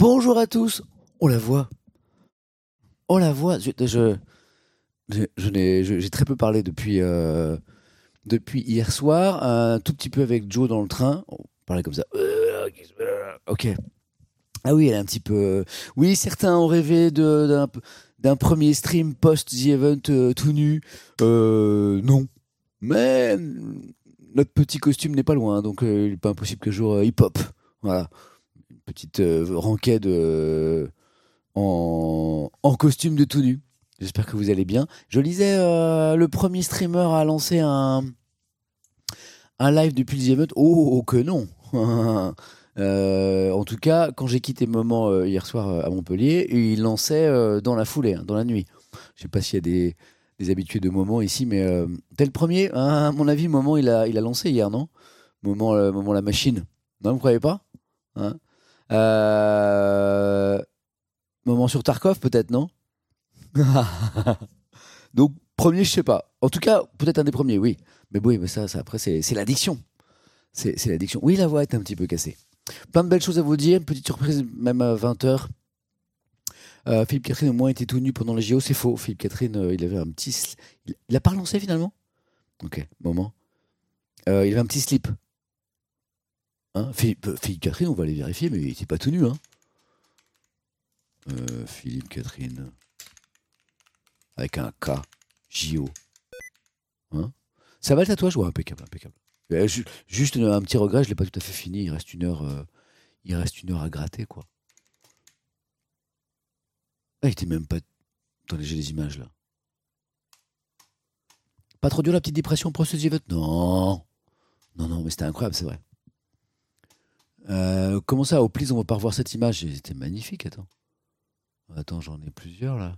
Bonjour à tous. On la voit. On la voit. J'ai très peu parlé depuis hier soir. Un tout petit peu avec Joe dans le train. On parlait comme ça. Ok. Ah oui, elle est un petit peu. Oui, certains ont rêvé d'un premier stream post-The Event tout nu. Non. Mais notre petit costume n'est pas loin, donc il n'est pas impossible que jour hip-hop. Voilà. Une petite ranked en costume de tout nu. J'espère que vous allez bien. Je lisais, le premier streamer a lancé un live depuis le The Event. Oh, que non. En tout cas, quand j'ai quitté Moment hier soir à Montpellier, il lançait dans la foulée, dans la nuit. Je sais pas s'il y a des habitués de Moment ici, mais t'es le premier. À mon avis, Moment, il a lancé hier, non? Moment la machine. Non, vous croyez pas? Hein. Euh, Moment sur Tarkov, peut-être, non? Donc, premier, je sais pas. En tout cas, peut-être un des premiers, oui. Mais oui, mais ça après, c'est l'addiction. C'est l'addiction. Oui, la voix est un petit peu cassée. Plein de belles choses à vous dire. Une petite surprise, même à 20h. Philippe Catherine, au moins, était tout nu pendant les JO. C'est faux. Philippe Catherine, il avait un petit. Il a pas lancé finalement. Ok, moment. Il avait un petit slip. Hein, Philippe Catherine, on va aller vérifier, mais il était pas tout nu. Hein. Philippe Catherine. Avec un K. JO. Hein. Ça va le tatouage? Ouais, impeccable, impeccable. Juste un petit regret, je l'ai pas tout à fait fini. Il reste une heure à gratter, quoi. Ah, il était même pas. Attendez, j'ai les images là. Pas trop dur la petite dépression pour ce Event? Non. Non, non, mais c'était incroyable, c'est vrai. Comment ça, au Please, on va pas revoir cette image? C'était magnifique, attends. Attends, j'en ai plusieurs là.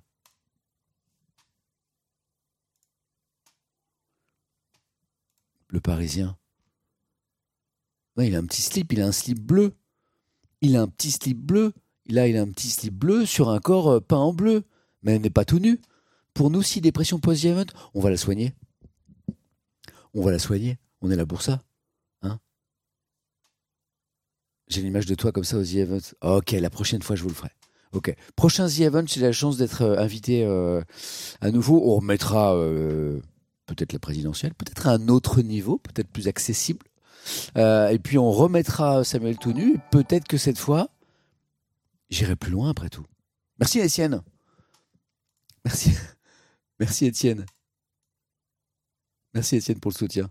Le Parisien. Ouais, il a un petit slip, il a un slip bleu. Il a un petit slip bleu. Il a un petit slip bleu sur un corps peint en bleu. Mais elle n'est pas tout nu. Pour nous, si dépression post-event, on va la soigner. On va la soigner. On est là pour ça. Hein. J'ai l'image de toi comme ça aux The Event. Ok, la prochaine fois, je vous le ferai. Ok. Prochain The Event, j'ai la chance d'être invité à nouveau. On remettra peut-être la présidentielle, peut-être à un autre niveau, peut-être plus accessible. Et puis on remettra Samuel tout nu. Peut-être que cette fois, j'irai plus loin après tout. Merci Étienne. Merci. Merci Étienne. Merci Étienne pour le soutien.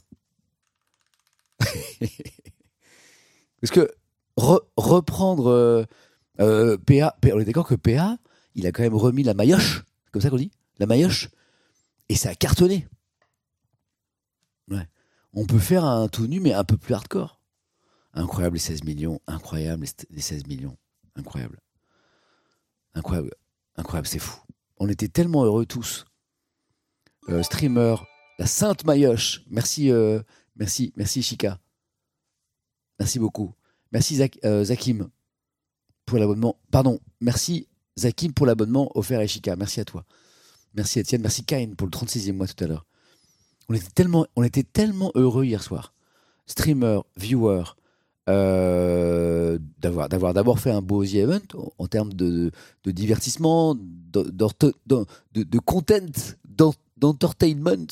Parce que reprendre PA, on est d'accord que PA, il a quand même remis la maillotche, comme ça qu'on dit, la maillotche, et ça a cartonné. Ouais. On peut faire un tout nu, mais un peu plus hardcore. Incroyable les 16 millions, incroyable les 16 millions, incroyable. Incroyable, incroyable, c'est fou. On était tellement heureux tous. Streamer, la Sainte Maillotche, merci, merci Chica, merci beaucoup. Merci Zakim pour l'abonnement. Pardon, merci Zakim pour l'abonnement offert à Chica, merci à toi. Merci Étienne, merci Kain pour le 36e mois tout à l'heure. On était tellement heureux hier soir. Streamer, viewer, d'avoir d'abord fait un beau The Event en termes de divertissement, de content, d'entertainment.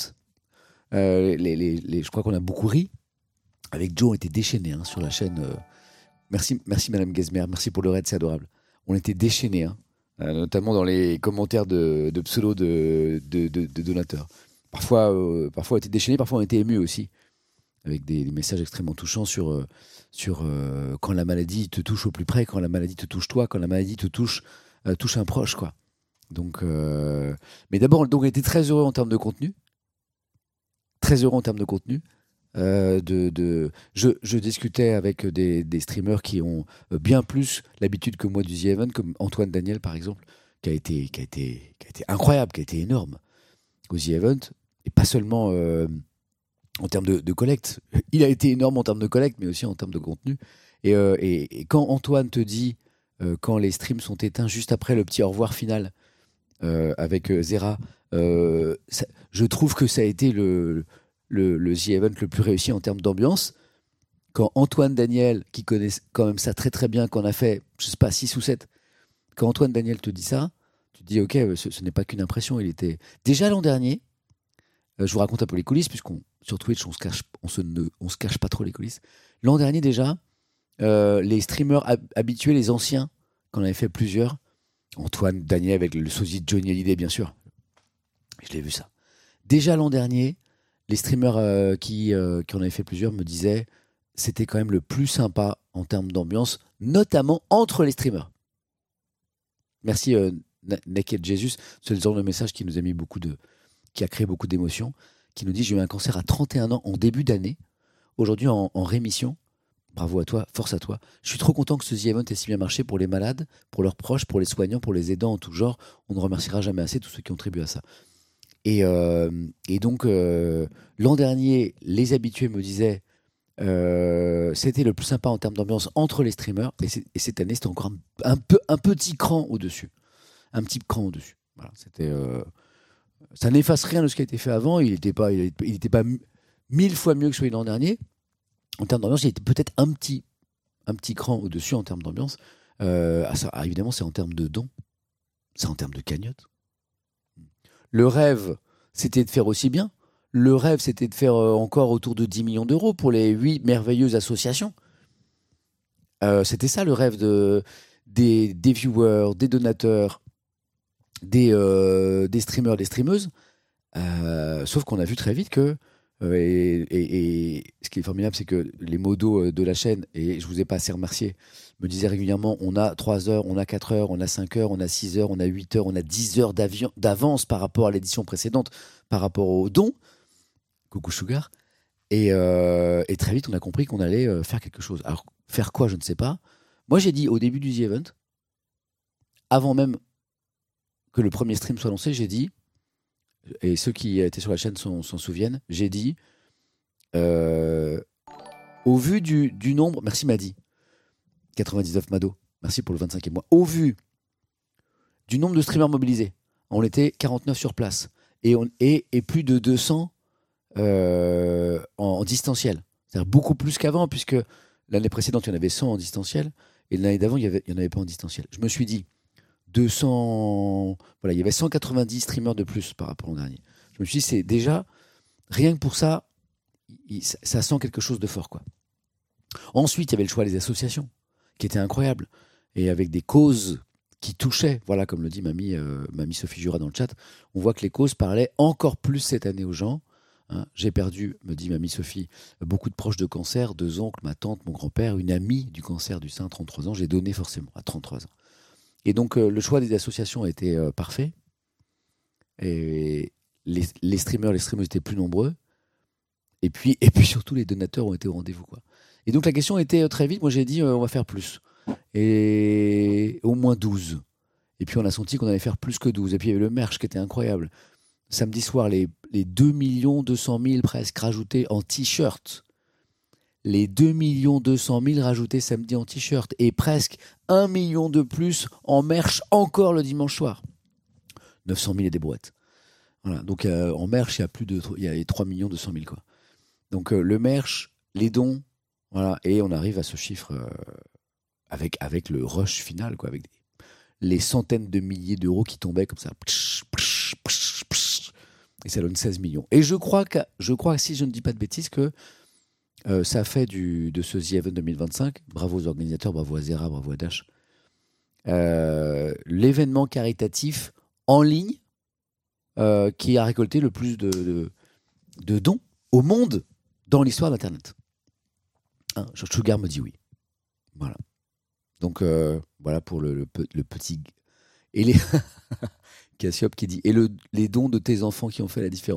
Je crois qu'on a beaucoup ri. Avec Joe, on était déchaînés sur la chaîne. Merci Madame Gesmer, merci pour le raid, c'est adorable. On était déchaînés, notamment dans les commentaires de pseudo de donateurs. Parfois on était déchaînés, parfois on était émus aussi, avec des messages extrêmement touchants sur quand la maladie te touche au plus près, quand la maladie te touche toi, quand la maladie te touche un proche, quoi. Donc, mais d'abord, donc, on était très heureux en termes de contenu. Très heureux en termes de contenu. Je discutais avec des streamers qui ont bien plus l'habitude que moi du The Event, comme Antoine Daniel par exemple, qui a été incroyable, qui a été énorme au The Event, et pas seulement en termes de collecte. Il a été énorme en termes de collecte, mais aussi en termes de contenu. Et quand Antoine te dit, quand les streams sont éteints, juste après le petit au revoir final avec Zera, je trouve que ça a été le The Event le plus réussi en termes d'ambiance. Quand Antoine Daniel, qui connaît quand même ça très très bien, qu'on a fait, je sais pas, 6 ou 7, quand Antoine Daniel te dit ça, tu te dis ok, ce n'est pas qu'une impression. Il était déjà l'an dernier. Je vous raconte un peu les coulisses, puisqu'on sur Twitch on se cache pas trop les coulisses. L'an dernier déjà, les streamers habitués, les anciens, qu'on avait fait plusieurs, Antoine Daniel avec le sosie de Johnny Hallyday bien sûr. Je l'ai vu ça. Déjà l'an dernier, les streamers qui en avaient fait plusieurs me disaient c'était quand même le plus sympa en termes d'ambiance, notamment entre les streamers. Merci Naked Jesus, c'est le genre de message qui nous a mis qui a créé beaucoup d'émotions, qui nous dit j'ai eu un cancer à 31 ans en début d'année, aujourd'hui en rémission. Bravo à toi, force à toi. Je suis trop content que ce The Event ait si bien marché pour les malades, pour leurs proches, pour les soignants, pour les aidants en tout genre. On ne remerciera jamais assez tous ceux qui ont contribué à ça. Et donc, l'an dernier, les habitués me disaient c'était le plus sympa en termes d'ambiance entre les streamers. Et cette année, c'était encore un petit cran au-dessus. Un petit cran au-dessus. Voilà, ça n'efface rien de ce qui a été fait avant. Il n'était pas 1000 fois mieux que celui de l'an dernier. En termes d'ambiance, il était peut-être un petit cran au-dessus en termes d'ambiance. Évidemment, c'est en termes de dons. C'est en termes de cagnotte. Le rêve, c'était de faire aussi bien. Le rêve, c'était de faire encore autour de 10 millions d'euros pour les 8 merveilleuses associations. C'était ça le rêve des viewers, des donateurs, des streamers, des streameuses. Sauf qu'on a vu très vite que et ce qui est formidable, c'est que les modos de la chaîne, et je vous ai pas assez remercié, me disaient régulièrement on a 3 heures, on a 4 heures, on a 5 heures, on a 6 heures, on a 8 heures, on a 10 heures d'avance par rapport à l'édition précédente, par rapport aux dons. Coucou Sugar. Et très vite, on a compris qu'on allait faire quelque chose. Alors, faire quoi, je ne sais pas. Moi, j'ai dit au début du The Event, avant même que le premier stream soit lancé, j'ai dit, et ceux qui étaient sur la chaîne s'en souviennent, j'ai dit, au vu du nombre, merci Madi, 99 Mado, merci pour le 25e mois, au vu du nombre de streamers mobilisés, on était 49 sur place, et plus de 200 en distanciel. C'est-à-dire beaucoup plus qu'avant, puisque l'année précédente, il y en avait 100 en distanciel, et l'année d'avant, il n'y en avait pas en distanciel. Je me suis dit, 200... Voilà, il y avait 190 streamers de plus par rapport au dernier. Je me suis dit, c'est déjà, rien que pour ça, ça sent quelque chose de fort, quoi. Ensuite, il y avait le choix des associations, qui était incroyable, et avec des causes qui touchaient, voilà, comme le dit mamie Sophie Jura dans le chat, on voit que les causes parlaient encore plus cette année aux gens. Hein, j'ai perdu, me dit mamie Sophie, beaucoup de proches de cancer, 2 oncles, ma tante, mon grand-père, une amie du cancer du sein, 33 ans. J'ai donné forcément à 33 ans. Et donc, le choix des associations a été parfait. Et les streamers, les streamers étaient plus nombreux. Et puis surtout, les donateurs ont été au rendez-vous, quoi. Et donc, la question était très vite. Moi, j'ai dit, on va faire plus. Et au moins 12. Et puis, on a senti qu'on allait faire plus que 12. Et puis, il y avait le merch qui était incroyable. Samedi soir, les 2 200 000 presque rajoutés en t-shirt. Les 2 200 000 rajoutés samedi en t-shirt. Et presque 1 million de plus en merch encore le dimanche soir. 900 000 et des brouettes. Voilà. Donc en merch, il y a 3 200 000, quoi. Donc le merch, les dons, voilà. Et on arrive à ce chiffre avec le rush final, quoi. Avec les centaines de milliers d'euros qui tombaient comme ça. Et ça donne 16 millions. Et je crois, si je ne dis pas de bêtises, que ça a fait de ce The Event 2025, bravo aux organisateurs, bravo à Zera, bravo à Dash, l'événement caritatif en ligne qui a récolté le plus de dons au monde dans l'histoire d'Internet. Hein, Sugar me dit oui. Voilà. Donc voilà pour le petit... Et les... Cassiop qui dit « Et les dons de tes enfants qui ont fait la différence ?»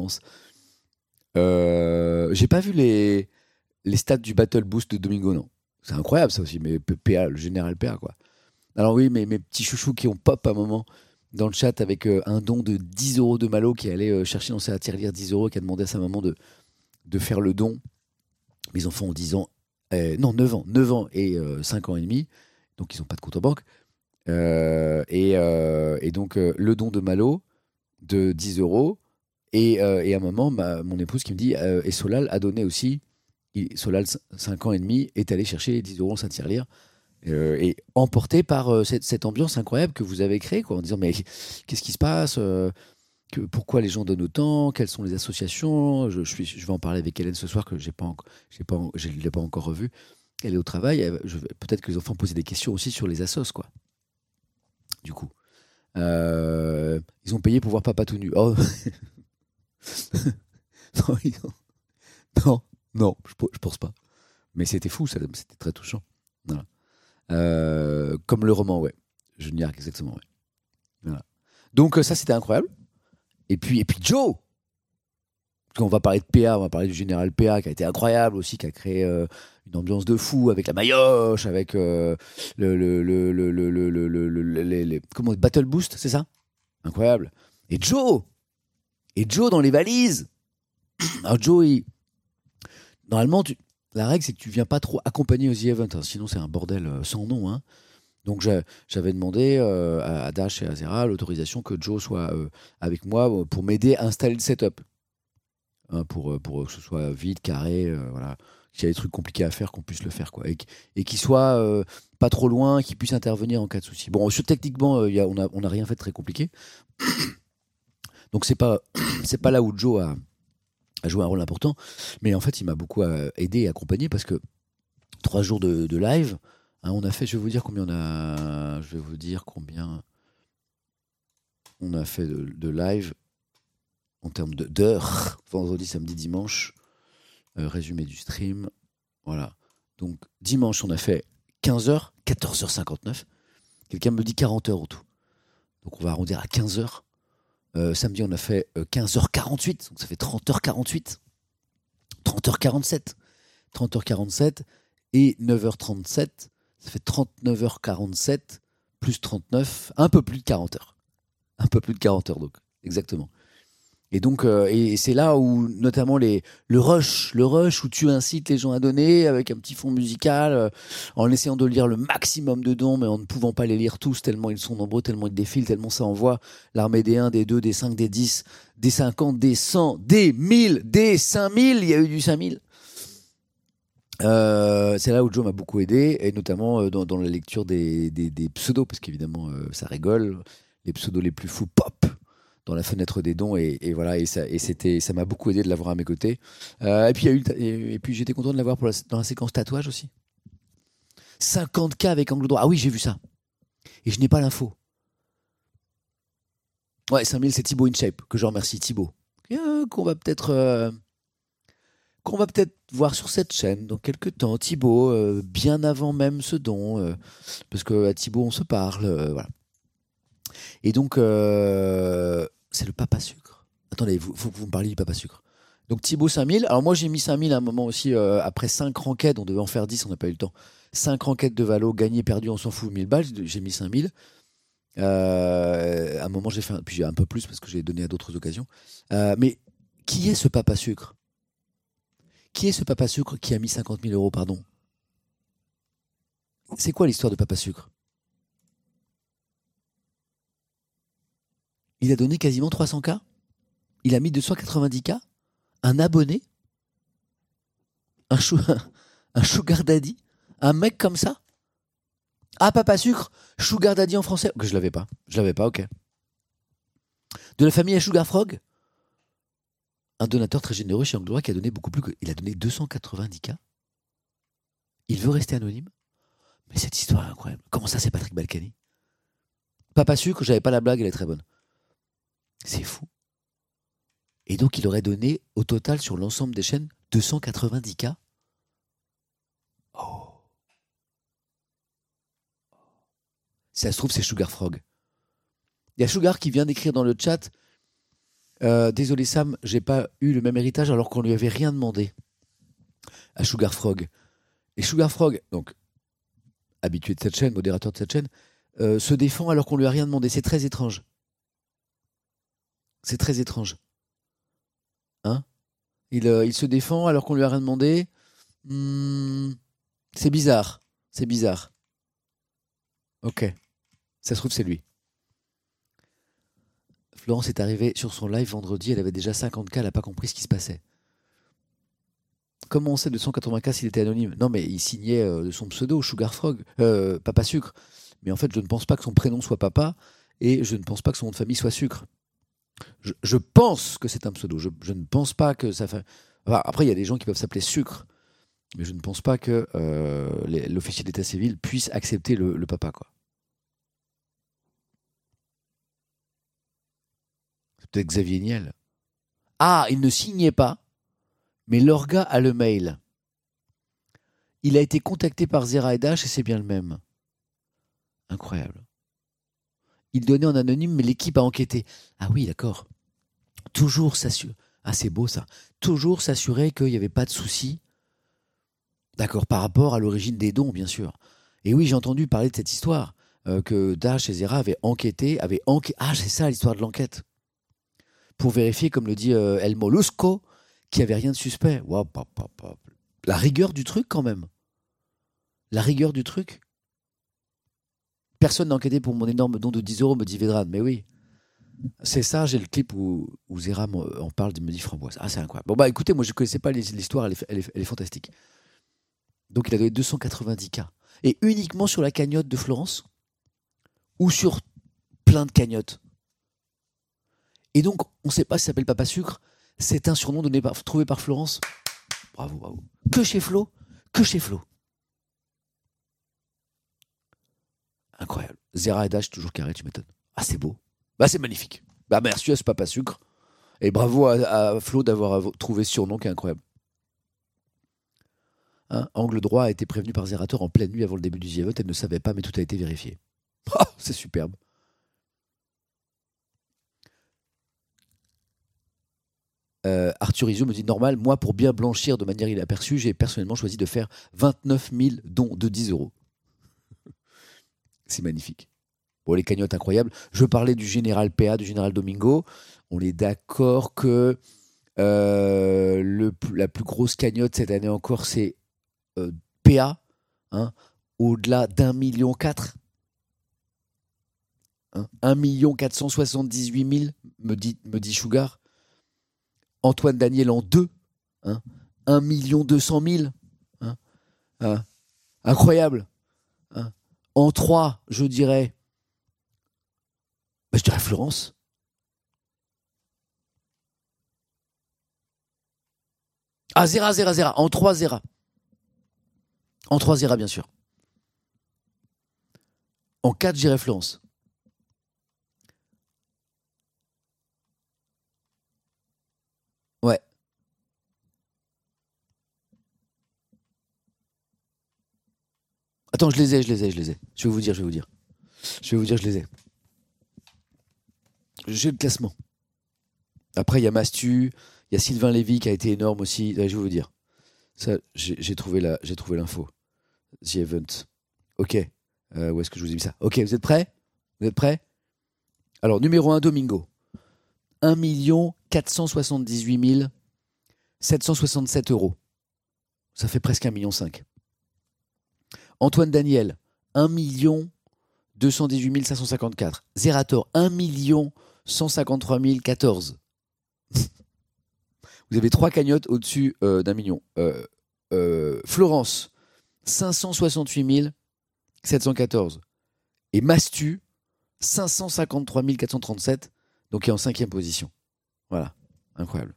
J'ai pas vu les stats du Battle Boost de Domingo, non. C'est incroyable ça aussi, mais PA, le général PA, quoi. Alors oui, mes petits chouchous qui ont pop à un moment dans le chat avec un don de 10 euros de Malo qui allait chercher dans sa tirelire 10 euros, qui a demandé à sa maman de faire le don. Mes enfants ont 10 ans, 9 ans et 5 ans et demi, donc ils n'ont pas de compte en banque. Et donc le don de Malo de 10 euros et à un moment mon épouse qui me dit et Solal a donné aussi. Solal 5 ans et demi est allé chercher 10 euros en sa tirelire Et emporté par cette ambiance incroyable que vous avez créée, quoi, en disant mais qu'est-ce qui se passe pourquoi les gens donnent autant, quelles sont les associations. Je vais en parler avec Hélène ce soir que je ne l'ai pas encore revue. Elle est au travail. Peut-être que les enfants posaient des questions aussi sur les assos, quoi. Du coup, ils ont payé pour voir papa tout nu. Oh. Non, non, non, je pense pas. Mais c'était fou, c'était très touchant. Voilà. Comme le roman, ouais. Je n'y arrive exactement, ouais. Voilà. Donc ça, c'était incroyable. Et puis Joe. On va parler de PA, on va parler du général PA qui a été incroyable aussi, qui a créé une ambiance de fou avec la maillotche, avec comment Battle Boost, c'est ça? Incroyable. Et Joe dans les valises. Alors Joe, normalement, la règle c'est que tu viens pas trop accompagner aux The Event, hein, sinon c'est un bordel sans nom. Hein. Donc j'avais demandé à Dash et à Zera l'autorisation que Joe soit avec moi pour m'aider à installer le setup. Hein, pour que ce soit vide, carré, voilà. S'il y a des trucs compliqués à faire, qu'on puisse le faire, quoi. Et qu'il soit pas trop loin, qu'il puisse intervenir en cas de souci. Bon, techniquement, on a rien fait de très compliqué. Donc c'est pas là où Joe a joué un rôle important. Mais en fait, il m'a beaucoup aidé et accompagné parce que 3 jours de live, hein, on a fait, je vais vous dire combien on a fait de live en termes d'heures, vendredi, samedi, dimanche, résumé du stream, voilà. Donc dimanche, on a fait 15 heures, 14h59. Quelqu'un me dit 40 heures au tout. Donc on va arrondir à 15 heures. Samedi, on a fait 15h48, donc ça fait 30h48. 30h47. 30h47 et 9h37, ça fait 39h47 plus 39, un peu plus de 40 heures. Un peu plus de 40 heures, donc, exactement. Et donc, et c'est là où, notamment, le rush où tu incites les gens à donner avec un petit fond musical, en essayant de lire le maximum de dons, mais en ne pouvant pas les lire tous, tellement ils sont nombreux, tellement ils défilent, tellement ça envoie l'armée des 1, des 2, des 5, des 10, des 50, des 100, des 1000, des 5000, il y a eu du 5000. C'est là où Joe m'a beaucoup aidé, et notamment dans la lecture des pseudos, parce qu'évidemment, ça rigole, les pseudos les plus fous pop dans la fenêtre des dons, et voilà, et ça m'a beaucoup aidé de l'avoir à mes côtés. Et puis j'étais content de l'avoir dans la séquence tatouage aussi. 50K avec angle droit. Ah oui, j'ai vu ça. Et je n'ai pas l'info. Ouais, 5000, c'est Thibaut InShape, que je remercie, Thibaut. Qu'on va peut-être voir sur cette chaîne dans quelques temps. Thibaut, bien avant même ce don, parce que à Thibaut, on se parle, voilà. Et donc, c'est le papa sucre. Attendez, il faut que vous me parliez du papa sucre. Donc Thibaut 5000. Alors moi j'ai mis 5000 à un moment aussi, après 5 ranked, on devait en faire 10, on n'a pas eu le temps. 5 ranked de Valo, gagné, perdu, on s'en fout, 1000 balles, j'ai mis 5000. À un moment j'ai fait, puis j'ai un peu plus parce que j'ai donné à d'autres occasions. Mais qui est ce papa sucre? Qui est ce papa sucre qui a mis 50 000 euros, pardon? C'est quoi l'histoire de papa sucre? Il a donné quasiment 300K. Il a mis 290K. Un abonné. Un sugar daddy. Un mec comme ça. Ah, papa sucre. Sugar daddy en français. Que je l'avais pas. Ok. De la famille à Sugar Frog. Un donateur très généreux chez Angle Droit qui a donné beaucoup plus que... Il a donné 290K. Il veut rester anonyme. Mais cette histoire est incroyable. Comment ça, c'est Patrick Balkany? Papa sucre, j'avais pas la blague, elle est très bonne. C'est fou. Et donc, il aurait donné, au total, sur l'ensemble des chaînes, 290K. Oh. Si ça se trouve, c'est Sugar Frog. Il y a Sugar qui vient d'écrire dans le chat. Désolé Sam, j'ai pas eu le même héritage alors qu'on lui avait rien demandé à Sugar Frog. Et Sugar Frog, donc habitué de cette chaîne, modérateur de cette chaîne, se défend alors qu'on lui a rien demandé. C'est très étrange. C'est très étrange. Hein? Il se défend alors qu'on lui a rien demandé. C'est bizarre. C'est bizarre. Ok. Ça se trouve, c'est lui. Florence est arrivée sur son live vendredi, elle avait déjà 50K, elle n'a pas compris ce qui se passait. Comment on sait de 180K s'il était anonyme? Non, mais il signait de son pseudo, Sugar Frog, Papa Sucre. Mais en fait, je ne pense pas que son prénom soit Papa et je ne pense pas que son nom de famille soit Sucre. Je pense que c'est un pseudo. Je ne pense pas que ça fait. Enfin, après, il y a des gens qui peuvent s'appeler Sucre, mais je ne pense pas que l'officier d'état civil puisse accepter le papa, quoi. C'est peut-être Xavier Niel. Ah, il ne signait pas, mais l'orga a le mail. Il a été contacté par Zera et Dash et c'est bien le même. Incroyable. Il donnait en anonyme, mais l'équipe a enquêté. Ah oui, d'accord. Toujours s'assurer. Ah, c'est beau ça. Toujours s'assurer qu'il n'y avait pas de soucis. D'accord, par rapport à l'origine des dons, bien sûr. Et oui, j'ai entendu parler de cette histoire, que Dash et Zera avaient enquêté, Ah, c'est ça l'histoire de l'enquête. Pour vérifier, comme le dit El Molusco, qu'il n'y avait rien de suspect. Wow, la rigueur du truc, quand même. La rigueur du truc. Personne n'a enquêté pour mon énorme don de 10 €, me dit Vedran. Mais oui, c'est ça, j'ai le clip où Zera en parle, me dit Framboise. Ah, c'est incroyable. Bon, bah écoutez, moi je ne connaissais pas l'histoire, elle est fantastique. Donc il a donné 290K. Et uniquement sur la cagnotte de Florence ou sur plein de cagnottes. Et donc, on ne sait pas si ça s'appelle Papa Sucre. C'est un surnom trouvé par Florence. Bravo, bravo. Que chez Flo. Incroyable. Zera et Dash, toujours carré, tu m'étonnes. Ah, c'est beau. Bah, c'est magnifique. Bah, merci à ce Papa Sucre. Et bravo à Flo d'avoir trouvé ce surnom qui est incroyable. Hein, Angle droit a été prévenu par Zerator en pleine nuit avant le début du The Event. Elle ne savait pas, mais tout a été vérifié. Ah, c'est superbe. Arthur Isio me dit normal, moi pour bien blanchir de manière inaperçue, j'ai personnellement choisi de faire 29 000 dons de 10 €. C'est magnifique. Bon, les cagnottes incroyables. Je parlais du général PA, du général Domingo. On est d'accord que la plus grosse cagnotte cette année encore, c'est PA, hein, au-delà d'1,4 million. 1 478 000, me dit Sugar. Antoine Daniel en 2, hein, 1 200 000. Hein, incroyable. Hein. En 3, je dirais Florence. Ah, Zera. En 3, Zera. En 3, Zera, bien sûr. En 4, je dirais Florence. Ouais. Attends, je les ai. Je vais vous dire. Je les ai. J'ai le classement. Après, il y a Mastu, il y a Sylvain Lévy qui a été énorme aussi. Là, je vais vous dire. Ça, j'ai trouvé l'info. The Event. Ok. Où est-ce que je vous ai mis ça? Ok, vous êtes prêts? Alors, numéro 1, Domingo. 1 478 767 €. Ça fait presque 1,5 million. Antoine Daniel, 1 218 554. Zerator, 1 153 014. Vous avez 3 cagnottes au-dessus d'1 million. Florence, 568 714. Et Mastu, 553 437. Donc il est en 5e position. Voilà. Incroyable.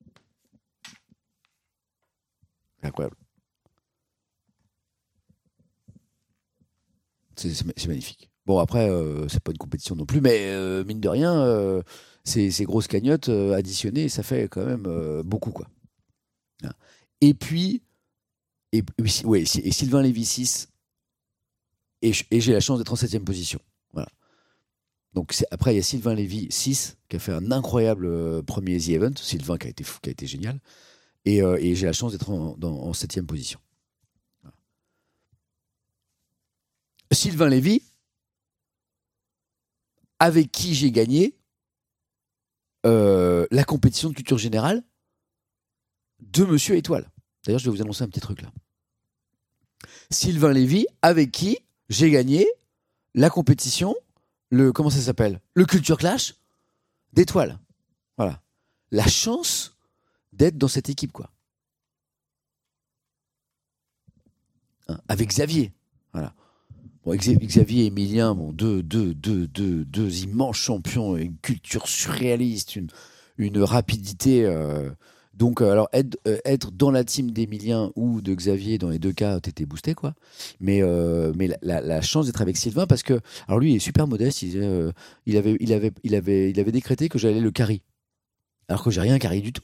C'est magnifique. Bon, après, c'est pas une compétition non plus, mais mine de rien, ces grosses cagnottes additionnées, ça fait quand même beaucoup, quoi. Et puis, et Sylvain Lévy 6, et j'ai la chance d'être en 7e position. Voilà. Donc après, il y a Sylvain Lévy 6, qui a fait un incroyable premier The Event. Sylvain qui a été génial. Et j'ai la chance d'être en 7e position. Voilà. Sylvain Lévy, avec qui j'ai gagné la compétition de culture générale de Monsieur Étoile. D'ailleurs, je vais vous annoncer un petit truc là. Sylvain Lévy, avec qui j'ai gagné la compétition, comment ça s'appelle? Le Culture Clash d'Étoile. Voilà. La chance d'être dans cette équipe, quoi. hein, avec Xavier. Voilà. Bon, Xavier et Emilien, bon, deux immenses champions, une culture surréaliste, une rapidité. Donc, alors, être dans la team d'Emilien ou de Xavier, dans les deux cas, t'étais boosté, quoi. Mais la chance d'être avec Sylvain, parce que, alors lui, il est super modeste. Il avait décrété que j'allais le carry, alors que j'ai rien carry du tout.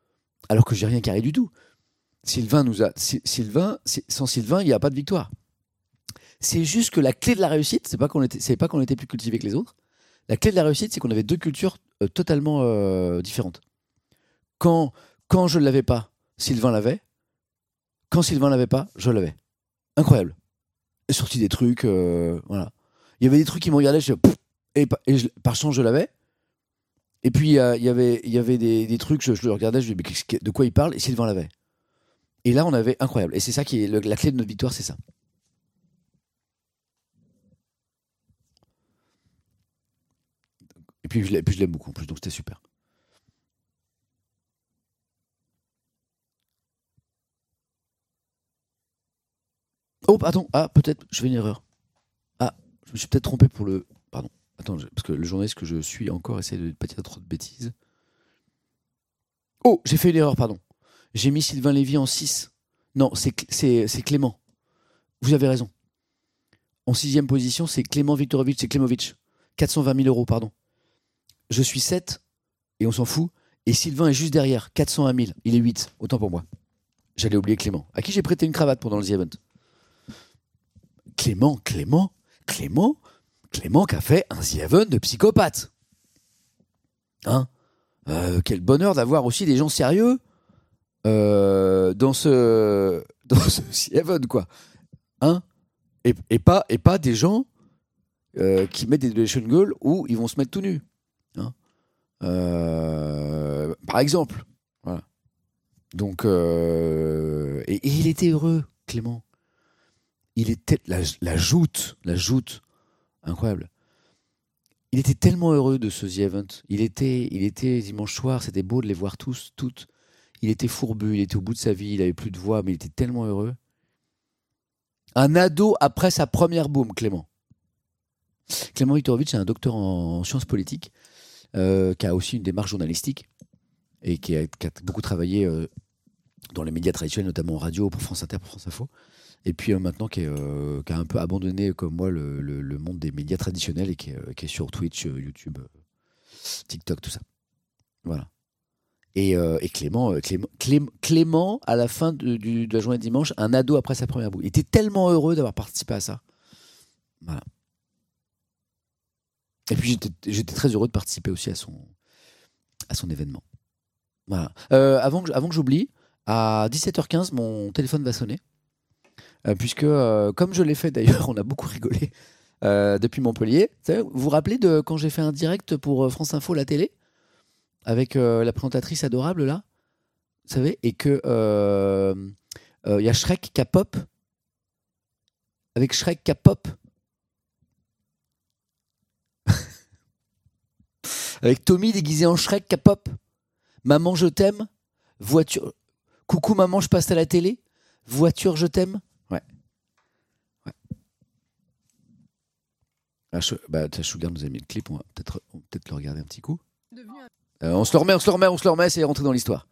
Sans Sylvain, il n'y a pas de victoire. C'est juste que la clé de la réussite, c'est pas qu'on était plus cultivé que les autres. La clé de la réussite, c'est qu'on avait deux cultures totalement différentes. Quand je ne l'avais pas, Sylvain l'avait. Quand Sylvain l'avait pas, je l'avais. Incroyable. Et sorti des trucs, voilà. Il y avait des trucs qui me regardaient, par chance je l'avais. Et puis il y avait des trucs, je le regardais, je me disais mais de quoi il parle, et Sylvain l'avait. Et là on avait incroyable. Et c'est ça qui est la clé de notre victoire, c'est ça. Et puis je l'aime beaucoup en plus, donc c'était super. Oh, pardon, peut-être, je fais une erreur. Ah, je me suis peut-être trompé pour le. Pardon, attends, parce que le journaliste que je suis encore essaie de ne pas dire trop de bêtises. Oh, j'ai fait une erreur, pardon. J'ai mis Sylvain Lévy en 6. Non, c'est Clément. Vous avez raison. En 6e position, c'est Clément Viktorovitch, c'est Klemovic. 420 000 euros, pardon. Je suis 7, et on s'en fout. Et Sylvain est juste derrière, 401 000. Il est 8, autant pour moi. J'allais oublier Clément, à qui j'ai prêté une cravate pendant le The Event. Clément qui a fait un The Event de psychopathe. Hein, quel bonheur d'avoir aussi des gens sérieux dans ce The Event, quoi. Hein, et pas des gens qui mettent des donation goals où ils vont se mettre tout nus. Hein, par exemple. Voilà. Donc, et il était heureux, Clément. Il était la joute, incroyable. Il était tellement heureux de ce The Event. Il était dimanche soir, c'était beau de les voir tous, toutes. Il était fourbu, il était au bout de sa vie, il avait plus de voix, mais il était tellement heureux. Un ado après sa première boum, Clément. Clément Viktorovitch est un docteur en sciences politiques, qui a aussi une démarche journalistique et qui a beaucoup travaillé dans les médias traditionnels, notamment en radio, pour France Inter, pour France Info. Et puis maintenant qui a un peu abandonné, comme moi, le monde des médias traditionnels et qui est sur Twitch, YouTube, TikTok, tout ça. Voilà. Et Clément, à la fin de la journée de dimanche, un ado après sa première boule. Il était tellement heureux d'avoir participé à ça. Voilà. Et puis j'étais très heureux de participer aussi à son événement. Voilà. Avant que j'oublie, à 17h15, mon téléphone va sonner. Puisque, comme je l'ai fait d'ailleurs, on a beaucoup rigolé depuis Montpellier. Vous vous rappelez de quand j'ai fait un direct pour France Info, la télé, avec la présentatrice adorable là, vous savez, et que y a Shrek qui a pop, avec Shrek qui a pop, avec Tommy déguisé en Shrek qui a pop. Maman je t'aime, voiture, coucou maman je passe à la télé, voiture je t'aime. Ouais. Sugar nous a mis le clip, on va peut-être le regarder un petit coup. On se le remet, c'est rentrer dans l'histoire.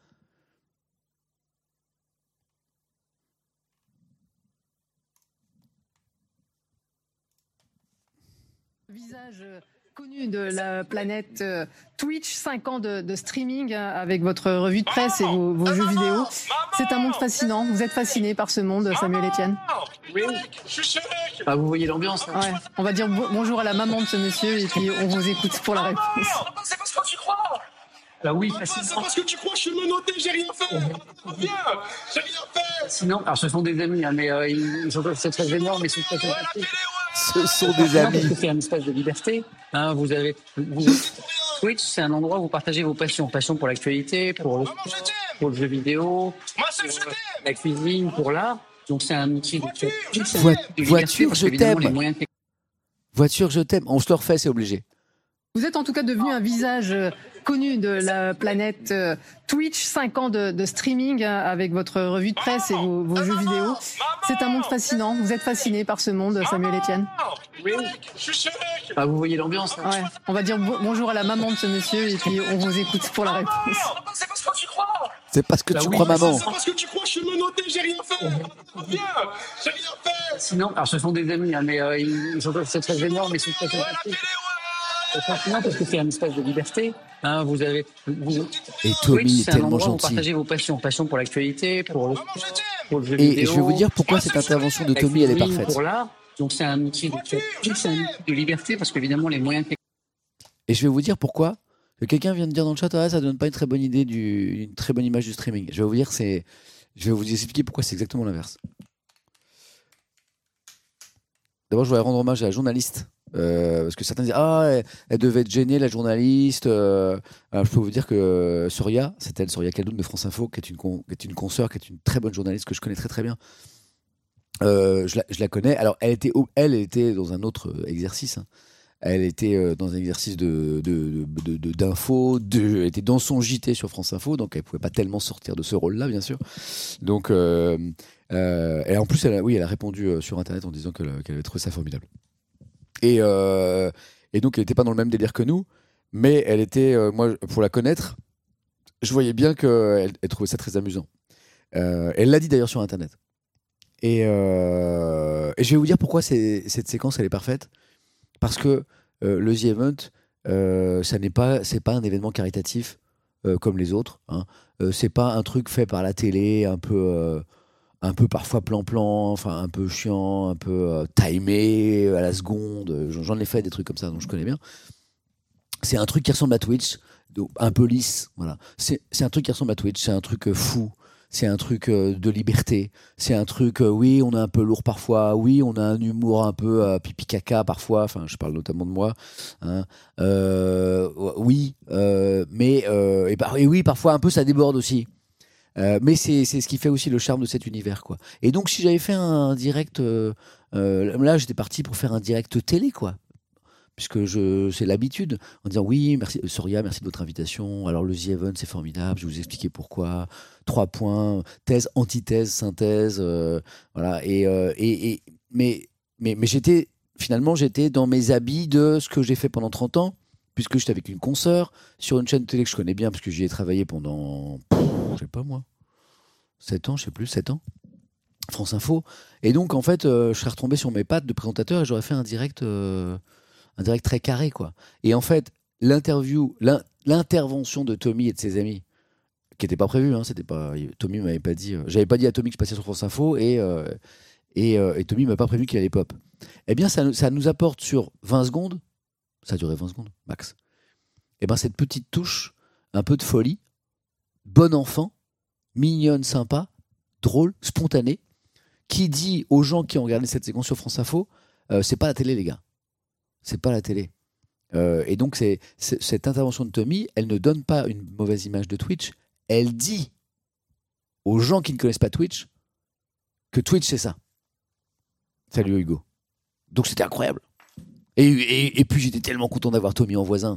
Visage connu de la planète Twitch, 5 ans de streaming avec votre revue de presse et vos jeux vidéo. C'est un monde fascinant. Vous êtes fasciné par ce monde, Samuel Etienne? Oui. Vous voyez l'ambiance. Hein. Ouais. On va dire bonjour à la maman de ce monsieur et puis on vous écoute pour la réponse. C'est parce que tu crois. Bah oui, fascinant. C'est parce que tu crois, je suis menotté, j'ai rien fait. J'ai rien fait. Sinon, alors ce sont des amis, hein, mais ils sont très énormes, mais ils sont très sympathiques. Ce sont des amis. C'est un espace de liberté. Hein, Twitch, c'est un endroit où vous partagez vos passions. Passion pour l'actualité, pour le jeu vidéo, pour la cuisine, pour l'art. Donc c'est un outil de Voiture, je t'aime. Voiture, je t'aime. On se le refait, c'est obligé. Vous êtes en tout cas devenu un visage connu de la planète Twitch, 5 ans de streaming avec votre revue de presse et vos jeux vidéo. C'est un monde fascinant. Vous êtes fasciné par ce monde, Samuel Etienne? Oui. Ah, vous voyez l'ambiance. Hein. Ouais. On va dire bonjour à la maman de ce monsieur et puis on vous écoute pour la réponse. C'est parce que tu crois. C'est parce que tu crois, maman. C'est parce que tu crois, je suis menotté, j'ai rien fait. Viens, j'ai rien fait. Sinon, alors ce sont des amis, hein, mais ils sont c'est très énorme, mais c'est très sympathiques. C'est fascinant parce que c'est un espace de liberté. Hein, Et Twitch, Tommy est c'est un tellement endroit où vous gentil. partagez vos passions. Passion pour l'actualité, pour le jeu vidéo. Et je vais vous dire pourquoi cette intervention de Tommy, elle est parfaite. Pour l'art. Donc c'est un outil de liberté parce qu'évidemment les moyens techniques. Et je vais vous dire pourquoi. Que quelqu'un vient de dire dans le chat, ça donne pas une très bonne idée, une très bonne image du streaming. Je vais vous dire, je vais vous expliquer pourquoi c'est exactement l'inverse. D'abord, je voudrais rendre hommage à la journaliste. Parce que certains disent elle devait être gênée, la journaliste. Alors, je peux vous dire que Soria, c'est elle, Soria Kaldoun de France Info, qui est une consoeur, qui est une très bonne journaliste que je connais très très bien. Je la connais. Alors, elle était dans un autre exercice. Hein. Elle était dans un exercice d'info. Elle était dans son JT sur France Info, donc elle pouvait pas tellement sortir de ce rôle-là, bien sûr. Donc, et en plus, elle a répondu sur Internet en disant qu'elle avait trouvé ça formidable. Et donc, elle n'était pas dans le même délire que nous, mais elle était, moi, pour la connaître, je voyais bien qu'elle trouvait ça très amusant. Elle l'a dit d'ailleurs sur Internet. Et je vais vous dire pourquoi cette séquence, elle est parfaite. Parce que le The Event, c'est pas un événement caritatif comme les autres. Hein. C'est pas un truc fait par la télé, un peu parfois plan-plan, enfin un peu chiant, un peu timé à la seconde. J'en ai fait des trucs comme ça, donc je connais bien. C'est un truc qui ressemble à Twitch, un peu lisse. Voilà. C'est un truc qui ressemble à Twitch, c'est un truc fou. C'est un truc de liberté. C'est un truc, oui, on est un peu lourd parfois. Oui, on a un humour un peu pipi caca parfois. Enfin, je parle notamment de moi. Hein. Oui, mais et oui, parfois un peu ça déborde aussi. Mais c'est ce qui fait aussi le charme de cet univers, quoi. Et donc, si j'avais fait un direct, là, j'étais parti pour faire un direct télé, quoi. Puisque c'est l'habitude, en disant oui, merci Soria, merci de votre invitation. Alors le The Event, c'est formidable, je vais vous expliquer pourquoi. 3 points, thèse, antithèse, synthèse, voilà. Mais j'étais dans mes habits de ce que j'ai fait pendant 30 ans, puisque j'étais avec une consoeur sur une chaîne télé que je connais bien, parce que j'y ai travaillé pendant, je sais pas moi, 7 ans, je sais plus, 7 ans. France Info. Et donc, en fait, je serais retombé sur mes pattes de présentateur et j'aurais fait un direct très carré, quoi. Et en fait, l'intervention de Tommy et de ses amis, qui n'était pas prévue, hein, Tommy m'avait pas dit, j'avais pas dit à Tommy que je passais sur France Info et Tommy m'a pas prévenu qu'il allait pop. Eh bien, ça nous apporte sur 20 secondes, ça a duré 20 secondes, max. Eh bien, cette petite touche, un peu de folie, bon enfant, mignonne, sympa, drôle, spontanée, qui dit aux gens qui ont regardé cette séquence sur France Info, c'est pas la télé, les gars. C'est pas la télé. Et donc, cette intervention de Tommy, elle ne donne pas une mauvaise image de Twitch. Elle dit aux gens qui ne connaissent pas Twitch que Twitch, c'est ça. Salut Hugo. Donc, c'était incroyable. Et puis, j'étais tellement content d'avoir Tommy en voisin.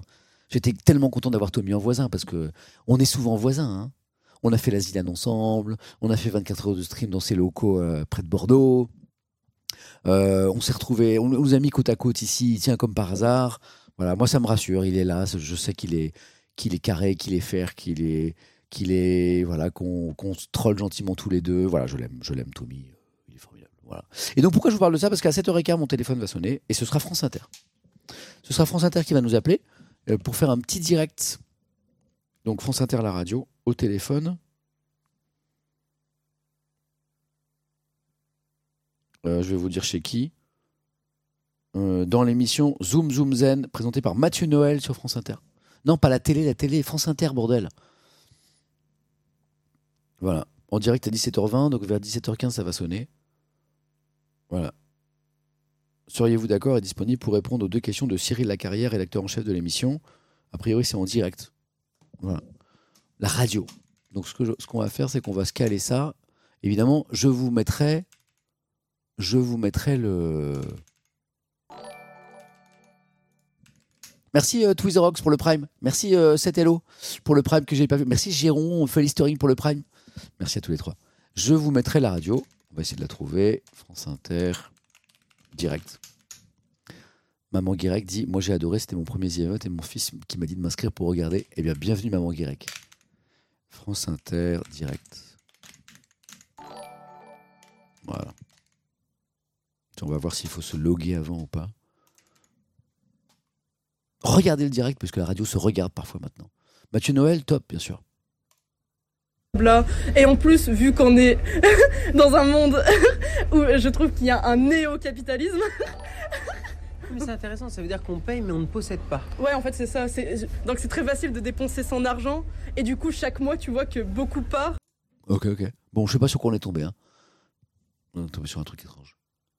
Parce que on est souvent voisins. Hein. On a fait la Zilane ensemble. On a fait 24 heures de stream dans ses locaux près de Bordeaux. On s'est retrouvés, on nous a mis côte à côte ici, tiens, comme par hasard. Voilà, moi ça me rassure, il est là, je sais qu'il est carré, qu'il est fair, voilà, qu'on se troll gentiment tous les deux. Voilà, je l'aime Tommy, il est formidable. Voilà. Et donc pourquoi je vous parle de ça? Parce qu'à 7h15, mon téléphone va sonner et ce sera France Inter. Ce sera France Inter qui va nous appeler pour faire un petit direct. Donc France Inter, la radio, au téléphone. Je vais vous dire chez qui. Dans l'émission Zoom Zoom Zen, présentée par Mathieu Noël sur France Inter. Non, pas la télé, France Inter, bordel. Voilà, en direct à 17h20, donc vers 17h15, ça va sonner. Voilà. Seriez-vous d'accord et disponible pour répondre aux 2 questions de Cyril Lacarrière, rédacteur en chef de l'émission? A priori, c'est en direct. Voilà. La radio. Donc, ce qu'on va faire, c'est qu'on va se caler ça. Évidemment, je vous mettrai le Merci Twizerox pour le Prime. Merci 7Hello pour le Prime que j'ai pas vu. Merci Géron, Felistering pour le Prime. Merci à tous les trois. Je vous mettrai la radio. On va essayer de la trouver. France Inter, direct. Maman Guirec dit, moi j'ai adoré, c'était mon premier The Event et mon fils qui m'a dit de m'inscrire pour regarder. Eh bien, bienvenue Maman Guirec. France Inter, direct. Voilà. On va voir s'il faut se loguer avant ou pas. Regardez le direct parce que la radio se regarde parfois maintenant. Mathieu Noël, top, bien sûr. Et en plus, vu qu'on est dans un monde où je trouve qu'il y a un néo-capitalisme. Mais c'est intéressant, ça veut dire qu'on paye mais on ne possède pas. Ouais, en fait, c'est ça. Donc c'est très facile de dépenser son argent. Et du coup, chaque mois, tu vois que beaucoup part. Ok. Bon, je sais pas sur quoi on est tombé. Hein. On est tombé sur un truc étrange.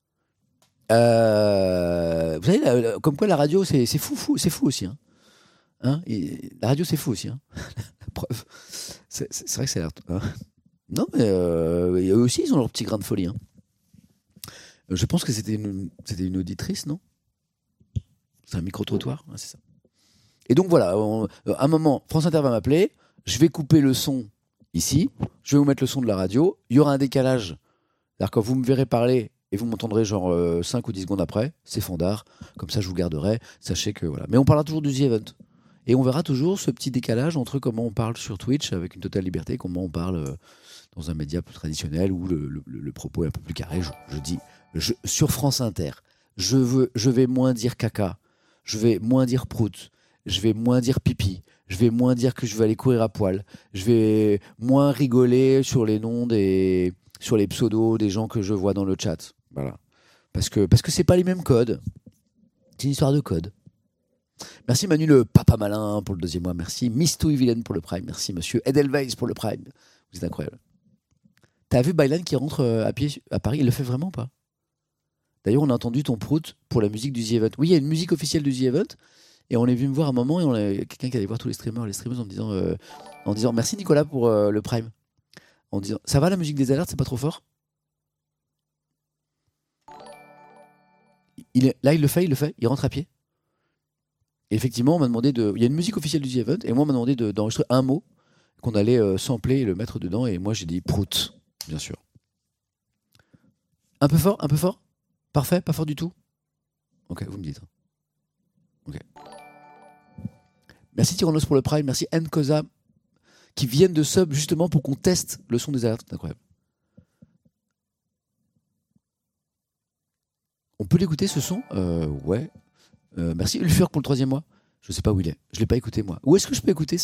Vous savez, comme quoi la radio, c'est fou aussi. Hein la radio, c'est fou aussi. Hein. La preuve. C'est vrai que ça a l'air. Hein. Non, mais eux aussi, ils ont leur petit grain de folie. Hein. Je pense que c'était une auditrice, non? C'est un micro-trottoir, hein, c'est ça. Et donc voilà, à un moment, France Inter va m'appeler, je vais couper le son ici, je vais vous mettre le son de la radio, il y aura un décalage. C'est-à-dire quand vous me verrez parler et vous m'entendrez genre 5 ou 10 secondes après, c'est fandard, comme ça je vous garderai, sachez que voilà. Mais on parlera toujours du The Event. Et on verra toujours ce petit décalage entre comment on parle sur Twitch avec une totale liberté, comment on parle dans un média plus traditionnel où le propos est un peu plus carré. Je dis, sur France Inter, je vais moins dire caca, je vais moins dire prout, je vais moins dire pipi, je vais moins dire que je vais aller courir à poil, je vais moins rigoler sur les noms sur les pseudos des gens que je vois dans le chat. Voilà. Parce que c'est pas les mêmes codes. C'est une histoire de code. Merci Manu le papa malin pour le 2e mois. Merci Miss Touy Vilaine pour le Prime. Merci Monsieur Edelweiss pour le Prime. Vous êtes incroyable. T'as vu Baylan qui rentre à pied à Paris? Il le fait vraiment pas? D'ailleurs, on a entendu ton prout pour la musique du The Event. Oui, il y a une musique officielle du The Event. Et on est venu me voir un moment et on a quelqu'un qui allait voir tous les streamers en disant merci Nicolas pour le Prime. En disant ça va la musique des alertes, c'est pas trop fort? Là, il le fait, il rentre à pied. Et effectivement, on m'a demandé il y a une musique officielle du The Event et moi, on m'a demandé d'enregistrer un mot qu'on allait sampler et le mettre dedans. Et moi, j'ai dit prout, bien sûr. Un peu fort? Parfait? Pas fort du tout? Ok, vous me dites. Ok. Merci Tyrannos pour le Prime. Merci Nkoza qui viennent de sub justement pour qu'on teste le son des alertes. C'est incroyable. On peut l'écouter ce son? Ouais. Merci Ulfurk pour le 3e mois. Je sais pas où il est. Je l'ai pas écouté moi. Où est-ce que je peux écouter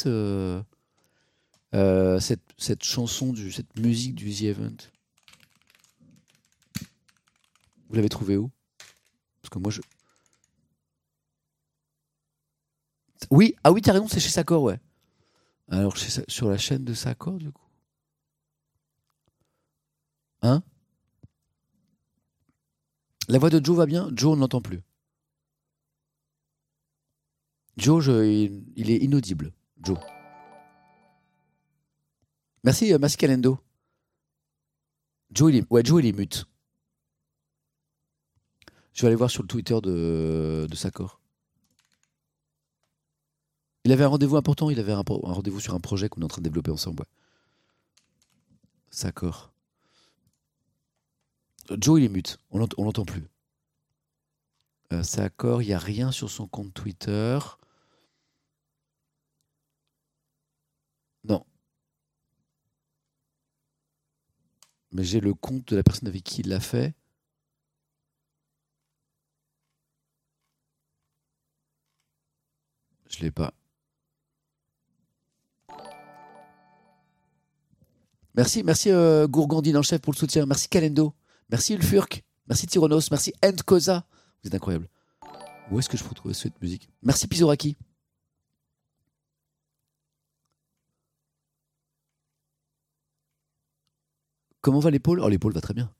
cette chanson, cette musique du The Event? Vous l'avez trouvé où? Parce que moi Oui, t'as raison, c'est chez Sakor, ouais. Alors sur la chaîne de Sakor du coup. Hein? La voix de Joe va bien? Joe, on ne l'entend plus. Joe, il est inaudible. Joe. Merci Calendo. Joe, il est mute. Je vais aller voir sur le Twitter de Sakor. Il avait un rendez-vous important, il avait un rendez-vous sur un projet qu'on est en train de développer ensemble. Ouais. Sakor. Joe, il est mute. On l'entend plus. Sakor, il n'y a rien sur son compte Twitter. Non. Mais j'ai le compte de la personne avec qui il l'a fait. Je l'ai pas. Merci Gourgandine en chef pour le soutien. Merci Calendo. Merci Ulfurk. Merci Tyronos. Merci Endkoza. Vous êtes incroyable. Où est-ce que je peux trouver cette musique? Merci Pizoraki. Comment va l'épaule? Oh, l'épaule va très bien.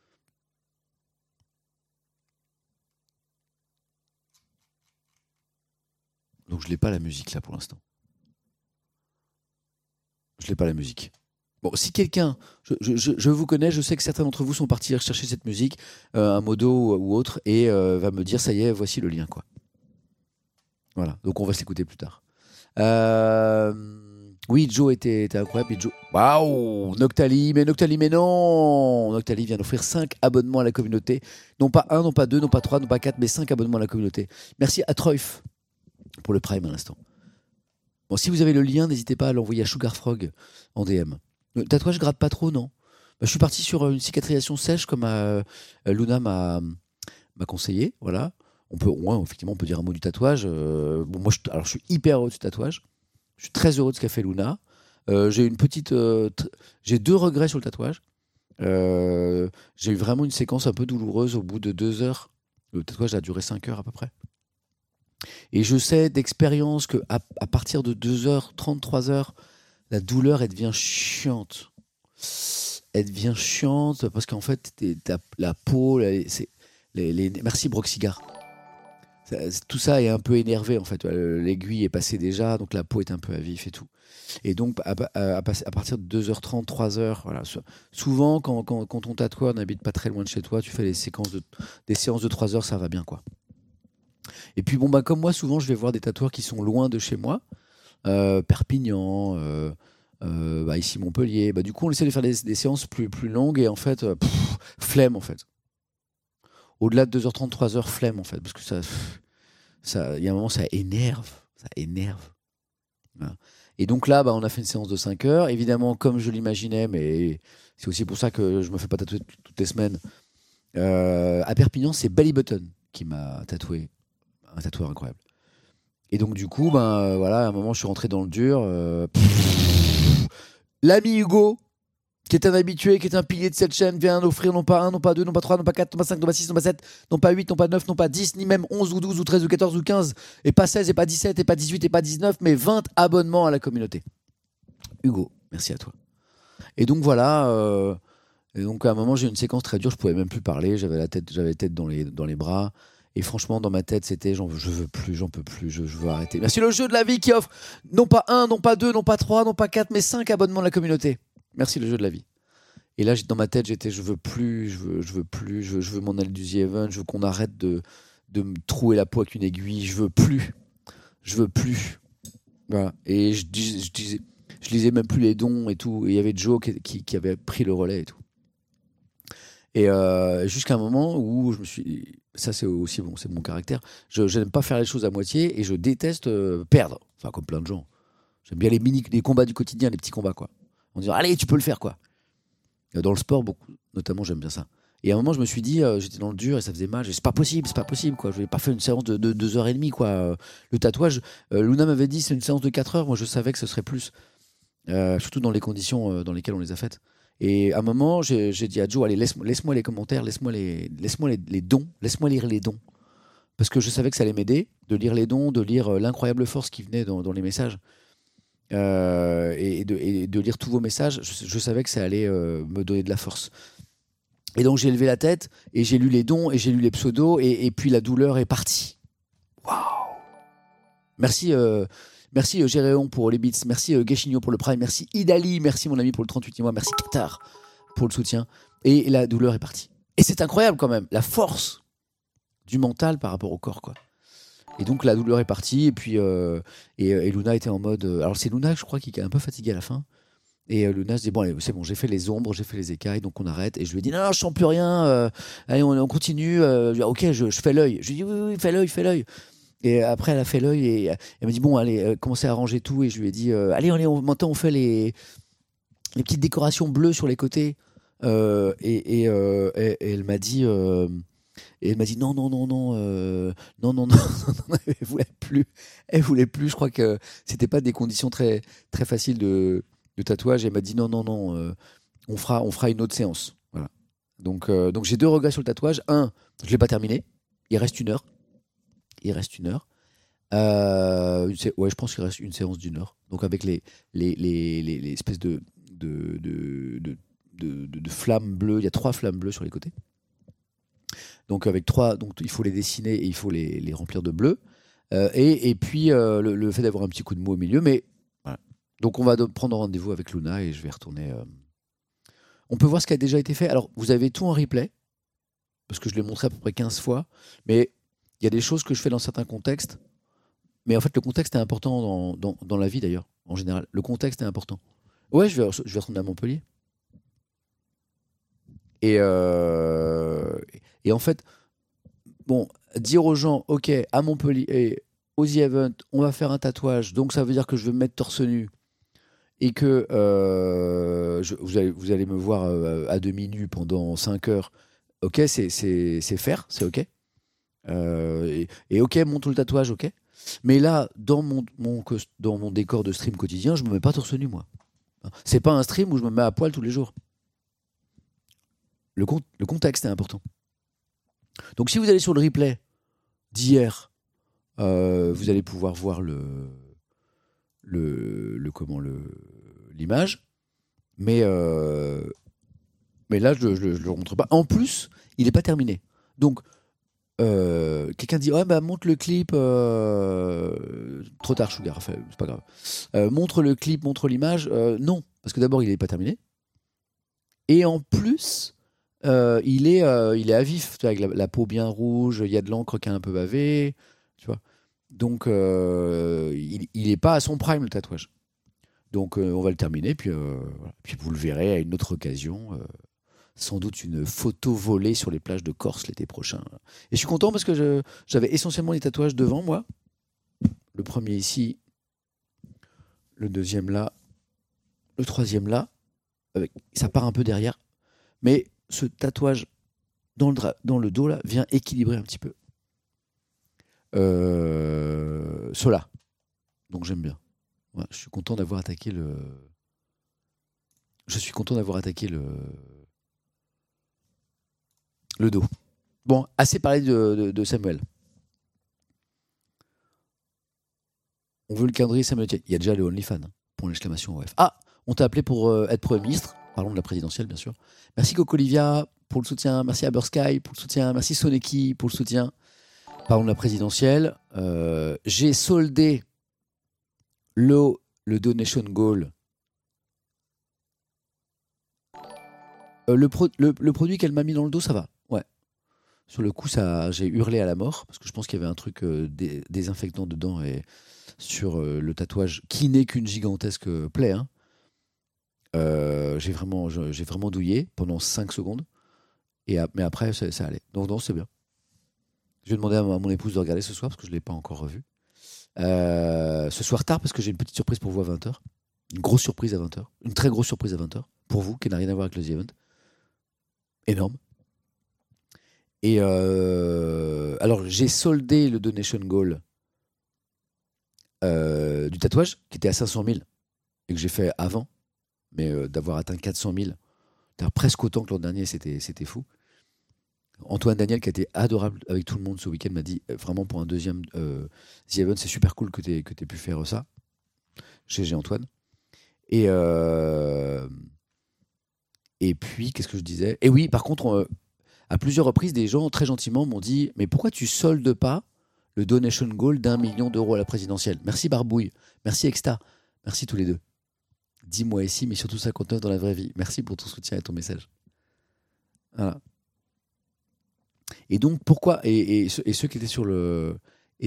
Donc je n'ai pas la musique là pour l'instant. Je n'ai pas la musique. Bon, si quelqu'un, je vous connais, je sais que certains d'entre vous sont partis rechercher cette musique, un modo ou autre, et va me dire ça y est, voici le lien quoi. Voilà, donc on va s'écouter plus tard. Oui, Joe était incroyable. Et Joe... Waouh, Noctali, mais non. Noctali vient d'offrir 5 abonnements à la communauté. Non pas 1, non pas 2, non pas 3, non pas 4, mais 5 abonnements à la communauté. Merci à Troyf pour le Prime à l'instant. Bon, si vous avez le lien, n'hésitez pas à l'envoyer à Sugarfrog en DM. Le tatouage gratte pas trop, non? Je suis parti sur une cicatrisation sèche comme Luna m'a conseillé. Voilà. Effectivement, on peut dire un mot du tatouage. Bon, moi, je suis hyper heureux de ce tatouage. Je suis très heureux de ce qu'a fait Luna. J'ai j'ai 2 regrets sur le tatouage. J'ai eu vraiment une séquence un peu douloureuse au bout de 2 heures. Le tatouage a duré 5 heures à peu près. Et je sais d'expérience qu'à partir de 2h30, 3h, la douleur, elle devient chiante. Elle devient chiante parce qu'en fait, la peau, merci Broxigar. Tout ça est un peu énervé en fait. L'aiguille est passée déjà, donc la peau est un peu à vif et tout. Et donc, à partir de 2h30, 3h, voilà. Souvent, quand ton tatoueur n'habite pas très loin de chez toi, tu fais des séances de 3 heures, ça va bien, quoi. Et puis, comme moi, souvent, je vais voir des tatoueurs qui sont loin de chez moi. Perpignan, ici Montpellier. Du coup, on essaie de faire des séances plus longues et en fait, flemme, en fait. Au-delà de 2h30, 3h, flemme, en fait. Parce que il y a un moment, ça énerve. Ça énerve. Voilà. Et donc là, on a fait une séance de 5 heures. Évidemment, comme je l'imaginais, mais c'est aussi pour ça que je me fais pas tatouer toutes les semaines. À Perpignan, c'est Belly Button qui m'a tatoué. Un tatoueur incroyable. Et donc, du coup, voilà, à un moment, je suis rentré dans le dur. L'ami Hugo, qui est un habitué, qui est un pilier de cette chaîne, vient d'offrir non pas 1, non pas 2, non pas 3, non pas 4, non pas 5, non pas 6, non pas 7, non pas 8, non pas 9, non pas 10, ni même 11 ou 12 ou 13 ou 14 ou 15, et pas 16, et pas 17, et pas 18, et pas 19, mais 20 abonnements à la communauté. Hugo, merci à toi. Et donc voilà, et donc à un moment j'ai eu une séquence très dure, je pouvais même plus parler, j'avais la tête dans les bras, et franchement dans ma tête c'était je veux plus, j'en peux plus, je veux arrêter. Merci le jeu de la vie qui offre non pas 1, non pas 2, non pas 3, non pas 4, mais 5 abonnements à la communauté. Merci le jeu de la vie. Et là, dans ma tête, j'étais, je veux m'en aller du The Event, je veux qu'on arrête de me trouer la peau avec une aiguille, je veux plus. Voilà. Et je lisais même plus les dons et tout. Et il y avait Joe qui avait pris le relais et tout. Et jusqu'à un moment où je me suis, ça c'est aussi bon, c'est mon caractère. Je n'aime pas faire les choses à moitié et je déteste perdre. Enfin, comme plein de gens. J'aime bien les combats du quotidien, les petits combats, quoi. En disant, allez, tu peux le faire, quoi. Dans le sport, beaucoup, notamment, j'aime bien ça. Et à un moment, je me suis dit, j'étais dans le dur et ça faisait mal. C'est pas possible, quoi. Je n'ai pas fait une séance de 2h30, quoi. Le tatouage, Luna m'avait dit, c'est une séance de 4 heures. Moi, je savais que ce serait plus. Surtout dans les conditions dans lesquelles on les a faites. Et à un moment, j'ai dit à Joe, allez, laisse-moi les commentaires, laisse-moi les dons, laisse-moi lire les dons. Parce que je savais que ça allait m'aider de lire les dons, de lire l'incroyable force qui venait dans les messages. Et de lire tous vos messages, je savais que ça allait me donner de la force. Et donc j'ai levé la tête et j'ai lu les dons et j'ai lu les pseudos et puis la douleur est partie. Waouh! Merci Géréon pour les bits, merci Geshigno pour le Prime, merci Idali, merci mon ami pour le 38e mois, merci Qatar pour le soutien. Et la douleur est partie. Et c'est incroyable quand même, la force du mental par rapport au corps, quoi. Et donc la douleur est partie et puis et Luna était en mode alors c'est Luna je crois qui est un peu fatiguée à la fin et Luna se dit bon allez, c'est bon, j'ai fait les ombres, j'ai fait les écailles, donc on arrête. Et je lui ai dit non, je sens plus rien, allez on continue. Ok, je fais l'œil. Je lui ai dit oui fais l'œil. Et après elle a fait l'œil et elle m'a dit bon allez commencez à arranger tout. Et je lui ai dit allez maintenant on fait les petites décorations bleues sur les côtés. Et elle m'a dit et elle m'a dit non, elle voulait plus. Je crois que c'était pas des conditions très très faciles de tatouage. Elle m'a dit non, on fera une autre séance. Voilà. Donc j'ai 2 regrets sur le tatouage. Un, je l'ai pas terminé. Il reste une heure. Je pense qu'il reste une séance d'1 heure. Donc avec les espèces de flammes bleues, il y a 3 flammes bleues sur les côtés. Donc avec 3, donc il faut les dessiner et il faut les remplir de bleu. Et puis le fait d'avoir un petit coup de mou au milieu, mais voilà. Donc on va prendre rendez-vous avec Luna et je vais retourner. On peut voir ce qui a déjà été fait. Alors vous avez tout en replay parce que je l'ai montré à peu près 15 fois, mais il y a des choses que je fais dans certains contextes, Mais en fait, le contexte est important dans la vie, d'ailleurs, en général. Le contexte est important. Ouais, je vais retourner à Montpellier. Et en fait, bon, dire aux gens, ok, à Montpellier, au The Event, on va faire un tatouage, donc ça veut dire que je vais me mettre torse nu et que vous allez me voir à demi nu pendant 5 heures. Ok, c'est faire, c'est ok. Et ok, montre le tatouage, ok. Mais là, dans mon décor de stream quotidien, je me mets pas torse nu, moi. C'est pas un stream où je me mets à poil tous les jours. Le contexte est important. Donc si vous allez sur le replay d'hier, vous allez pouvoir voir l'image, mais là je le montre pas. En plus, il n'est pas terminé. Donc quelqu'un dit montre le clip, trop tard Sugar, enfin, c'est pas grave. Montre le clip, montre l'image, non, parce que d'abord il n'est pas terminé, et en plus il est à vif, tu vois, avec la peau bien rouge, il y a de l'encre qui a un peu bavé, tu vois. Donc il n'est pas à son prime, le tatouage. Donc on va le terminer, puis vous le verrez à une autre occasion. Sans doute une photo volée sur les plages de Corse l'été prochain. Et je suis content parce que j'avais essentiellement les tatouages devant moi. Le premier ici, le deuxième là, le troisième là. Ça part un peu derrière. Mais ce tatouage dans le dos là vient équilibrer un petit peu cela. Donc j'aime bien. Ouais, je suis content d'avoir attaqué le dos. Bon, assez parlé de Samuel. On veut le calendrier Samuel. Il y a déjà le OnlyFans. Point d'exclamation, bref. Ah, on t'a appelé pour être Premier ministre. Parlons de la présidentielle, bien sûr. Merci Coco Olivia pour le soutien. Merci Abersky pour le soutien. Merci Soneki pour le soutien. Parlons de la présidentielle. J'ai soldé le donation goal. Le produit qu'elle m'a mis dans le dos, ça va. Ouais. Sur le coup, j'ai hurlé à la mort parce que je pense qu'il y avait un truc désinfectant dedans et sur le tatouage qui n'est qu'une gigantesque plaie. Hein. J'ai vraiment douillé pendant 5 secondes. Mais après, ça allait. Donc non, c'est bien. Je vais demander à mon épouse de regarder ce soir parce que je ne l'ai pas encore revu. Ce soir tard parce que j'ai une petite surprise pour vous à 20h. Une grosse surprise à 20h. Une très grosse surprise à 20h. Pour vous, qui n'a rien à voir avec le The Event. Énorme. Et alors, j'ai soldé le donation goal du tatouage qui était à 500 000 et que j'ai fait avant. Mais d'avoir atteint 400 000, presque autant que l'an dernier, c'était fou. Antoine Daniel, qui a été adorable avec tout le monde ce week-end, m'a dit vraiment pour un deuxième The Event, c'est super cool que tu aies pu faire ça. GG Antoine. Et puis, qu'est-ce que je disais ? Et oui, par contre, à plusieurs reprises, des gens très gentiment m'ont dit « Mais pourquoi tu soldes pas le donation goal d'1 million d'euros à la présidentielle ?» Merci Barbouille, merci Exta, merci tous les deux. 10 mois ici, mais surtout 59 dans la vraie vie. Merci pour ton soutien et ton message. Voilà. Et donc, pourquoi et ceux qui étaient sur le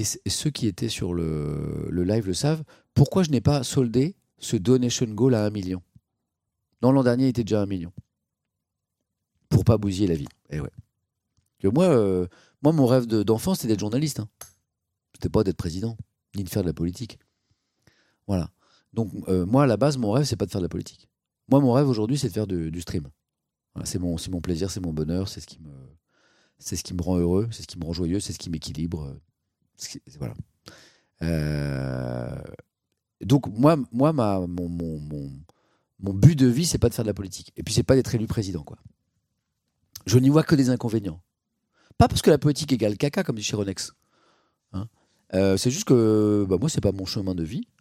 live le savent, pourquoi je n'ai pas soldé ce donation goal à 1 million ? Non, l'an dernier, il était déjà à 1 million. Pour pas bousiller la vie. Et ouais. Que moi, mon rêve d'enfant, c'était d'être journaliste. Hein. C'était pas d'être président, ni de faire de la politique. Voilà. Donc, moi, à la base, mon rêve, c'est pas de faire de la politique. Moi, mon rêve aujourd'hui, c'est de faire du stream. Voilà, c'est mon plaisir, c'est mon bonheur, c'est ce qui me rend heureux, c'est ce qui me rend joyeux, c'est ce qui m'équilibre. Voilà. Donc, moi mon but de vie, c'est pas de faire de la politique. Et puis, c'est pas d'être élu président, quoi. Je n'y vois que des inconvénients. Pas parce que la politique égale caca, comme dit Chironex. Hein, c'est juste que moi, c'est pas mon chemin de vie.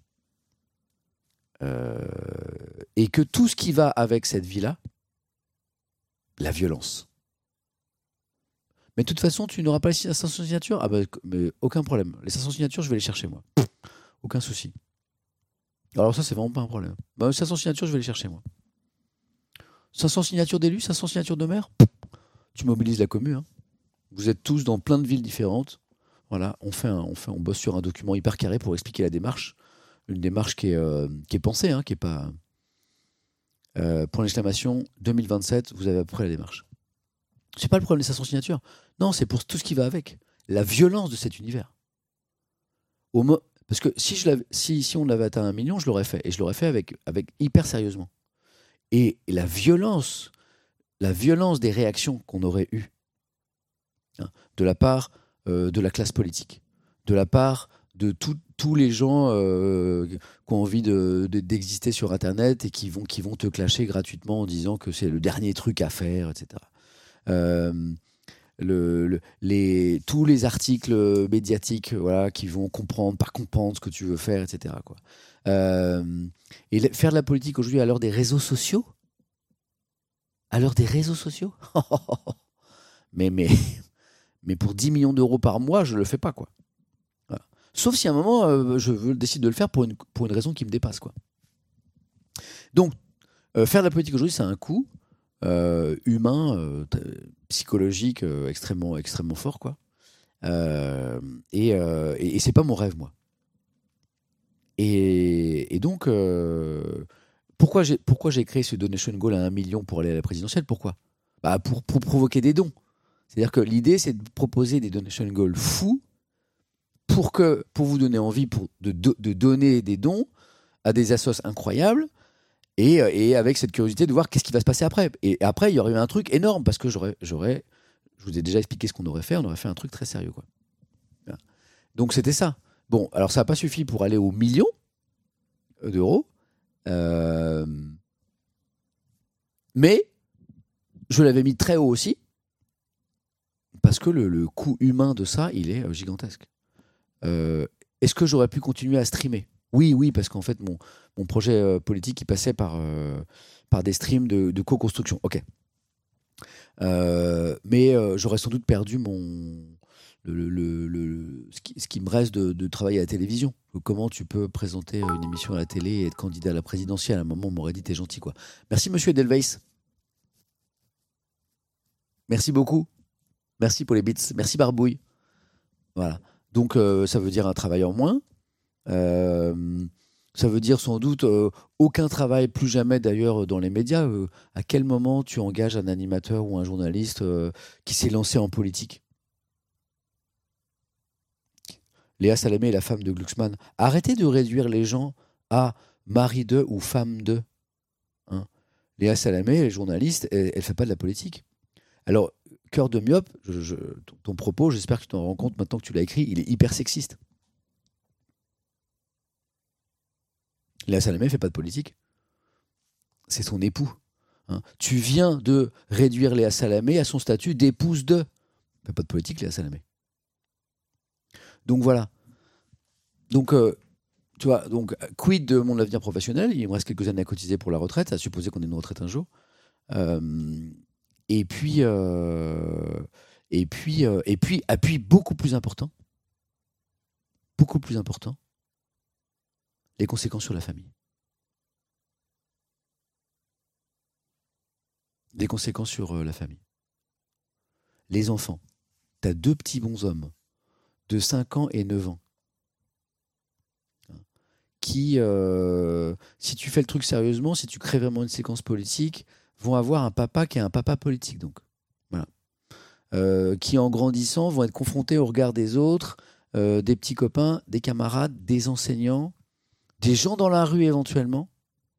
Et que tout ce qui va avec cette vie-là, la violence. Mais de toute façon, tu n'auras pas les 500 signatures ? Mais aucun problème. Les 500 signatures, je vais les chercher, moi. Aucun souci. Alors ça, c'est vraiment pas un problème. 500 signatures, je vais les chercher, moi. 500 signatures d'élus, 500 signatures de maires ? Tu mobilises la commune. Hein. Vous êtes tous dans plein de villes différentes. Voilà, on bosse sur un document hyper carré pour expliquer la démarche. Une démarche qui est pensée, qui est pas... point d'exclamation, 2027, vous avez à peu près la démarche. C'est pas le problème des 500 signatures. Non, c'est pour tout ce qui va avec. La violence de cet univers. Parce que si on avait atteint 1 million, je l'aurais fait. Et je l'aurais fait avec hyper sérieusement. Et la violence des réactions qu'on aurait eues, de la part de la classe politique, de la part de tous les gens qui ont envie d'exister sur Internet et qui vont te clasher gratuitement en disant que c'est le dernier truc à faire, etc. Tous les articles médiatiques, voilà, qui vont pas comprendre ce que tu veux faire, etc. Quoi. Et faire de la politique aujourd'hui à l'heure des réseaux sociaux, mais pour 10 millions d'euros par mois, je le fais pas, quoi. Voilà. Sauf si à un moment, je décide de le faire pour une raison qui me dépasse, quoi. Donc, faire de la politique aujourd'hui, c'est un coût humain, psychologique extrêmement, extrêmement fort, quoi. Et c'est pas mon rêve, moi. Et donc, pourquoi j'ai créé ce donation goal à 1 million pour aller à la présidentielle? Pourquoi? Pour provoquer des dons. C'est-à-dire que l'idée, c'est de proposer des donation goals fous pour vous donner envie de donner des dons à des assos incroyables et avec cette curiosité de voir qu'est-ce qui va se passer après. Et après, il y aurait eu un truc énorme parce que je vous ai déjà expliqué ce qu'on aurait fait. On aurait fait un truc très sérieux, quoi. Voilà. Donc, c'était ça. Bon, alors ça n'a pas suffi pour aller aux millions d'euros. Mais je l'avais mis très haut aussi parce que le coût humain de ça, il est gigantesque. Est-ce que j'aurais pu continuer à streamer? Oui, parce qu'en fait, mon projet politique, il passait par des streams de co-construction. Ok. Mais j'aurais sans doute perdu ce qui me reste de travail à la télévision. Comment tu peux présenter une émission à la télé et être candidat à la présidentielle? À un moment, on m'aurait dit t'es gentil, quoi. Merci, monsieur Edelweiss. Merci beaucoup. Merci pour les bits. Merci, Barbouille. Voilà. Donc, ça veut dire un travail en moins. Ça veut dire sans doute aucun travail, plus jamais d'ailleurs dans les médias. À quel moment tu engages un animateur ou un journaliste qui s'est lancé en politique? Léa Salamé est la femme de Glucksmann. Arrêtez de réduire les gens à mari de ou femme de. Léa Salamé, elle est journaliste, elle ne fait pas de la politique. Alors, cœur de myope, ton propos, j'espère que tu t'en rends compte maintenant que tu l'as écrit, il est hyper sexiste. Léa Salamé ne fait pas de politique. C'est son époux. Tu viens de réduire Léa Salamé à son statut d'épouse de. Elle ne fait pas de politique, Léa Salamé. Donc voilà. Donc, tu vois, quid de mon avenir professionnel? Il me reste quelques années à cotiser pour la retraite, à supposer qu'on ait une retraite un jour. Et puis, beaucoup plus important, les conséquences sur la famille. Les conséquences sur la famille. Les enfants. T'as 2 petits bonshommes de 5 ans et 9 ans qui, si tu fais le truc sérieusement, si tu crées vraiment une séquence politique, vont avoir un papa qui est un papa politique. Donc, voilà. Qui, en grandissant, vont être confrontés au regard des autres, des petits copains, des camarades, des enseignants, des gens dans la rue éventuellement,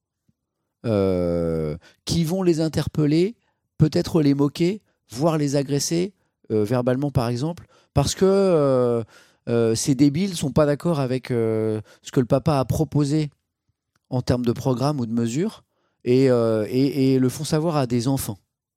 qui vont les interpeller, peut-être les moquer, voire les agresser, verbalement par exemple, parce que ces débiles ne sont pas d'accord avec ce que le papa a proposé en termes de programme ou de mesures, et le font savoir à des enfants.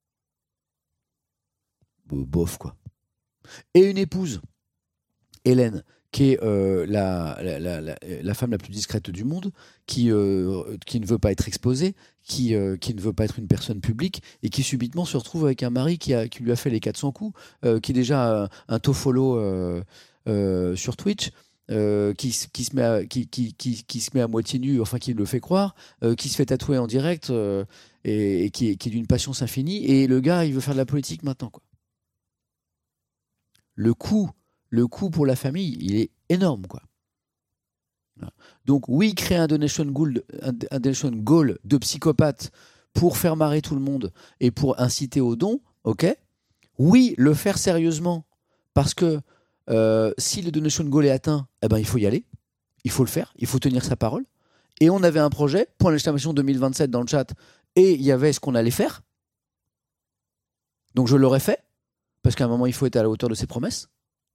Bof, quoi. Et une épouse, Hélène, qui est la femme la plus discrète du monde, qui ne veut pas être exposée, qui ne veut pas être une personne publique, et qui subitement se retrouve avec un mari qui lui a fait les 400 coups, qui est déjà un tofollow sur Twitch, qui se met à moitié nu, enfin qui le fait croire, qui se fait tatouer en direct, et qui est d'une patience infinie, et le gars, il veut faire de la politique maintenant, quoi. Le coût le coût pour la famille, il est énorme, quoi. Voilà. Donc oui, créer un donation goal de psychopathe pour faire marrer tout le monde et pour inciter au don, ok. Oui, le faire sérieusement, parce que si le donation goal est atteint, eh ben, il faut y aller, il faut le faire, il faut tenir sa parole. Et on avait un projet, point d'exclamation 2027 dans le chat, et il y avait ce qu'on allait faire. Donc je l'aurais fait, parce qu'à un moment, il faut être à la hauteur de ses promesses.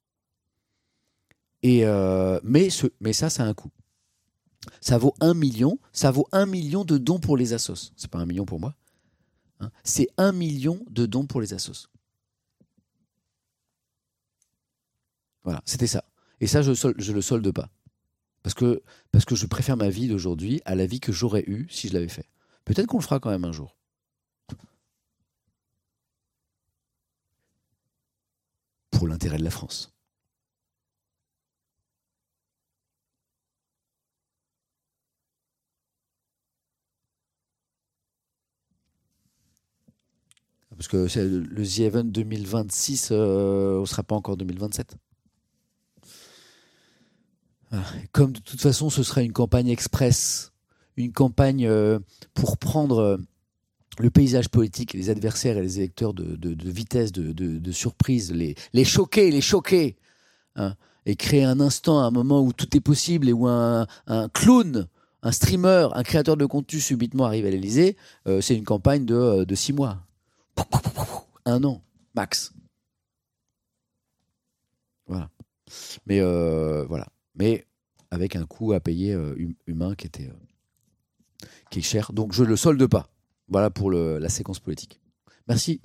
Et mais ça a un coût. Ça vaut 1 million, ça vaut 1 million de dons pour les assos. C'est pas 1 million pour moi. Hein, c'est 1 million de dons pour les assos. Voilà, c'était ça. Et ça, je le solde pas. Parce que je préfère ma vie d'aujourd'hui à la vie que j'aurais eue si je l'avais fait. Peut-être qu'on le fera quand même un jour. Pour l'intérêt de la France. Parce que c'est le The Event 2026, on ne sera pas encore 2027. Voilà. Comme de toute façon, ce sera une campagne express, une campagne pour prendre le paysage politique, les adversaires et les électeurs de vitesse, de surprise, les choquer, hein, et créer un instant, un moment où tout est possible et où un clown, un streamer, un créateur de contenu subitement arrive à l'Élysée, c'est une campagne de 6 mois. 1 an, max. Voilà. Mais voilà. Mais avec un coût à payer humain qui est cher. Donc je le solde pas. Voilà pour la séquence politique. Merci.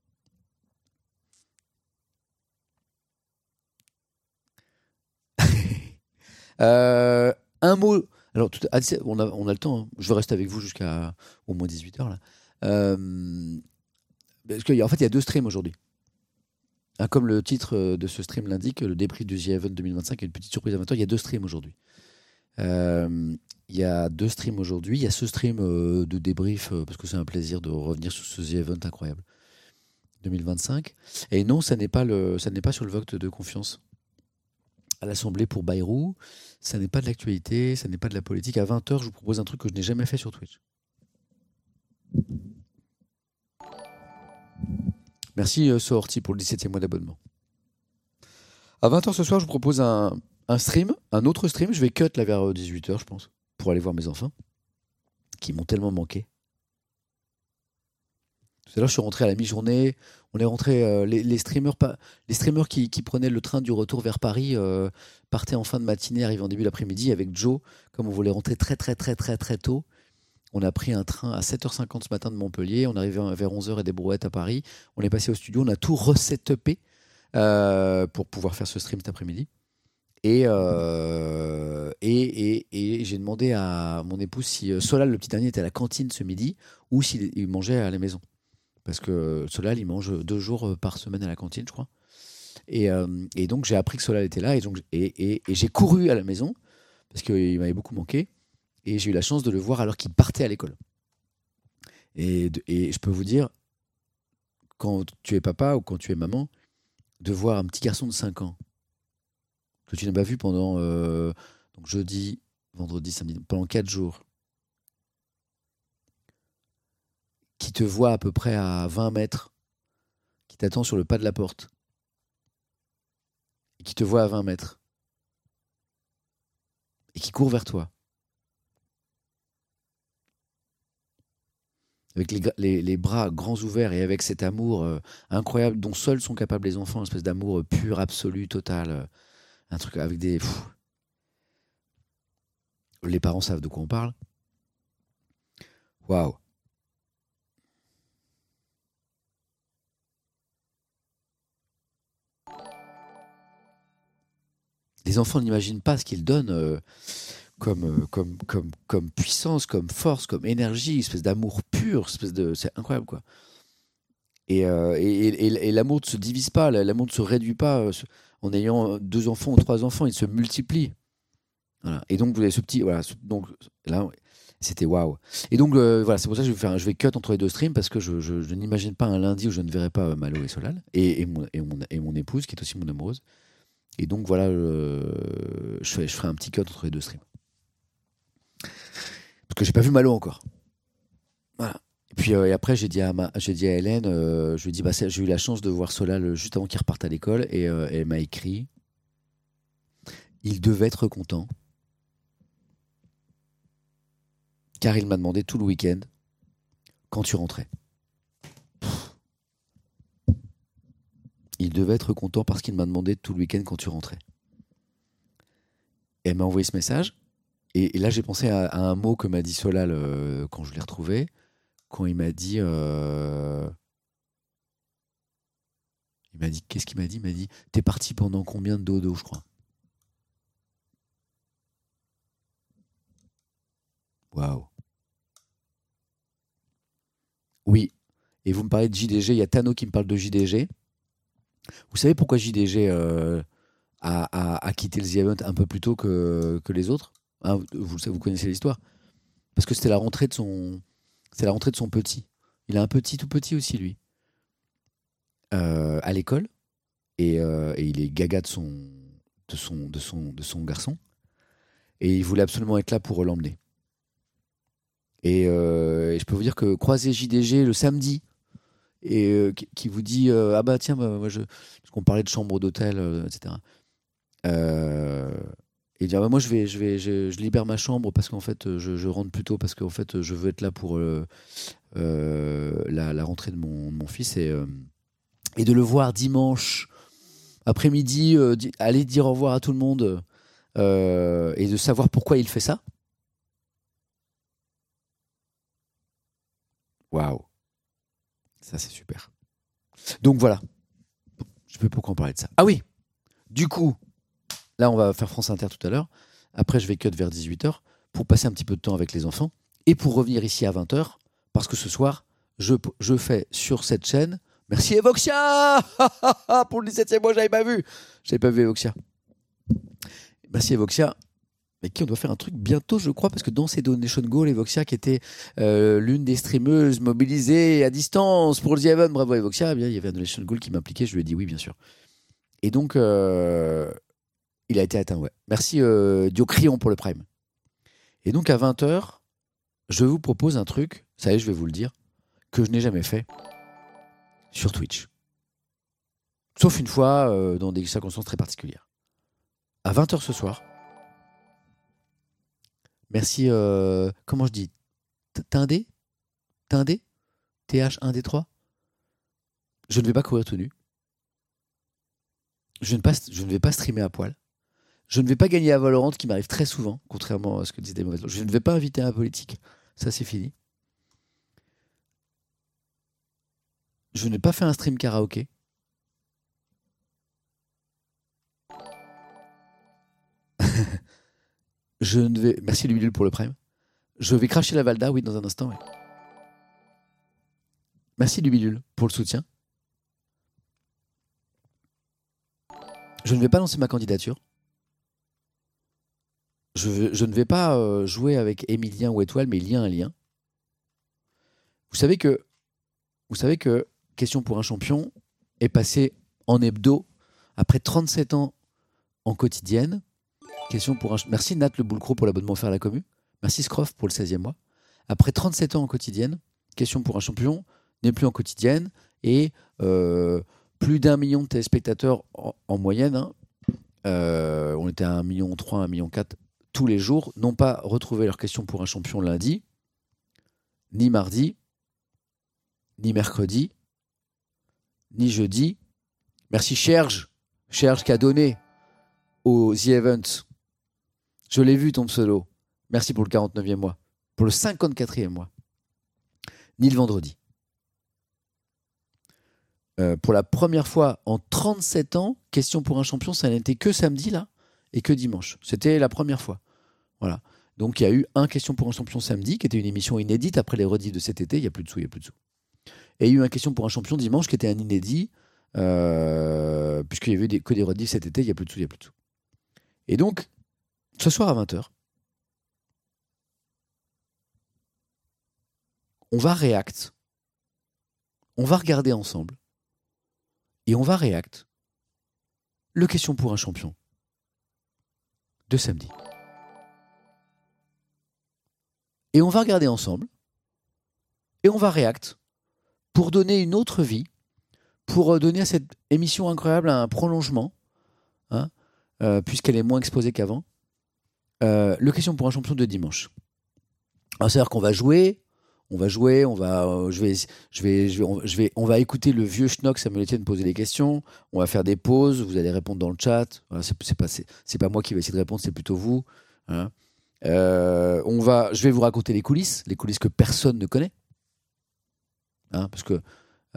Un mot. Alors, on a le temps. Hein. Je vais rester avec vous jusqu'à au moins 18h là. Parce qu'en fait, il y a 2 streams aujourd'hui. Hein, comme le titre de ce stream l'indique, le débrief du The Event 2025 est une petite surprise amateur. Il y a 2 streams aujourd'hui. Il y a 2 streams aujourd'hui. Il y a ce stream de débrief, parce que c'est un plaisir de revenir sur ce The Event incroyable 2025. Et non, ça n'est pas sur le vote de confiance à l'Assemblée pour Bayrou. Ça n'est pas de l'actualité, ça n'est pas de la politique. À 20h, je vous propose un truc que je n'ai jamais fait sur Twitch. Merci Sohorty pour le 17e mois d'abonnement. À 20h ce soir, je vous propose un stream, un autre stream. Je vais cut là vers 18h, je pense, pour aller voir mes enfants, qui m'ont tellement manqué. Tout à l'heure, je suis rentré à la mi-journée. On est rentré, les streamers qui prenaient le train du retour vers Paris partaient en fin de matinée, arrivaient en début d'après-midi avec Joe. Comme on voulait rentrer très tôt, on a pris un train à 7h50 ce matin de Montpellier. On est arrivé vers 11h et des brouettes à Paris. On est passé au studio. On a tout resetupé pour pouvoir faire ce stream cet après-midi. Et j'ai demandé à mon épouse si Solal, le petit dernier, était à la cantine ce midi ou s'il mangeait à la maison. Parce que Solal, il mange 2 jours par semaine à la cantine, je crois. Et donc, j'ai appris que Solal était là. Et j'ai couru à la maison parce qu'il m'avait beaucoup manqué. Et j'ai eu la chance de le voir alors qu'il partait à l'école. Et je peux vous dire, quand tu es papa ou quand tu es maman, de voir un petit garçon de 5 ans que tu n'as pas vu pendant donc jeudi, vendredi, samedi, pendant 4 jours, qui te voit à peu près à 20 mètres, qui t'attend sur le pas de la porte, et qui te voit à 20 mètres, et qui court vers toi, avec les bras grands ouverts et avec cet amour incroyable dont seuls sont capables les enfants, une espèce d'amour pur, absolu, total, un truc avec des... Les parents savent de quoi on parle. Waouh. Les enfants n'imaginent pas ce qu'ils donnent comme puissance, comme force, comme énergie, une espèce d'amour pur, c'est incroyable quoi. Et l'amour ne se divise pas, l'amour ne se réduit pas en ayant 2 enfants ou 3 enfants, il se multiplie. Voilà. Et donc vous avez ce petit, voilà, donc là c'était waouh. Et donc voilà, c'est pour ça que je vais cut entre les 2 streams parce que je n'imagine pas un lundi où je ne verrai pas Malo et Solal et mon épouse qui est aussi mon amoureuse. Et donc voilà, je ferai un petit cut entre les deux streams. Parce que j'ai pas vu Malo encore. Voilà. Et puis et après, j'ai dit à Hélène, je lui ai dit, j'ai eu la chance de voir Solal juste avant qu'il reparte à l'école, et elle m'a écrit, il devait être content, car il m'a demandé tout le week-end quand tu rentrais. Il devait être content parce qu'il m'a demandé tout le week-end quand tu rentrais. Et elle m'a envoyé ce message. Et là, j'ai pensé à un mot que m'a dit Solal quand je l'ai retrouvé. Quand il m'a dit... qu'est-ce qu'il m'a dit ? Il m'a dit, t'es parti pendant combien de dodo, je crois. Waouh. Oui. Et vous me parlez de JDG. Il y a Tano qui me parle de JDG. Vous savez pourquoi JDG a quitté le The Event un peu plus tôt que les autres, hein, vous connaissez l'histoire. Parce que c'était la rentrée de son petit. Il a un petit, tout petit aussi, lui. À l'école. Et il est gaga de son garçon. Et il voulait absolument être là pour l'emmener. Et je peux vous dire que croiser JDG le samedi, et qui vous dit ah bah tiens, moi parce qu'on parlait de chambre d'hôtel, etc. Et dire bah, moi je libère ma chambre parce qu'en fait je rentre plus tôt parce qu'en fait je veux être là pour la rentrée de mon fils, et de le voir dimanche après-midi aller dire au revoir à tout le monde, et de savoir pourquoi il fait ça. Waouh. Ça, c'est super. Donc voilà. Je ne sais plus pourquoi on parlait de ça. Ah oui. Du coup, là, on va faire France Inter tout à l'heure. Après, je vais cut vers 18h pour passer un petit peu de temps avec les enfants et pour revenir ici à 20h parce que ce soir, je fais sur cette chaîne. Merci Evoxia pour le 17e mois, j'avais pas vu. J'avais pas vu Evoxia. Merci Evoxia. Mais qui on doit faire un truc bientôt, je crois, parce que dans ces Donation Goal, Evoxia, qui était l'une des streameuses mobilisées à distance pour le The Event, bravo Evoxia, eh bien, il y avait un Donation Goal qui m'impliquait, je lui ai dit oui, bien sûr. Et donc, il a été atteint, ouais. Merci Diocrion pour le Prime. Et donc, à 20h, je vous propose un truc, ça y est, je vais vous le dire, que je n'ai jamais fait sur Twitch. Sauf une fois, dans des circonstances très particulières. À 20h ce soir, merci, comment je dis, Tindé TH1D3. Je ne vais pas courir tout nu. Je ne vais pas streamer à poil. Je ne vais pas gagner à Valorant, qui m'arrive très souvent, contrairement à ce que disaient des mauvaises langues. Je ne vais pas inviter un politique. Ça, c'est fini. Je n'ai pas fait un stream karaoké. Je ne vais... Merci Lumilul pour le prime. Je vais cracher la Valda, oui, dans un instant. Oui. Merci Lumilul pour le soutien. Je ne vais pas lancer ma candidature. Je ne vais pas jouer avec Emilien ou Étoile, mais il y a un lien. Vous savez que Question pour un champion est passé en hebdo après 37 ans en quotidienne. Merci Nat Le Boulcro pour l'abonnement offert à la commu. Merci Scroff pour le 16e mois. Après 37 ans en quotidienne, Question pour un champion n'est plus en quotidienne et plus d'1 million de téléspectateurs en moyenne. Hein. On était à 1,3 million, 1,4 million tous les jours, n'ont pas retrouvé leur Question pour un champion lundi, ni mardi, ni mercredi, ni jeudi. Merci Serge qui a donné au The Event. Je l'ai vu ton pseudo. Merci pour le 49e mois. Pour le 54e mois. Ni le vendredi. Pour la première fois en 37 ans, Question pour un champion, ça n'était que samedi là et que dimanche. C'était la première fois. Voilà. Donc il y a eu un Question pour un champion samedi, qui était une émission inédite après les rediffs de cet été. Il n'y a plus de sous. Et il y a eu un Question pour un champion dimanche, qui était un inédit, puisqu'il y avait que des rediffs cet été. Il n'y a plus de sous. Et donc, ce soir à 20h, on va react. On va regarder ensemble. Et on va react le question pour un champion de samedi. Et on va regarder ensemble, et on va react pour donner une autre vie, pour donner à cette émission incroyable un prolongement, hein, puisqu'elle est moins exposée qu'avant. Le question pour un champion de dimanche. Alors, c'est-à-dire qu'on va jouer, on va écouter le vieux schnock Samuel Etienne poser des questions, on va faire des pauses, vous allez répondre dans le chat. Voilà, c'est pas moi qui vais essayer de répondre, c'est plutôt vous. Hein. Je vais vous raconter les coulisses que personne ne connaît, hein, parce que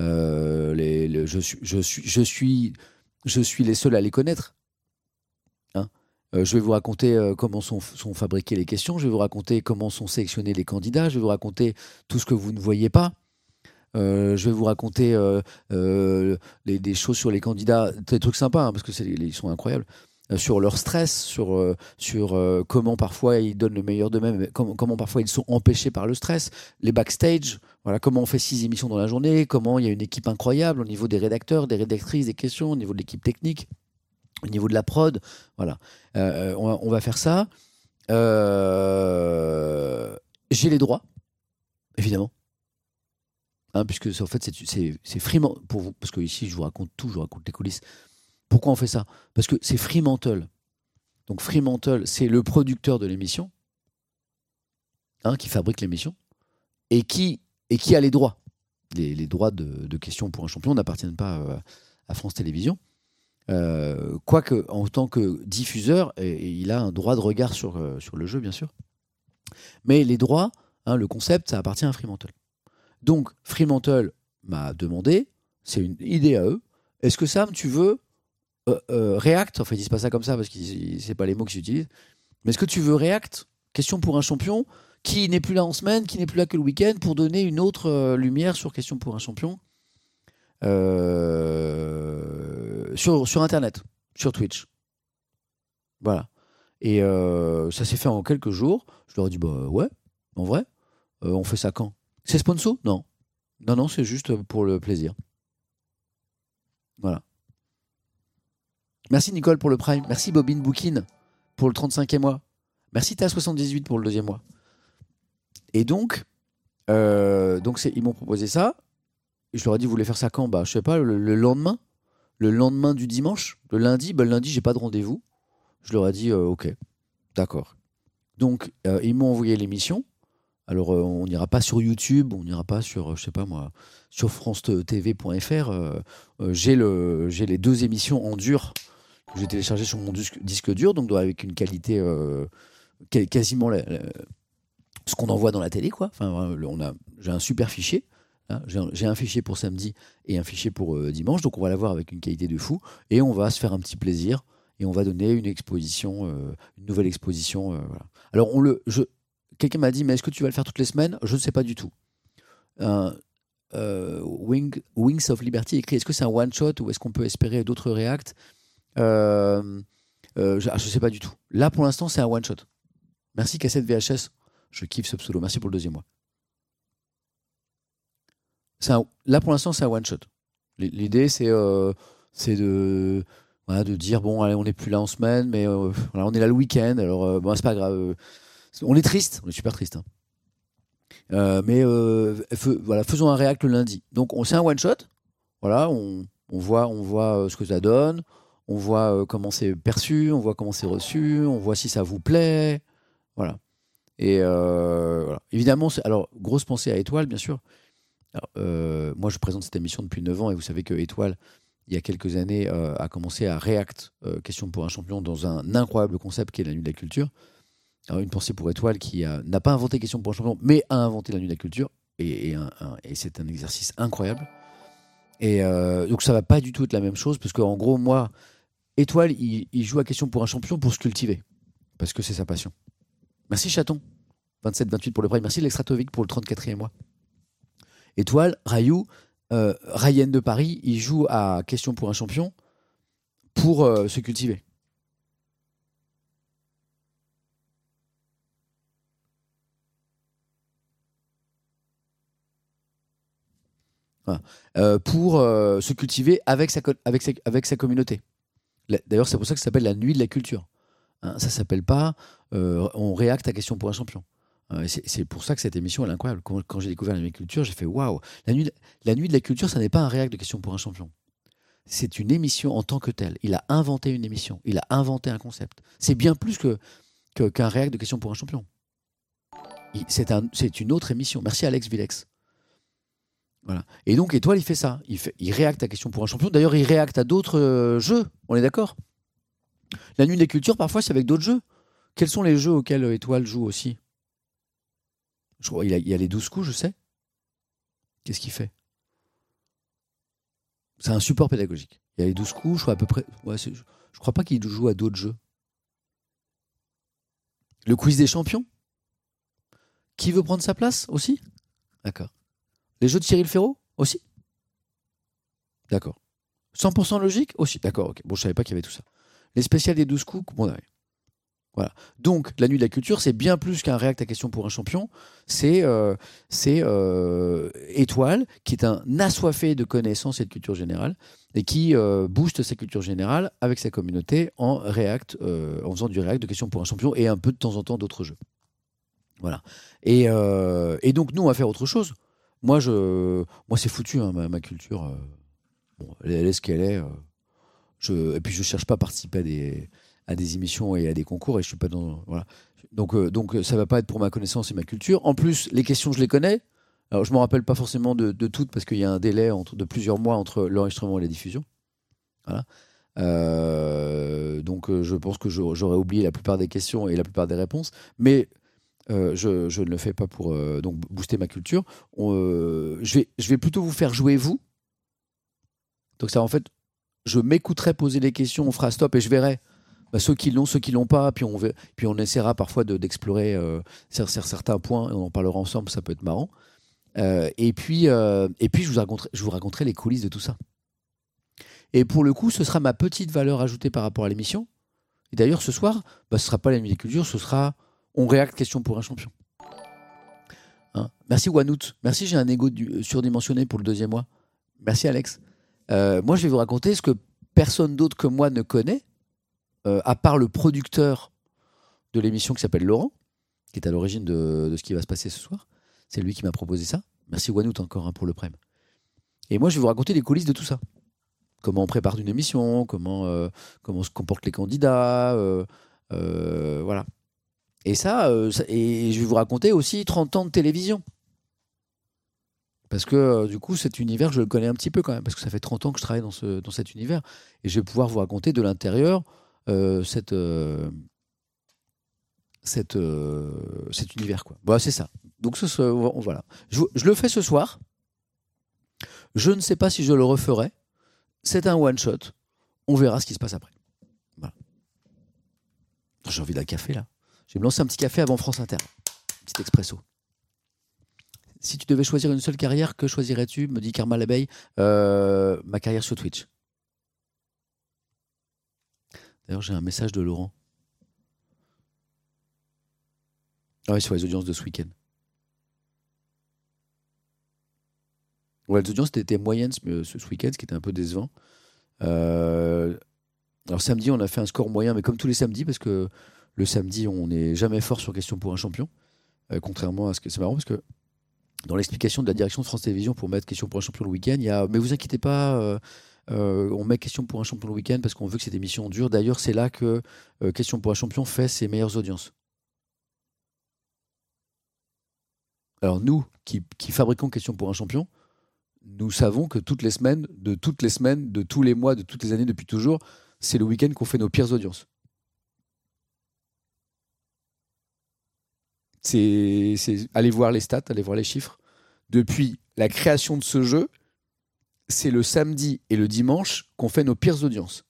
je suis les seuls à les connaître. Hein. Je vais vous raconter comment sont fabriquées les questions, je vais vous raconter comment sont sélectionnés les candidats, je vais vous raconter tout ce que vous ne voyez pas. Je vais vous raconter des choses sur les candidats, des trucs sympas, hein, parce que ils sont incroyables. Sur leur stress, sur comment parfois ils donnent le meilleur d'eux-mêmes, comment parfois ils sont empêchés par le stress, les backstage, voilà, comment on fait 6 émissions dans la journée, comment il y a une équipe incroyable au niveau des rédacteurs, des rédactrices, des questions, au niveau de l'équipe technique, au niveau de la prod, voilà. On va faire ça. J'ai les droits, évidemment. Hein, puisque en fait c'est Fremantle pour vous, parce que ici je vous raconte tout, je vous raconte les coulisses. Pourquoi on fait ça? Parce que c'est Fremantle. Donc Fremantle, c'est le producteur de l'émission, hein, qui fabrique l'émission, et qui a les droits. Les droits de questions pour un champion n'appartiennent pas à France Télévisions. Quoique, en tant que diffuseur, il a un droit de regard sur le jeu, bien sûr. Mais les droits, hein, le concept, ça appartient à Fremantle. Donc Fremantle m'a demandé, c'est une idée à eux, est-ce que Sam, tu veux react, enfin ils disent pas ça comme ça parce que c'est pas les mots qu'ils utilisent, mais est-ce que tu veux react, question pour un champion qui n'est plus là en semaine, qui n'est plus là que le week-end, pour donner une autre lumière sur question pour un champion sur internet, sur Twitch, voilà. Et ça s'est fait en quelques jours. Je leur ai dit bah ouais, en vrai, on fait ça quand? C'est sponsor? Non, c'est juste pour le plaisir, voilà. Merci Nicole pour le Prime. Merci Bobine Boukin pour le 35e mois. Merci Ta78 pour le 2e mois. Et donc ils m'ont proposé ça. Et je leur ai dit, vous voulez faire ça quand? Bah, je sais pas, le lendemain. Le lendemain du dimanche. Le lundi, le lundi, j'ai pas de rendez-vous. Je leur ai dit, ok, d'accord. Donc, ils m'ont envoyé l'émission. Alors, on n'ira pas sur YouTube, on n'ira pas sur, je sais pas moi, sur francetv.fr. J'ai les 2 émissions en dur que j'ai téléchargées sur mon disque dur, donc avec une qualité quasiment ce qu'on envoie dans la télé, quoi. Enfin, j'ai un super fichier. Hein, j'ai un fichier pour samedi et un fichier pour dimanche, donc on va l'avoir avec une qualité de fou et on va se faire un petit plaisir et on va donner une exposition, une nouvelle exposition. Voilà. Alors quelqu'un m'a dit, mais est-ce que tu vas le faire toutes les semaines? Je ne sais pas du tout. Wings of Liberty écrit, est-ce que c'est un one shot ou est-ce qu'on peut espérer d'autres reacts? Je ne sais pas du tout. Là pour l'instant c'est un one shot. Merci Cassette VHS, je kiffe ce pseudo, merci pour le 2e mois. Là pour l'instant c'est un one shot. L'idée c'est de dire bon allez, on n'est plus là en semaine, mais voilà, on est là le week-end, alors bon, c'est pas grave, on est triste, on est super triste, hein. Mais voilà, faisons un react le lundi. Donc c'est un one shot, voilà, on voit ce que ça donne, on voit comment c'est perçu, on voit comment c'est reçu, on voit si ça vous plaît, voilà. Et voilà. Évidemment, alors grosse pensée à Étoile, bien sûr. Alors, moi je présente cette émission depuis 9 ans et vous savez que Étoile, il y a quelques années, a commencé à react question pour un champion dans un incroyable concept qui est la Nuit de la Culture. Alors, une pensée pour Étoile qui n'a pas inventé question pour un champion, mais a inventé la Nuit de la Culture et c'est un exercice incroyable. Et donc ça va pas du tout être la même chose parce qu'en gros moi, Étoile il joue à question pour un champion pour se cultiver parce que c'est sa passion. Merci Chaton 27-28 pour le prix, merci l'Extratovic pour le 34e mois. Étoile, Rayou, Ryan de Paris, il joue à question pour un champion pour se cultiver. Voilà. Pour se cultiver avec sa communauté. D'ailleurs, c'est pour ça que ça s'appelle la nuit de la culture. Hein, ça s'appelle pas on réacte à question pour un champion. C'est pour ça que cette émission elle est incroyable. Quand j'ai découvert la nuit de la culture, j'ai fait waouh. La nuit de la culture, ça n'est pas un réact de question pour un champion. C'est une émission en tant que telle. Il a inventé une émission. Il a inventé un concept. C'est bien plus qu'un réact de question pour un champion. C'est une autre émission. Merci Alex Villex. Voilà. Et donc Étoile, il fait ça. Il réacte à question pour un champion. D'ailleurs, il réacte à d'autres jeux. On est d'accord ? La nuit des cultures, parfois, c'est avec d'autres jeux. Quels sont les jeux auxquels Étoile joue aussi ? Il y a les 12 coups, je sais. Qu'est-ce qu'il fait ? C'est un support pédagogique. Il y a les 12 coups, je crois à peu près. Ouais, je crois pas qu'il joue à d'autres jeux. Le quiz des champions ? Qui veut prendre sa place aussi ? D'accord. Les jeux de Cyril Ferraud aussi ? D'accord. 100% logique aussi ? D'accord, ok. Bon, je savais pas qu'il y avait tout ça. Les spéciales des 12 coups, bon, ouais. Voilà. Donc, la nuit de la culture, c'est bien plus qu'un réact à question pour un champion. C'est Étoile, qui est un assoiffé de connaissances et de culture générale, et qui booste sa culture générale avec sa communauté en faisant du réact de question pour un champion et un peu de temps en temps d'autres jeux. Voilà. Et donc, nous, on va faire autre chose. Moi, c'est foutu, hein, ma culture. Bon, elle est ce qu'elle est. Et puis, je cherche pas à participer à des émissions et à des concours, et je suis pas dans. Voilà. Donc, ça va pas être pour ma connaissance et ma culture. En plus, les questions, je les connais. Alors, je me rappelle pas forcément de toutes, parce qu'il y a un délai de plusieurs mois entre l'enregistrement et la diffusion. Voilà. Donc, je pense que j'aurais oublié la plupart des questions et la plupart des réponses. Mais je ne le fais pas pour donc booster ma culture. Je vais plutôt vous faire jouer vous. Donc ça, en fait, je m'écouterai poser les questions, on fera stop et je verrai ceux qui l'ont, ceux qui l'ont pas, puis on essaiera parfois d'explorer certains points et on en parlera ensemble, ça peut être marrant. Et puis je vous raconterai les coulisses de tout ça. Et pour le coup, ce sera ma petite valeur ajoutée par rapport à l'émission. Et d'ailleurs, ce soir, ce sera pas la nuit des cultures, ce sera on réacte question pour un champion. Hein, merci Wanout. Merci, j'ai un ego surdimensionné pour le 2e mois. Merci Alex. Moi, je vais vous raconter ce que personne d'autre que moi ne connaît, à part le producteur de l'émission qui s'appelle Laurent, qui est à l'origine de ce qui va se passer ce soir. C'est lui qui m'a proposé ça. Merci Wanout encore pour le prême. Et moi, je vais vous raconter les coulisses de tout ça. Comment on prépare une émission, comment se comportent les candidats, voilà. Et et je vais vous raconter aussi 30 ans de télévision. Parce que du coup, cet univers, je le connais un petit peu quand même, parce que ça fait 30 ans que je travaille dans cet univers. Et je vais pouvoir vous raconter de l'intérieur cet univers, quoi. Bon, c'est ça. Donc, voilà. Je le fais ce soir. Je ne sais pas si je le referai. C'est un one-shot. On verra ce qui se passe après. Voilà. J'ai envie d'un café, là. Je vais me lancer un petit café avant France Inter. Petit expresso. Si tu devais choisir une seule carrière, que choisirais-tu ? Me dit Karma l'abeille. Ma carrière sur Twitch. D'ailleurs, j'ai un message de Laurent. Ah oui, sur les audiences de ce week-end. Ouais, les audiences étaient moyennes ce week-end, ce qui était un peu décevant. Alors samedi, on a fait un score moyen, mais comme tous les samedis, parce que le samedi, on n'est jamais fort sur question pour un champion. Contrairement à ce que c'est marrant, parce que dans l'explication de la direction de France Télévisions pour mettre question pour un champion le week-end, il y a mais vous inquiétez pas, on met question pour un champion le week-end parce qu'on veut que cette émission dure. D'ailleurs, c'est là que question pour un champion fait ses meilleures audiences. Alors nous, qui fabriquons question pour un champion, nous savons que toutes les semaines, de tous les mois, de toutes les années, depuis toujours, c'est le week-end qu'on fait nos pires audiences. Allez voir les stats, allez voir les chiffres. Depuis la création de ce jeu, c'est le samedi et le dimanche qu'on fait nos pires audiences.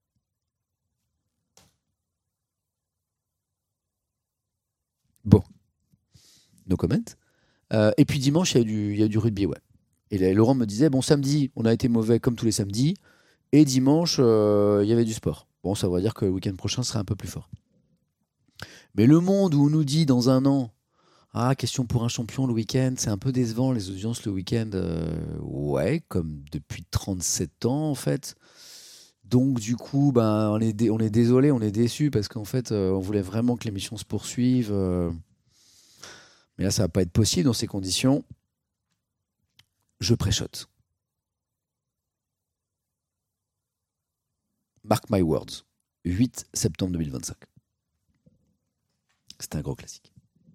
Bon. No comment. Et puis dimanche, il y a du rugby, ouais. Et là, Laurent me disait, bon, samedi, on a été mauvais comme tous les samedis, et dimanche, il y avait du sport. Bon, ça veut dire que le week-end prochain sera un peu plus fort. Mais le monde où on nous dit dans un an, question pour un champion le week-end, c'est un peu décevant, les audiences le week-end, ouais, comme depuis 37 ans en fait. Donc du coup, ben, on est désolé, on est déçu parce qu'en fait, on voulait vraiment que l'émission se poursuive. Mais là, ça va pas être possible dans ces conditions. Je préchote. Mark my words. 8 septembre 2025. C'était un gros classique.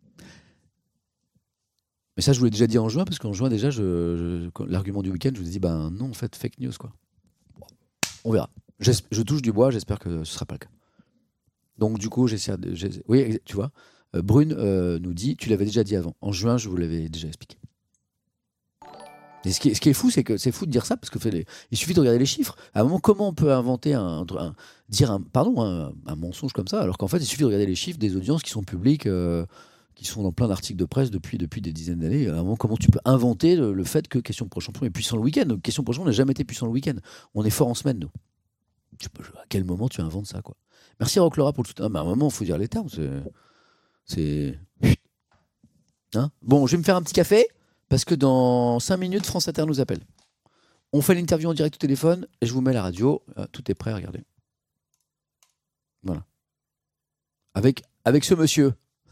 Mais ça, je vous l'ai déjà dit en juin, parce qu'en juin, déjà, l'argument du week-end, je vous ai dit, ben non, en fait, fake news, quoi. Bon, on verra. Je touche du bois, j'espère que ce ne sera pas le cas. Donc, du coup, oui, tu vois, Brune nous dit, tu l'avais déjà dit avant. En juin, je vous l'avais déjà expliqué. Et ce qui est fou, c'est que c'est fou de dire ça, parce que il suffit de regarder les chiffres. À un moment, comment on peut inventer dire un mensonge comme ça, alors qu'en fait, il suffit de regarder les chiffres des audiences qui sont publiques, qui sont dans plein d'articles de presse depuis des dizaines d'années. À un moment, comment tu peux inventer le fait que Question pour Champion est puissant le week-end? Question pour Champion n'a jamais été puissant le week-end. On est fort en semaine, nous. À quel moment tu inventes ça, quoi? Merci Rock Laura pour le soutien. Mais à un moment, il faut dire les termes. C'est... Hein, bon, je vais me faire un petit café. Parce que dans 5 minutes, France Inter nous appelle. On fait l'interview en direct au téléphone et je vous mets la radio. Tout est prêt, regardez. Voilà. Avec ce monsieur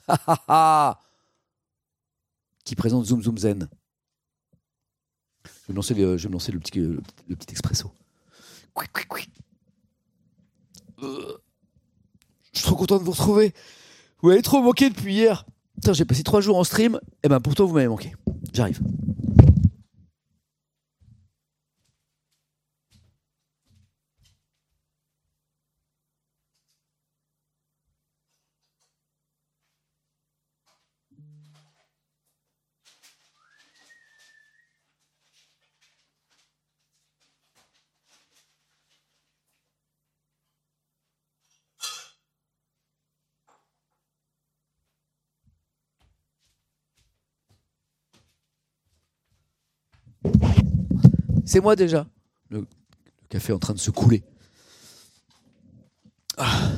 qui présente Zoom Zoom Zen. Je vais me lancer le petit expresso. Je suis trop content de vous retrouver. Vous m'avez trop manqué depuis hier. Putain, j'ai passé 3 jours en stream. Et ben pourtant, vous m'avez manqué. J'arrive. C'est moi déjà. Le café est en train de se couler. Ah.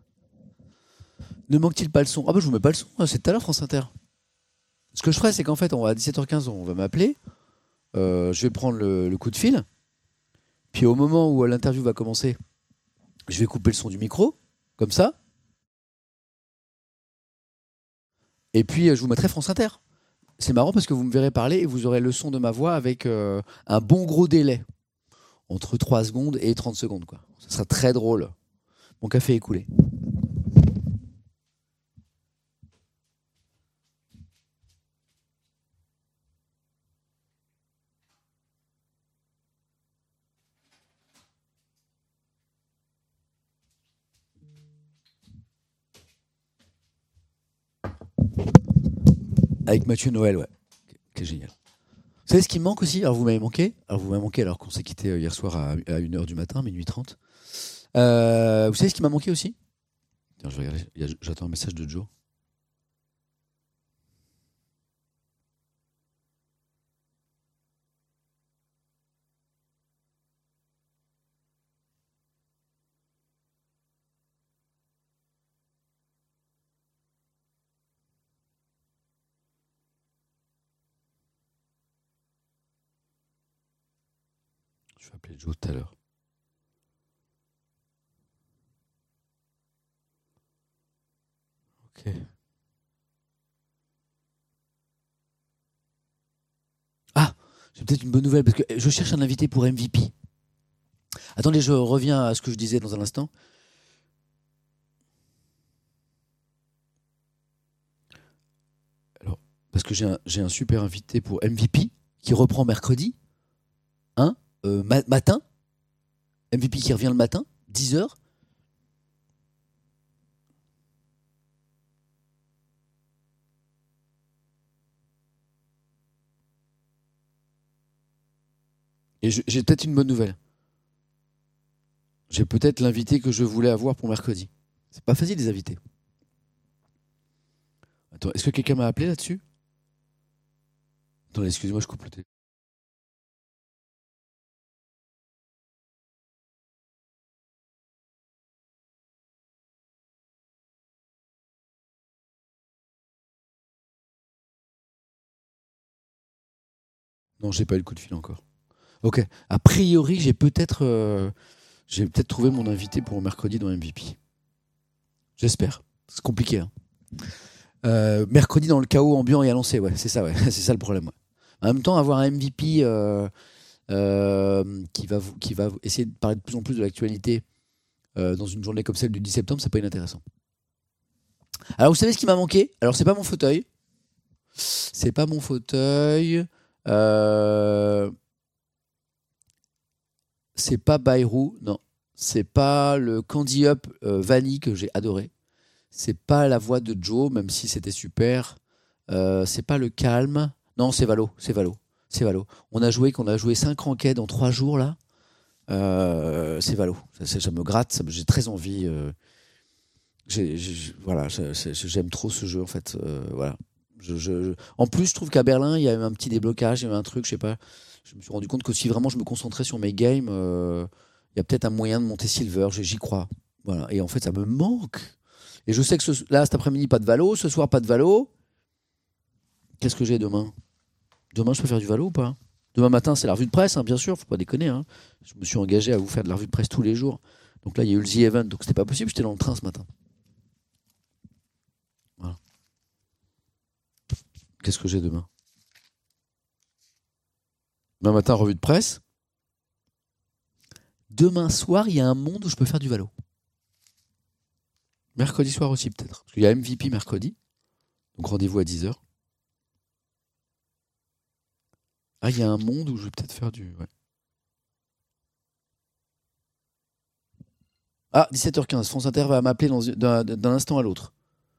Ne manque-t-il pas le son? Ah bah je vous mets pas le son, c'est tout à l'heure France Inter. Ce que je ferai, c'est qu'en fait, à 17h15, on va m'appeler. Je vais prendre le coup de fil. Puis au moment où l'interview va commencer, je vais couper le son du micro, comme ça. Et puis je vous mettrai France Inter. C'est marrant parce que vous me verrez parler et vous aurez le son de ma voix avec un bon gros délai. Entre 3 secondes et 30 secondes, quoi. Ça sera très drôle. Mon café est coulé. Avec Mathieu Noël, ouais. Qui est génial. Vous savez ce qui me manque aussi? Alors vous m'avez manqué alors qu'on s'est quitté hier soir à 1h du matin, minuit 30. Vous savez ce qui m'a manqué aussi? Tiens, je vais regarder. J'attends un message de Joe. Je vais appeler Joe tout à l'heure. Ok. Ah, j'ai peut-être une bonne nouvelle parce que je cherche un invité pour MVP. Attendez, je reviens à ce que je disais dans un instant. Alors, parce que j'ai un super invité pour MVP qui reprend mercredi. Matin. MVP qui revient le matin, 10h. Et j'ai peut-être une bonne nouvelle. J'ai peut-être l'invité que je voulais avoir pour mercredi. C'est pas facile, les invités. Attends, est-ce que quelqu'un m'a appelé là-dessus? Attendez, excusez-moi, je coupe le téléphone. Non, j'ai pas eu le coup de fil encore. Ok. A priori, j'ai peut-être J'ai peut-être trouvé mon invité pour mercredi dans MVP. J'espère. C'est compliqué. Hein. Mercredi dans le chaos ambiant et annoncé, ouais, c'est ça, ouais. C'est ça le problème. Ouais. En même temps, avoir un MVP qui va essayer de parler de plus en plus de l'actualité dans une journée comme celle du 10 septembre, c'est pas inintéressant. Alors, vous savez ce qui m'a manqué ? Alors, c'est pas mon fauteuil. C'est pas mon fauteuil. C'est pas Bayrou, non. C'est pas le Candy Up Vanille que j'ai adoré. C'est pas la voix de Joe, même si c'était super. C'est pas le calme. Non, c'est Valo. On a joué 5 ranked en 3 jours là. C'est Valo. Ça me gratte. J'ai très envie. Voilà, j'aime trop ce jeu en fait. Voilà. En plus, je trouve qu'à Berlin, il y a eu un petit déblocage, il y a eu un truc, je sais pas. Je me suis rendu compte que si vraiment je me concentrais sur mes games, il y a peut-être un moyen de monter Silver, j'y crois. Voilà. Et en fait, ça me manque. Et je sais que là, cet après-midi, pas de Valo, ce soir, pas de Valo. Qu'est-ce que j'ai demain ? Demain, je peux faire du Valo ou pas ? Demain matin, c'est la revue de presse, hein, bien sûr, faut pas déconner. Hein. Je me suis engagé à vous faire de la revue de presse tous les jours. Donc là, il y a eu le The Event, donc c'était pas possible, j'étais dans le train ce matin. Voilà. Qu'est-ce que j'ai demain ? Demain matin, revue de presse. Demain soir, il y a un monde où je peux faire du Valo. Mercredi soir aussi, peut-être. Parce qu'il y a MVP mercredi. Donc rendez-vous à 10h. Ah, il y a un monde où je vais peut-être faire du... Ouais. Ah, 17h15. France Inter va m'appeler d'un instant à l'autre.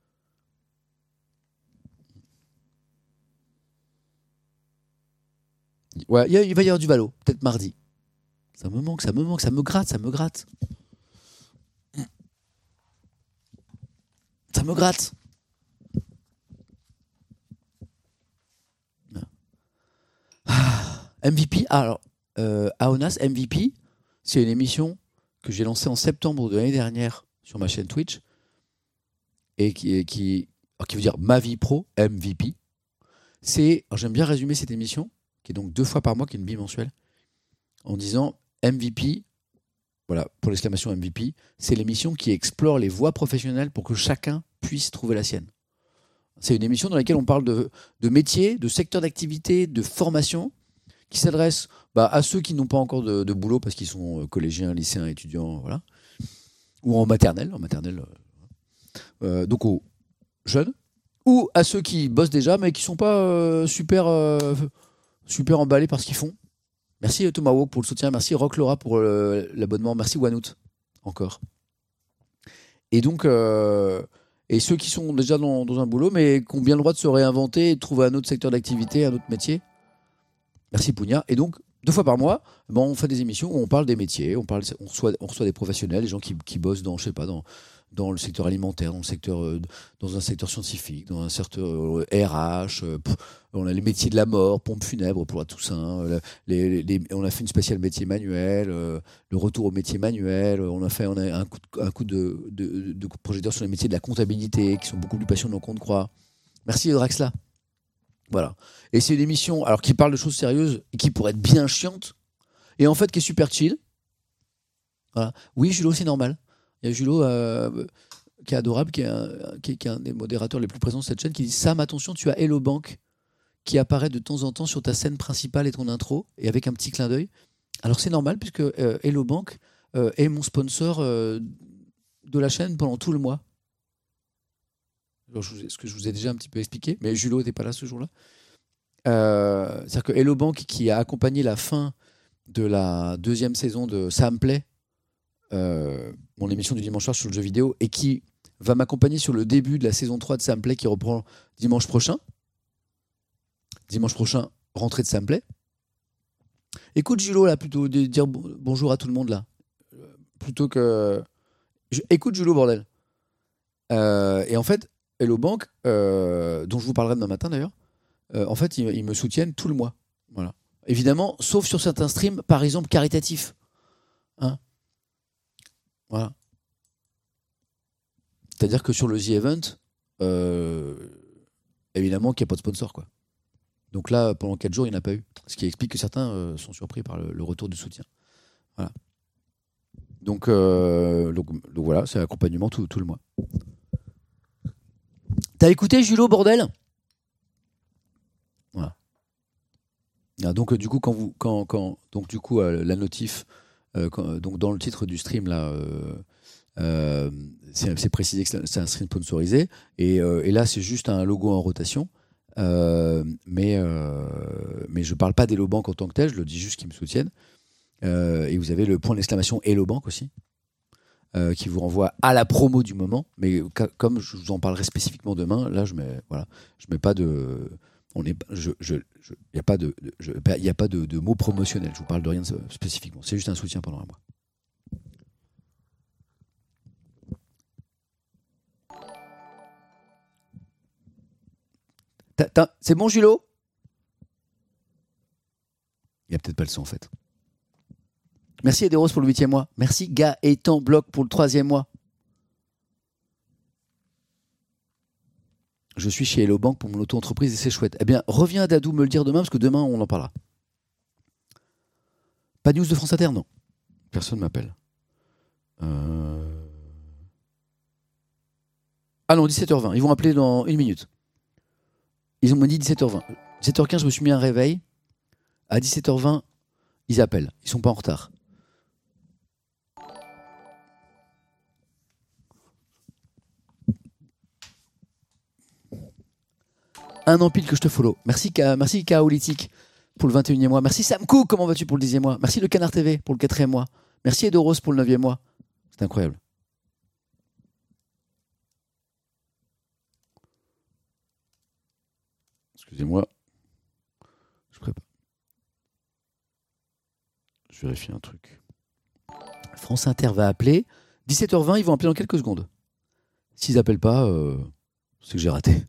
Ouais, il va y avoir du Valo. Peut-être mardi. Ça me manque, ça me gratte. Ça me gratte. MVP, alors, Aonas, MVP, c'est une émission que j'ai lancée en septembre de l'année dernière sur ma chaîne Twitch et qui veut dire ma vie pro, MVP. J'aime bien résumer cette émission, qui est donc 2 fois par mois, qui est une bimensuelle, en disant MVP, voilà, pour l'exclamation MVP, c'est l'émission qui explore les voies professionnelles pour que chacun puisse trouver la sienne. C'est une émission dans laquelle on parle de métiers, de secteurs d'activité, de formation, qui s'adresse à ceux qui n'ont pas encore de boulot parce qu'ils sont collégiens, lycéens, étudiants, voilà, ou en maternelle, donc aux jeunes, ou à ceux qui bossent déjà mais qui ne sont pas super emballés par ce qu'ils font. Merci Thomas Walk pour le soutien, merci Rock Laura pour l'abonnement, merci Wanout encore. Et donc, et ceux qui sont déjà dans un boulot mais qui ont bien le droit de se réinventer et de trouver un autre secteur d'activité, un autre métier. Merci Pugna. Et donc, 2 fois par mois, on fait des émissions où on parle des métiers, on reçoit des professionnels, des gens qui bossent dans le secteur alimentaire, dans un secteur scientifique, dans un secteur RH, on a les métiers de la mort, pompe funèbre pour la Toussaint, on a fait une spéciale métier manuel, le retour au métier manuel, on a un coup de projecteur sur les métiers de la comptabilité, qui sont beaucoup plus passionnants qu'on ne croit. Merci Draxla. Voilà. Et c'est une émission qui parle de choses sérieuses et qui pourrait être bien chiante et en fait qui est super chill. Voilà. Oui, Julo, c'est normal. Il y a Julo qui est adorable, qui est un des modérateurs les plus présents de cette chaîne, qui dit Sam, attention, tu as Hello Bank qui apparaît de temps en temps sur ta scène principale et ton intro et avec un petit clin d'œil. Alors c'est normal puisque Hello Bank est mon sponsor de la chaîne pendant tout le mois. Alors, ce que je vous ai déjà un petit peu expliqué, mais Julo n'était pas là ce jour-là. C'est-à-dire que Hello Bank, qui a accompagné la fin de la 2e saison de Sam Play, mon émission du dimanche soir sur le jeu vidéo, et qui va m'accompagner sur le début de la saison 3 de Sam Play, qui reprend dimanche prochain. Dimanche prochain, rentrée de Sam Play. Écoute Julo, là, plutôt de dire bonjour à tout le monde, là. Plutôt que... Écoute Julo, bordel. Et en fait, Hello Bank, dont je vous parlerai demain matin d'ailleurs, en fait, ils me soutiennent tout le mois. Voilà. Évidemment, sauf sur certains streams, par exemple, caritatifs. Hein, voilà. C'est-à-dire que sur le The Event, évidemment qu'il n'y a pas de sponsor, quoi. Donc là, pendant 4 jours, il n'y en a pas eu. Ce qui explique que certains sont surpris par le retour du soutien. Voilà. Donc voilà, c'est accompagnement tout le mois. T'as écouté Julot, bordel? Voilà. Ah, donc du coup, la notif, donc dans le titre du stream là, c'est précisé que c'est un stream sponsorisé, et là c'est juste un logo en rotation. Mais je parle pas d'Hello Bank en tant que tel, je le dis juste qu'ils me soutiennent. Et vous avez le point d'exclamation Hello Bank aussi, qui vous renvoie à la promo du moment. Mais comme je vous en parlerai spécifiquement demain, là je mets pas de, il y a pas de mots promotionnels. Je vous parle de rien spécifiquement. C'est juste un soutien pendant un mois. C'est bon, Julot? Il n'y a peut-être pas le son en fait. Merci Ederos pour le 8e mois. Merci Gaëtan Bloch pour le 3e mois. Je suis chez Hello Bank pour mon auto-entreprise et c'est chouette. Eh bien, reviens à Dadou me le dire demain, parce que demain on en parlera. Pas de news de France Inter, non. Personne ne m'appelle. Ah non, 17h20. Ils vont appeler dans 1 minute. Ils m'ont dit 17h20. 17h15, je me suis mis un réveil. À 17h20, ils appellent. Ils sont pas en retard. Un an pile que je te follow. Merci Kaolitique pour le 21e mois. Merci Sam Cook, comment vas-tu pour le 10e mois? Merci le Canard TV pour le 4e mois. Merci Edoros pour le 9e mois. C'est incroyable. Excusez-moi. Je prépare. Je vérifie un truc. France Inter va appeler. 17h20, ils vont appeler dans quelques secondes. S'ils n'appellent pas, c'est que j'ai raté.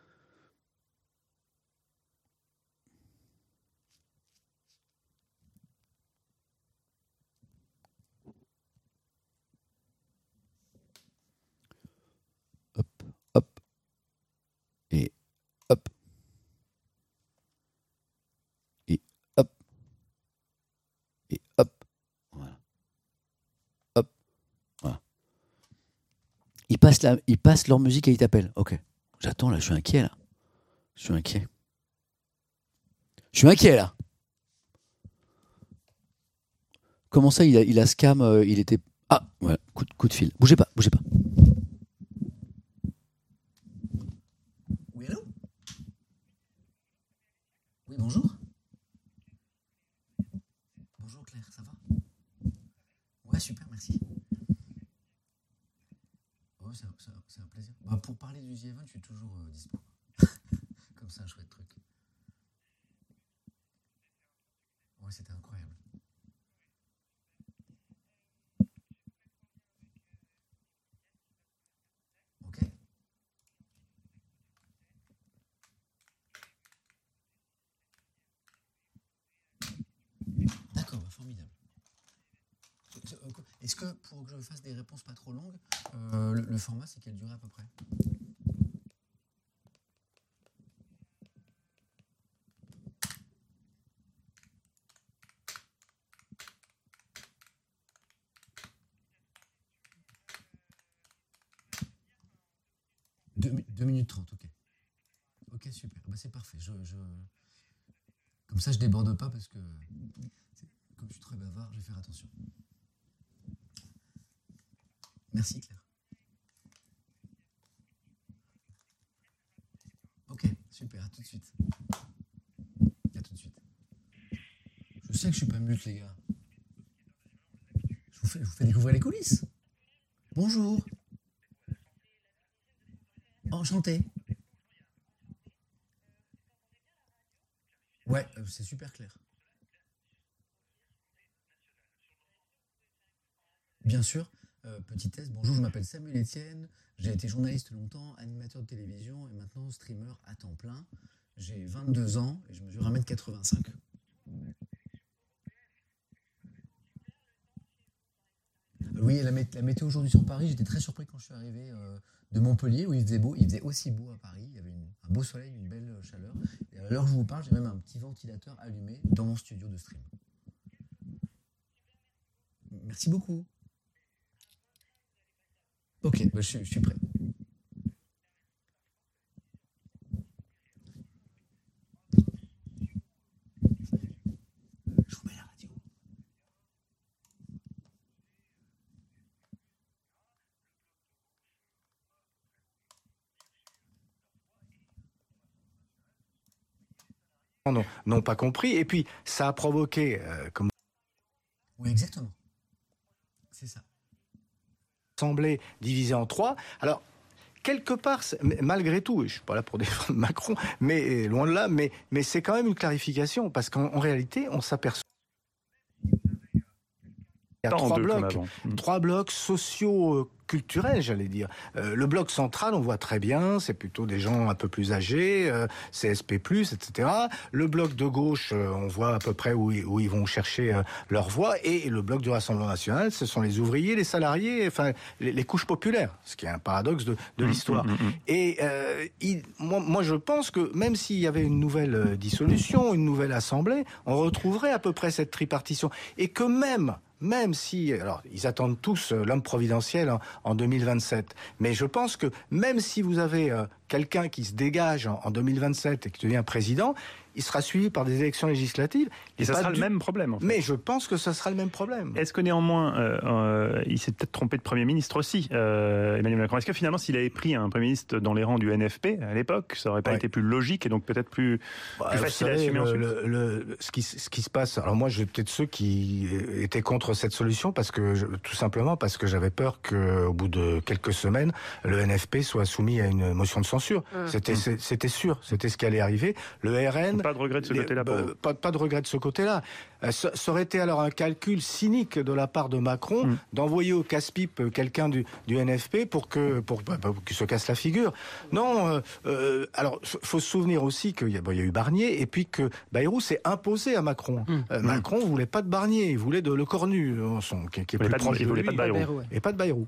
Hop, hop. Et hop. Et hop. Et hop. Voilà. Hop. Voilà. Ils passent leur musique et ils t'appellent. Ok. J'attends là, je suis inquiet là. Je suis inquiet là. Comment ça, il a scam, il était... Ah, voilà, coup de fil. Bougez pas. Oui, allô? Oui, bonjour. Bonjour Claire, ça va? Ouais, super, merci. Ouais, c'est un plaisir. Bah, pour parler du The Event, je suis toujours dispo. Comme ça, un chouette truc. Ouais, c'était incroyable. Ok. D'accord, bah, formidable. Est-ce que pour que je fasse des réponses pas trop longues, le format, c'est quelle durée à peu près? Deux minutes 30, ok. Ok, super. Bah, c'est parfait. Comme ça, je déborde pas parce que, comme je suis très bavard, je vais faire attention. Merci Claire. Ok, super, à tout de suite. À tout de suite. Je sais que je suis pas mute, les gars. Je vous fais découvrir les coulisses. Bonjour. Enchanté. Ouais, c'est super clair. Bien sûr. Petit test. Bonjour, je m'appelle Samuel Etienne. J'ai été journaliste longtemps, animateur de télévision et maintenant streamer à temps plein. J'ai 22 ans et je mesure 1m85. Oui, la météo aujourd'hui sur Paris, j'étais très surpris quand je suis arrivé de Montpellier où il faisait beau. Il faisait aussi beau à Paris. Il y avait un beau soleil, une belle chaleur. Et à l'heure où je vous parle, j'ai même un petit ventilateur allumé dans mon studio de stream. Merci beaucoup. Ok, je suis prêt. Je vous mets la radio. N'ont pas compris. Et puis, ça a provoqué, comme Oui, exactement. C'est ça. l'Assemblée divisée en 3. Alors, quelque part, malgré tout, et je ne suis pas là pour défendre Macron, mais loin de là, mais c'est quand même une clarification, parce qu'en réalité, on s'aperçoit qu'il y a trois blocs socio-culturels, j'allais dire. Le bloc central, on voit très bien, c'est plutôt des gens un peu plus âgés, CSP+, etc. Le bloc de gauche, on voit à peu près où ils vont chercher leur voix. Et le bloc du Rassemblement national, ce sont les ouvriers, les salariés, enfin les couches populaires, ce qui est un paradoxe de l'histoire. Et moi, je pense que même s'il y avait une nouvelle dissolution, une nouvelle assemblée, on retrouverait à peu près cette tripartition. Et que même si, alors ils attendent tous l'homme providentiel en 2027, mais je pense que même si vous avez quelqu'un qui se dégage en 2027 et qui devient président, il sera suivi par des élections législatives. Et ça sera le même problème, en fait. Mais je pense que ça sera le même problème. Est-ce que néanmoins, il s'est peut-être trompé de Premier ministre aussi, Emmanuel Macron? Est-ce que finalement, s'il avait pris un Premier ministre dans les rangs du NFP à l'époque, ça n'aurait pas été plus logique et donc peut-être plus facile à assumer ensuite? Ce qui se passe, alors moi, j'ai peut-être ceux qui étaient contre cette solution tout simplement parce que j'avais peur qu'au bout de quelques semaines, le NFP soit soumis à une motion de censure. C'était sûr, c'était ce qui allait arriver. Le RN... Pas de regret de ce côté-là pour vous. Pas de regret de ce côté-là. Ça aurait été alors un calcul cynique de la part de Macron d'envoyer au casse-pipe quelqu'un du NFP pour qu'il se casse la figure. Non, alors faut se souvenir aussi qu'il y a eu Barnier et puis que Bayrou s'est imposé à Macron. Macron voulait pas de Barnier, il voulait de Le Cornu, qui est plus proche de lui. Pas de Bayrou. Et pas de Bayrou.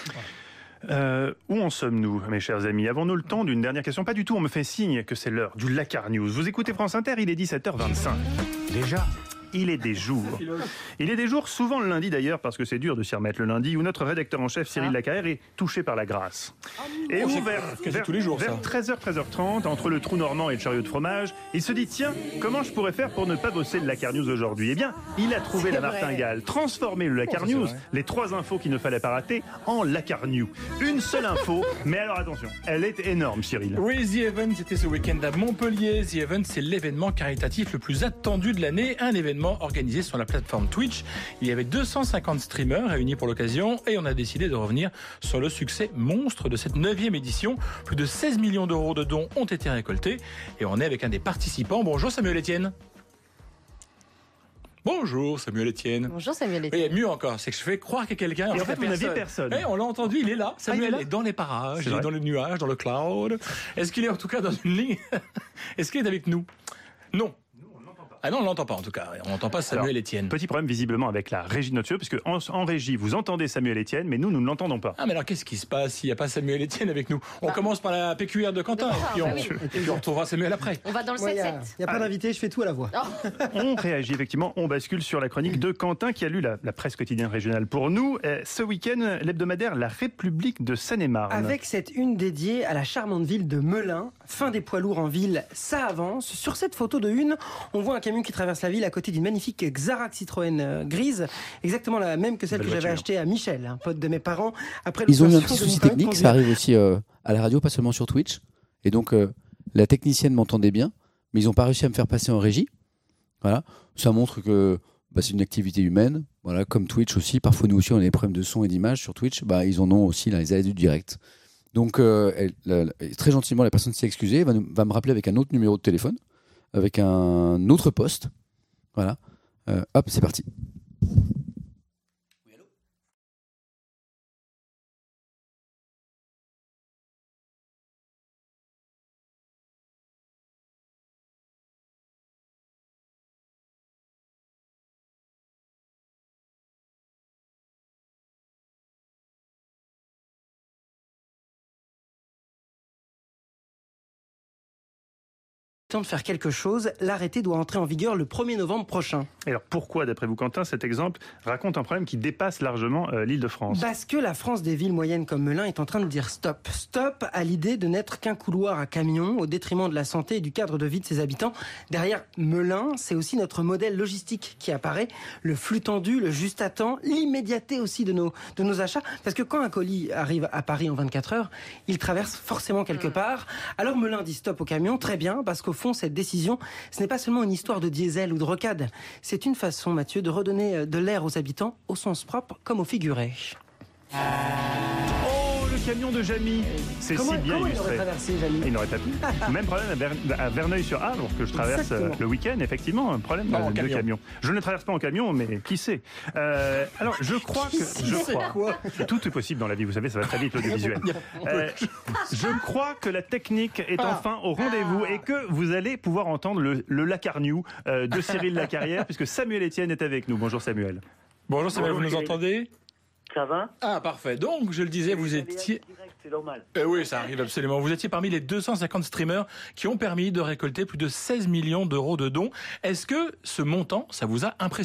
Où en sommes-nous, mes chers amis? Avons-nous le temps d'une dernière question? Pas du tout, on me fait signe que c'est l'heure du Lakar News. Vous écoutez France Inter, il est 17h25. Déjà, il est des jours. Il est des jours, souvent le lundi d'ailleurs, parce que c'est dur de s'y remettre le lundi, où notre rédacteur en chef, Cyril Lacarrère, est touché par la grâce. Et où vers 13h, 13h30, entre le trou normand et le chariot de fromage, il se dit, tiens, comment je pourrais faire pour ne pas bosser le Lakar News aujourd'hui? Eh bien, il a trouvé la martingale, transformé le Lakar News, les 3 infos qu'il ne fallait pas rater, en Lakar News. Une seule info, mais alors attention, elle est énorme, Cyril. Oui, The Event, c'était ce week-end à Montpellier. The Event, c'est l'événement caritatif le plus attendu de l'année, un événement organisé sur la plateforme Twitch. Il y avait 250 streamers réunis pour l'occasion et on a décidé de revenir sur le succès monstre de cette 9e édition. Plus de 16 millions d'euros de dons ont été récoltés et on est avec un des participants. Bonjour Samuel Etienne. Bonjour Samuel Etienne. Bonjour Samuel Etienne. Et mieux encore, c'est que je fais croire qu'il y a quelqu'un. Et en fait, vous n'aviez personne. On l'a entendu, il est là. Samuel est dans les parages, il est dans le nuage, dans le cloud. Est-ce qu'il est en tout cas dans une ligne? Est-ce qu'il est avec nous? Non. Ah non, on l'entend pas en tout cas. On n'entend pas Samuel Etienne. Petit problème visiblement avec la régie de notre studio, puisque en régie, vous entendez Samuel Etienne, mais nous ne l'entendons pas. Ah mais alors qu'est-ce qui se passe s'il n'y a pas Samuel Etienne avec nous? On commence par la PQR de Quentin et puis on retrouvera Samuel après. On va dans le 7-7. Il n'y a pas d'invité, je fais tout à la voix. On réagit effectivement, on bascule sur la chronique de Quentin qui a lu la presse quotidienne régionale pour nous. Ce week-end, l'hebdomadaire La République de Seine-et-Marne. Avec cette une dédiée à la charmante ville de Melun, fin des poids lourds en ville, ça avance. Sur cette photo de une, on voit un camion qui traverse la ville à côté d'une magnifique Xarac Citroën grise, exactement la même que celle que j'avais achetée à Michel, un pote de mes parents. Après ils ont eu un petit souci technique, ça arrive aussi à la radio, pas seulement sur Twitch. Et donc la technicienne m'entendait bien, mais ils n'ont pas réussi à me faire passer en régie. Voilà, ça montre que c'est une activité humaine. Voilà, comme Twitch aussi. Parfois nous aussi on a des problèmes de son et d'image sur Twitch. Ils en ont aussi les aléas du direct. Donc très gentiment la personne s'est excusée, va me rappeler avec un autre numéro de téléphone, avec un autre poste. Voilà. Hop, c'est parti. Oui, allô ? temps de faire quelque chose. L'arrêté doit entrer en vigueur le 1er novembre prochain. Et alors pourquoi, d'après vous, Quentin, cet exemple raconte un problème qui dépasse largement l'Île-de-France? Parce que la France des villes moyennes comme Melun est en train de dire stop. Stop à l'idée de n'être qu'un couloir à camions au détriment de la santé et du cadre de vie de ses habitants. Derrière Melun, c'est aussi notre modèle logistique qui apparaît. Le flux tendu, le juste à temps, l'immédiateté aussi de nos achats. Parce que quand un colis arrive à Paris en 24 heures, il traverse forcément quelque part. Alors Melun dit stop aux camions, très bien, parce qu'au fond, cette décision, ce n'est pas seulement une histoire de diesel ou de rocade. C'est une façon, Mathieu, de redonner de l'air aux habitants, au sens propre comme au figuré. Le camion de Jamy, c'est si bien comment illustré. il aurait traversé, Jamy ? Il n'aurait pas pu. Même problème à Verneuil-sur-Avre, que je traverse le week-end, effectivement, un problème de camion. Je ne traverse pas en camion, mais qui sait. Alors, je crois que... Tout est possible dans la vie, vous savez, ça va très vite, l'audiovisuel. Je crois que la technique est enfin au rendez-vous et que vous allez pouvoir entendre le Lacarniou de Cyril Lacarrière, puisque Samuel Etienne est avec nous. Bonjour Samuel. Bonjour Samuel, vous nous entendez ? Ça va ? Ah, parfait. Donc, je le disais, vous étiez... C'est normal. Oui, ça arrive absolument. Vous étiez parmi les 250 streamers qui ont permis de récolter plus de 16 millions d'euros de dons. Est-ce que ce montant, ça vous a impressionné ?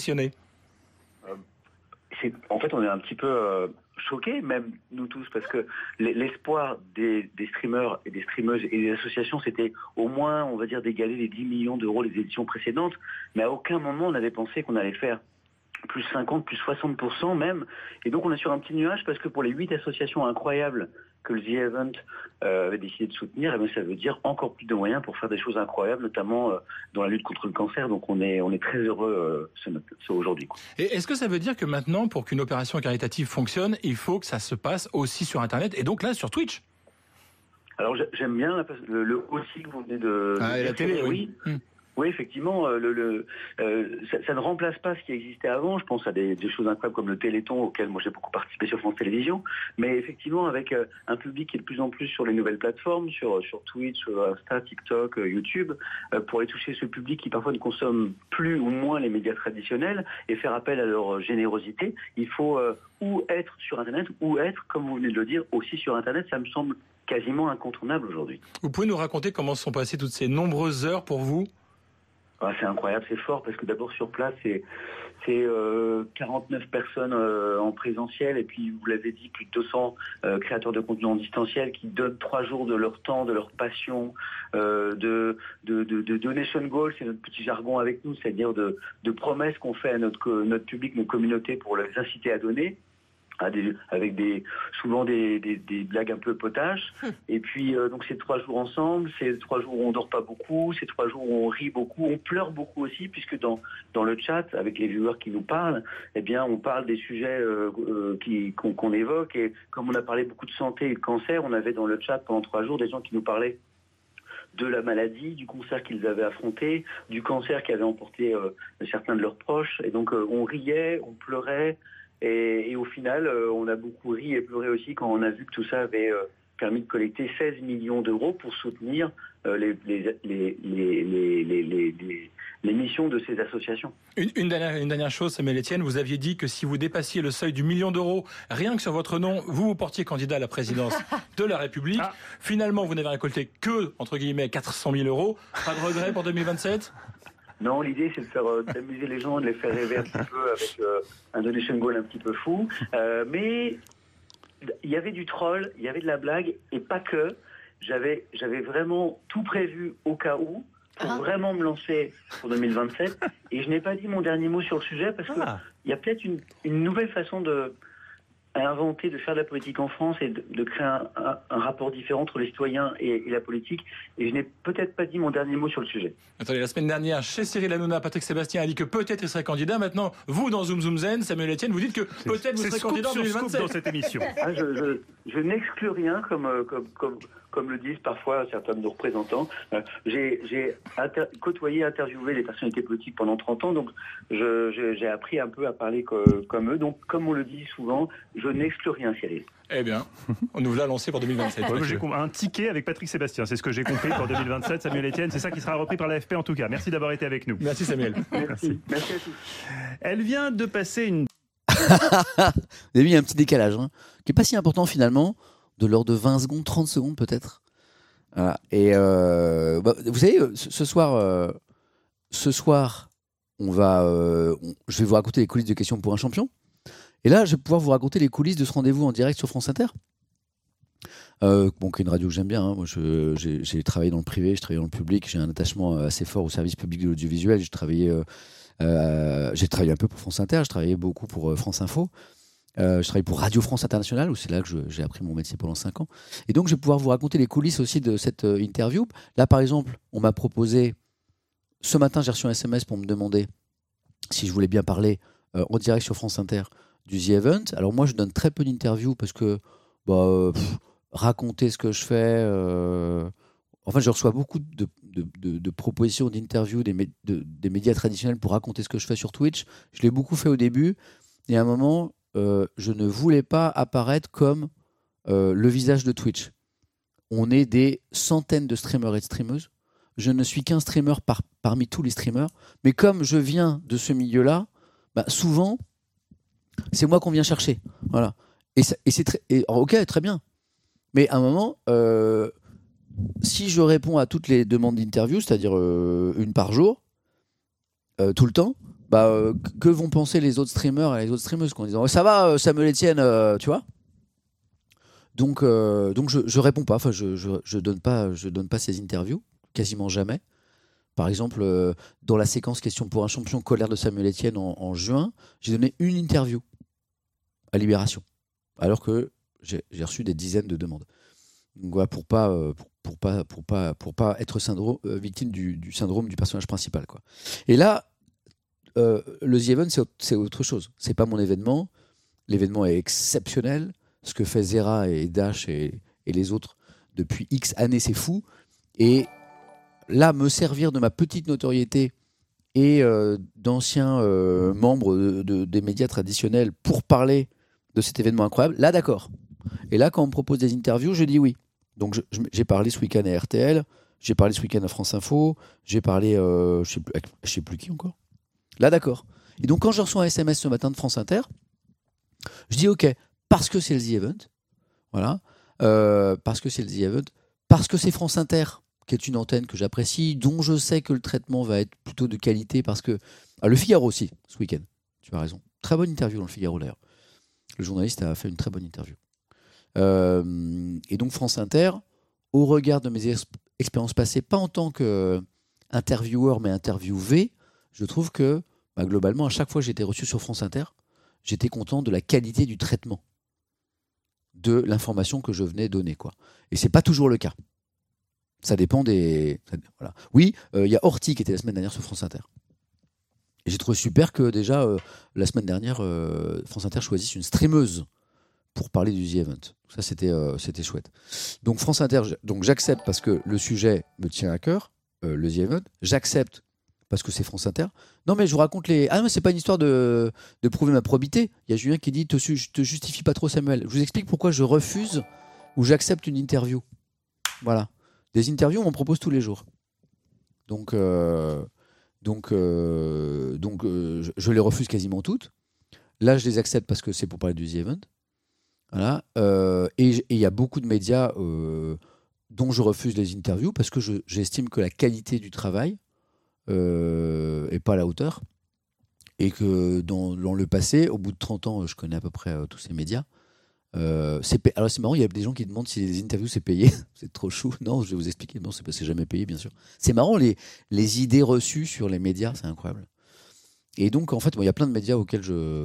En fait, on est un petit peu choqués, même nous tous, parce que l'espoir des streamers et des streameuses et des associations, c'était au moins, on va dire, d'égaler les 10 millions d'euros des éditions précédentes. Mais à aucun moment, on avait pensé qu'on allait faire plus 50, plus 60% même. Et donc on est sur un petit nuage parce que pour les 8 associations incroyables que le The Event avait décidé de soutenir, eh ça veut dire encore plus de moyens pour faire des choses incroyables, notamment dans la lutte contre le cancer. Donc on est très heureux aujourd'hui. Et est-ce que ça veut dire que maintenant, pour qu'une opération caritative fonctionne, il faut que ça se passe aussi sur Internet et donc là sur Twitch ? Alors j'aime bien le aussi que vous venez de... et la télé, oui. Oui, effectivement, ça ne remplace pas ce qui existait avant. Je pense à des choses incroyables comme le Téléthon, auquel moi j'ai beaucoup participé sur France Télévisions. Mais effectivement, avec un public qui est de plus en plus sur les nouvelles plateformes, sur Twitch, sur Insta, TikTok, YouTube, pour aller toucher ce public qui parfois ne consomme plus ou moins les médias traditionnels et faire appel à leur générosité, il faut ou être sur Internet ou être, comme vous venez de le dire, aussi sur Internet. Ça me semble quasiment incontournable aujourd'hui. Vous pouvez nous raconter comment se sont passées toutes ces nombreuses heures pour vous ? C'est incroyable, c'est fort, parce que d'abord sur place, c'est 49 personnes en présentiel, et puis vous l'avez dit, plus de 200 créateurs de contenu en distanciel qui donnent 3 jours de leur temps, de leur passion, de donation goal, c'est notre petit jargon avec nous, c'est-à-dire de promesses qu'on fait à notre public, nos communautés pour les inciter à donner. Avec souvent des blagues un peu potaches. Et puis, donc, c'est 3 jours ensemble, c'est 3 jours où on dort pas beaucoup, c'est 3 jours où on rit beaucoup, on pleure beaucoup aussi, puisque dans le chat, avec les viewers qui nous parlent, eh bien, on parle des sujets qu'on évoque. Et comme on a parlé beaucoup de santé et de cancer, on avait dans le chat pendant 3 jours des gens qui nous parlaient de la maladie, du cancer qu'ils avaient affronté, du cancer qui avait emporté certains de leurs proches. Et donc, on riait, on pleurait. Et au final, on a beaucoup ri et pleuré aussi quand on a vu que tout ça avait permis de collecter 16 millions d'euros pour soutenir les missions de ces associations. Une dernière chose, Samuel Etienne, vous aviez dit que si vous dépassiez le seuil du million d'euros, rien que sur votre nom, vous portiez candidat à la présidence de la République. Finalement, vous n'avez récolté que, entre guillemets, 400 000 euros. Pas de regret pour 2027 ? Non, l'idée, c'est de faire d'amuser les gens, de les faire rêver un petit peu avec un donation goal un petit peu fou. Mais il y avait du troll, il y avait de la blague, et pas que. J'avais vraiment tout prévu au cas où, pour vraiment me lancer pour 2027. Et je n'ai pas dit mon dernier mot sur le sujet, parce qu'il y a peut-être une nouvelle façon à inventer, de faire de la politique en France et de créer un rapport différent entre les citoyens et la politique. Et je n'ai peut-être pas dit mon dernier mot sur le sujet. Attendez, la semaine dernière, chez Cyril Hanouna, Patrick Sébastien a dit que peut-être il serait candidat. Maintenant, vous, dans Zoom Zoom Zen, Samuel Etienne, vous dites que peut-être vous serez candidat en 2027. Dans cette émission. Je n'exclus rien, comme le disent parfois certains de nos représentants. J'ai côtoyé, interviewé les personnalités politiques pendant 30 ans, donc j'ai appris un peu à parler comme eux. Donc, comme on le dit souvent, je n'exclus rien, Cyril. Eh bien, on nous l'a lancé pour 2027. J'ai un ticket avec Patrick Sébastien, c'est ce que j'ai compris pour 2027. Samuel Etienne, c'est ça qui sera repris par l'AFP en tout cas. Merci d'avoir été avec nous. Merci Samuel. Merci à tous. Elle vient de passer une... Vous avez vu, il y a un petit décalage, qui n'est pas si important finalement, de l'ordre de 20 secondes, 30 secondes peut-être. Voilà. Et vous savez, ce soir, je vais vous raconter les coulisses de Questions pour un champion. Et là, je vais pouvoir vous raconter les coulisses de ce rendez-vous en direct sur France Inter. Qui est une radio que j'aime bien. Hein. Moi, j'ai travaillé dans le privé, je travaille dans le public. J'ai un attachement assez fort au service public de l'audiovisuel. J'ai travaillé un peu pour France Inter. Je travaillais beaucoup pour France Info. Je travaille pour Radio France Internationale, où c'est là que j'ai appris mon métier pendant 5 ans. Et donc, je vais pouvoir vous raconter les coulisses aussi de cette interview. Là, par exemple, on m'a proposé... Ce matin, j'ai reçu un SMS pour me demander si je voulais bien parler en direct sur France Inter du The Event. Alors moi, je donne très peu d'interviews parce que raconter ce que je fais... Enfin, je reçois beaucoup de propositions d'interviews des médias traditionnels pour raconter ce que je fais sur Twitch. Je l'ai beaucoup fait au début. Et à un moment, je ne voulais pas apparaître comme le visage de Twitch. On est des centaines de streamers et de streameuses. Je ne suis qu'un streamer parmi tous les streamers. Mais comme je viens de ce milieu-là, souvent, c'est moi qu'on vient chercher. Voilà. Ok, très bien. Mais à un moment, si je réponds à toutes les demandes d'interview, c'est-à-dire une par jour, tout le temps, que vont penser les autres streamers et les autres streameuses en disant ça va, Samuel Etienne, tu vois. Donc je réponds pas. Enfin, je donne pas ces interviews, quasiment jamais. Par exemple, dans la séquence Question pour un champion colère de Samuel Etienne en juin, j'ai donné une interview à Libération, alors que j'ai reçu des dizaines de demandes. Donc voilà, pour pas être victime du syndrome du personnage principal, quoi. Et là, le The Event, c'est autre chose. C'est pas mon événement. L'événement est exceptionnel. Ce que fait Zera et Dash et les autres depuis X années, c'est fou. Et là, me servir de ma petite notoriété et d'anciens membres des médias traditionnels pour parler de cet événement incroyable, là, d'accord. Et là, quand on me propose des interviews, je dis oui. Donc, j'ai parlé ce week-end à RTL, j'ai parlé ce week-end à France Info, j'ai parlé, je sais plus qui encore. Là, d'accord. Et donc, quand je reçois un SMS ce matin de France Inter, je dis OK, parce que c'est le The Event, voilà, parce que c'est le The Event, parce que c'est France Inter, qui est une antenne que j'apprécie, dont je sais que le traitement va être plutôt de qualité, parce que... le Figaro aussi, ce week-end, tu as raison. Très bonne interview dans le Figaro, d'ailleurs. Le journaliste a fait une très bonne interview. Et donc France Inter, au regard de mes expériences passées, pas en tant qu'intervieweur, mais interviewé, je trouve que globalement, à chaque fois que j'étais reçu sur France Inter, j'étais content de la qualité du traitement de l'information que je venais donner, quoi. Et c'est pas toujours le cas. Ça dépend des... Voilà. Oui, y a Horty qui était la semaine dernière sur France Inter. Et j'ai trouvé super que déjà, la semaine dernière, France Inter choisisse une streameuse pour parler du The Event. Ça, c'était chouette. Donc France Inter, j'accepte parce que le sujet me tient à cœur, le The Event. J'accepte parce que c'est France Inter. Non, mais je vous raconte les... Ah non, mais c'est pas une histoire de prouver ma probité. Il y a Julien qui dit te justifie pas trop, Samuel. Je vous explique pourquoi je refuse ou j'accepte une interview. Voilà. Des interviews, on m'en propose tous les jours. Donc, je les refuse quasiment toutes. Là, je les accepte parce que c'est pour parler du The Event. Voilà. Et il y a beaucoup de médias dont je refuse les interviews parce que j'estime que la qualité du travail n'est pas à la hauteur. Et que dans le passé, au bout de 30 ans, je connais à peu près tous ces médias. Alors c'est marrant, il y a des gens qui demandent si les interviews c'est payé. C'est trop chou. Non, je vais vous expliquer. Non, c'est parce que c'est jamais payé, bien sûr. C'est marrant, les idées reçues sur les médias, c'est incroyable. Et donc en fait, il y a plein de médias auxquels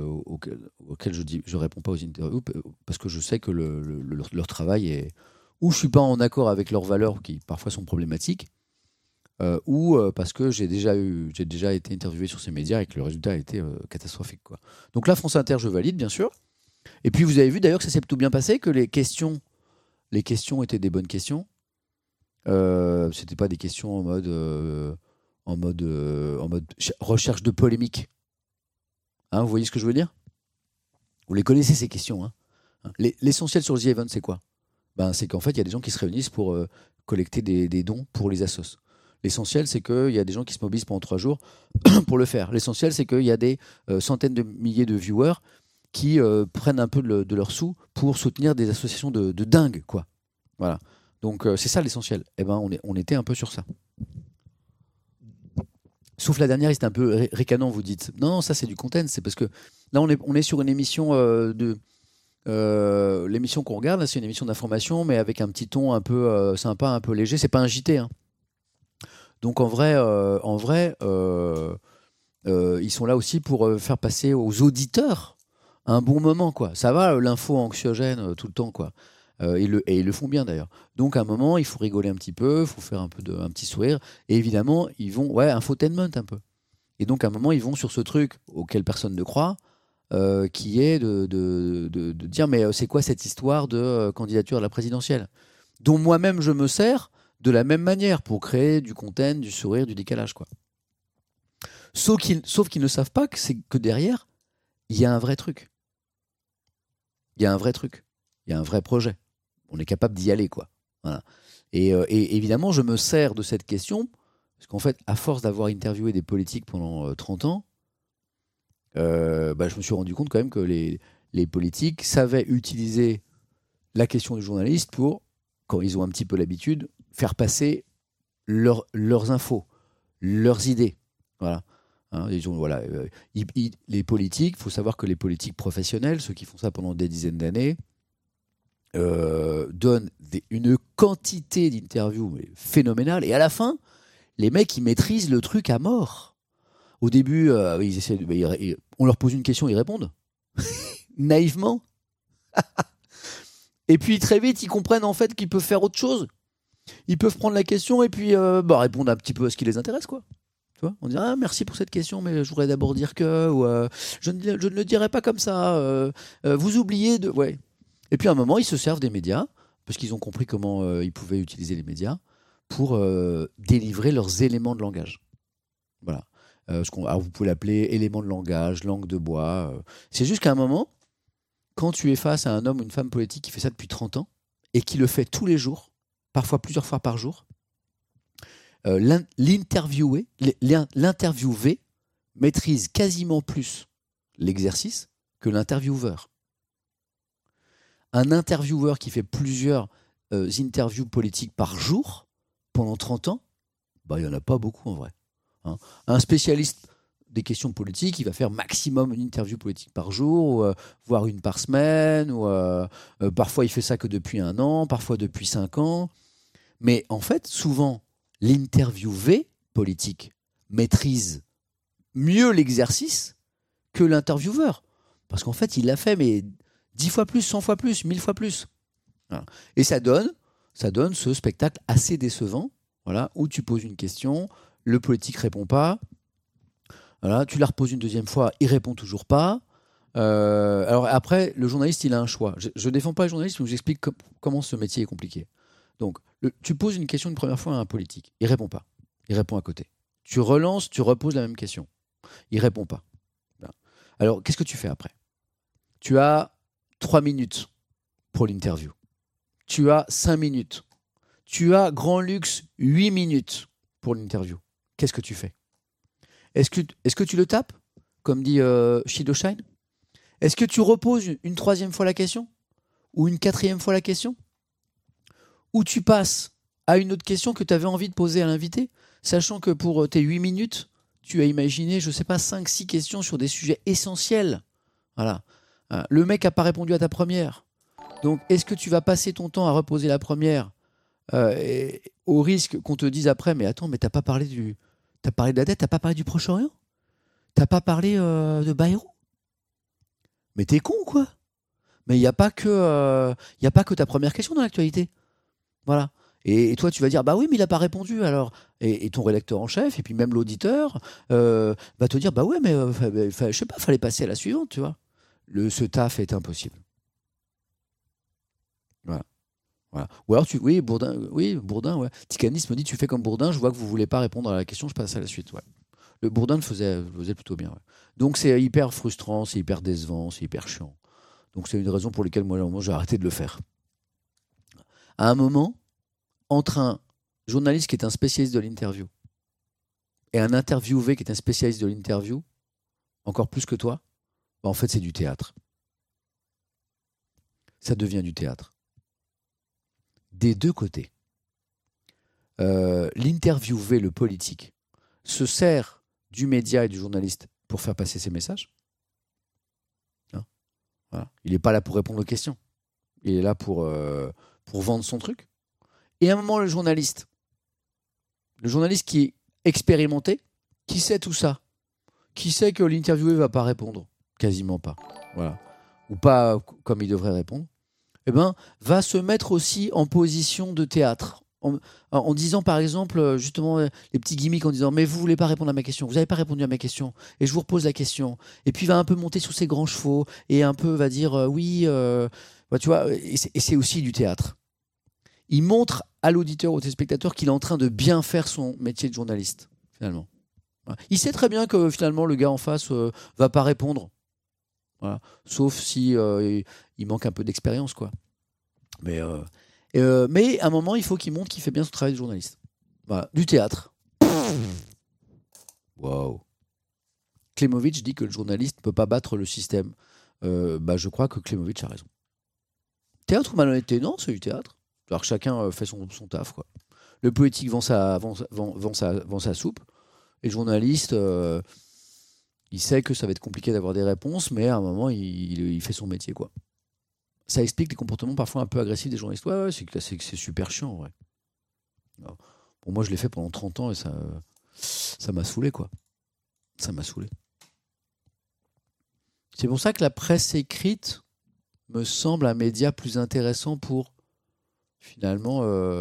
je réponds pas aux interviews parce que je sais que leur travail est, ou je suis pas en accord avec leurs valeurs qui parfois sont problématiques, ou parce que j'ai déjà été interviewé sur ces médias et que le résultat a été catastrophique, quoi. Donc là, France Inter, je valide, bien sûr. Et puis vous avez vu d'ailleurs que ça s'est plutôt bien passé, que les questions étaient des bonnes questions. C'était pas des questions en mode recherche de polémique. Hein, vous voyez ce que je veux dire? Vous les connaissez, ces questions, hein. L'essentiel sur le The Event, c'est quoi? C'est qu'en fait, il y a des gens qui se réunissent pour collecter des dons pour les assos. L'essentiel, c'est qu'il y a des gens qui se mobilisent pendant 3 jours pour le faire. L'essentiel, c'est qu'il y a des centaines de milliers de viewers qui prennent un peu de leurs sous pour soutenir des associations de dingues, quoi. Voilà. Donc c'est ça l'essentiel. Eh ben on était un peu sur ça. Sauf la dernière, c'était un peu ricanant, vous dites. Non, ça c'est du content, c'est parce que là on est sur une émission l'émission qu'on regarde, là, c'est une émission d'information, mais avec un petit ton un peu sympa, un peu léger. C'est pas un JT. Hein. Donc en vrai, ils sont là aussi pour faire passer aux auditeurs un bon moment, quoi. Ça va, l'info anxiogène tout le temps, quoi. Et ils le font bien d'ailleurs. Donc à un moment, il faut rigoler un petit peu, il faut faire un petit sourire. Et évidemment, ils vont, infotainment un peu. Et donc à un moment, ils vont sur ce truc auquel personne ne croit, qui est de dire mais c'est quoi cette histoire de candidature à la présidentielle, dont moi-même je me sers de la même manière pour créer du content, du sourire, du décalage, quoi. Sauf qu'ils ne savent pas que derrière, il y a un vrai truc. Il y a un vrai truc. Il y a un vrai projet. On est capable d'y aller, quoi. Voilà. Et évidemment, je me sers de cette question, parce qu'en fait, à force d'avoir interviewé des politiques pendant 30 ans, je me suis rendu compte quand même que les politiques savaient utiliser la question du journaliste pour, quand ils ont un petit peu l'habitude, faire passer leurs infos, leurs idées. Voilà. Hein, les politiques, il faut savoir que les politiques professionnels, ceux qui font ça pendant des dizaines d'années, donnent une quantité d'interviews phénoménale. Et à la fin, les mecs, ils maîtrisent le truc à mort. Au début, on leur pose une question, ils répondent. Naïvement. Et puis très vite, ils comprennent en fait qu'ils peuvent faire autre chose. Ils peuvent prendre la question et puis répondre un petit peu à ce qui les intéresse, quoi. Tu vois, on dit merci pour cette question, mais je voudrais d'abord dire que, ou je ne le dirai pas comme ça. Vous oubliez de, ouais. Et puis à un moment, ils se servent des médias parce qu'ils ont compris comment ils pouvaient utiliser les médias pour délivrer leurs éléments de langage. Voilà. Alors vous pouvez l'appeler élément de langage, langue de bois. C'est juste qu'à un moment, quand tu es face à un homme ou une femme politique qui fait ça depuis 30 ans et qui le fait tous les jours, parfois plusieurs fois par jour, l'interviewé maîtrise quasiment plus l'exercice que l'intervieweur. Un intervieweur qui fait plusieurs interviews politiques par jour pendant 30 ans, il n'y en a pas beaucoup en vrai. Hein. Un spécialiste des questions politiques, il va faire maximum une interview politique par jour, voire une par semaine, ou parfois il fait ça que depuis 1 an, parfois depuis 5 ans. Mais en fait, souvent, l'interviewé politique maîtrise mieux l'exercice que l'intervieweur. Parce qu'en fait, il l'a fait, mais 10 fois plus, 100 fois plus, 1000 fois plus. Voilà. Et ça donne ce spectacle assez décevant, voilà, où tu poses une question, le politique répond pas, voilà, tu la reposes une deuxième fois, il répond toujours pas. Alors après, le journaliste, il a un choix. Je défends pas le journaliste, mais j'explique comment ce métier est compliqué. Donc, tu poses une question une première fois à un politique, il répond pas, il répond à côté. Tu relances, tu reposes la même question, il répond pas. Alors, qu'est-ce que tu fais après ? Tu as 3 minutes pour l'interview. Tu as 5 minutes. Tu as grand luxe 8 minutes pour l'interview. Qu'est-ce que tu fais ? Est-ce que tu le tapes, comme dit Shido Shine ? Est-ce que tu reposes une 3e fois la question ? Ou une 4e fois la question ? Ou tu passes à une autre question que tu avais envie de poser à l'invité, sachant que pour tes 8 minutes, tu as imaginé, 5-6 questions sur des sujets essentiels. Voilà. Le mec n'a pas répondu à ta première. Donc, est-ce que tu vas passer ton temps à reposer la première au risque qu'on te dise après, mais attends, mais t'as parlé de la dette, t'as pas parlé du Proche-Orient ? T'as pas parlé de Bayrou ? Mais t'es con, quoi. Mais il n'y a pas que ta première question dans l'actualité. Voilà. Et toi, tu vas dire, bah oui, mais il n'a pas répondu. Alors, et ton rédacteur en chef, et puis même l'auditeur, va te dire, bah ouais, mais je sais pas, fallait passer à la suivante, tu vois. Ce taf est impossible. Voilà. Ou alors, Bourdin, ouais. Ticanis me dit, tu fais comme Bourdin, je vois que vous voulez pas répondre à la question, je passe à la suite. Ouais. Le Bourdin le faisait plutôt bien. Ouais. Donc, c'est hyper frustrant, c'est hyper décevant, c'est hyper chiant. Donc, c'est une raison pour laquelle moi, j'ai arrêté de le faire. À un moment, entre un journaliste qui est un spécialiste de l'interview et un interviewé qui est un spécialiste de l'interview, encore plus que toi, en fait, c'est du théâtre. Ça devient du théâtre. Des deux côtés. l'interviewer, le politique, se sert du média et du journaliste pour faire passer ses messages. Hein, voilà. Il n'est pas là pour répondre aux questions. Il est là pour vendre son truc. Et à un moment, le journaliste qui est expérimenté, qui sait tout ça, qui sait que l'interviewé ne va pas répondre, quasiment pas, voilà, ou pas comme il devrait répondre, eh ben, va se mettre aussi en position de théâtre, en disant par exemple, justement, les petits gimmicks, en disant « mais vous ne voulez pas répondre à ma question, vous n'avez pas répondu à ma question, et je vous repose la question », et puis va un peu monter sur ses grands chevaux, et un peu va dire « oui, bah, tu vois », et c'est aussi du théâtre. Il montre à l'auditeur, au téléspectateur qu'il est en train de bien faire son métier de journaliste, finalement. Voilà. Il sait très bien que finalement le gars en face va pas répondre. Voilà. Sauf si il manque un peu d'expérience, quoi. Mais à un moment, il faut qu'il montre qu'il fait bien son travail de journaliste. Voilà. Du théâtre. Waouh. Klimovitch dit que le journaliste ne peut pas battre le système. Je crois que Klimovitch a raison. Théâtre ou malhonnêteté? Non, c'est du théâtre. Alors que chacun fait son taf, quoi. Le politique vend sa soupe, et le journaliste, il sait que ça va être compliqué d'avoir des réponses, mais à un moment, il fait son métier, quoi. Ça explique les comportements parfois un peu agressifs des journalistes. Ouais, c'est super chiant, ouais. Bon, moi, je l'ai fait pendant 30 ans et ça m'a saoulé, quoi. Ça m'a saoulé. C'est pour ça que la presse écrite me semble un média plus intéressant pour finalement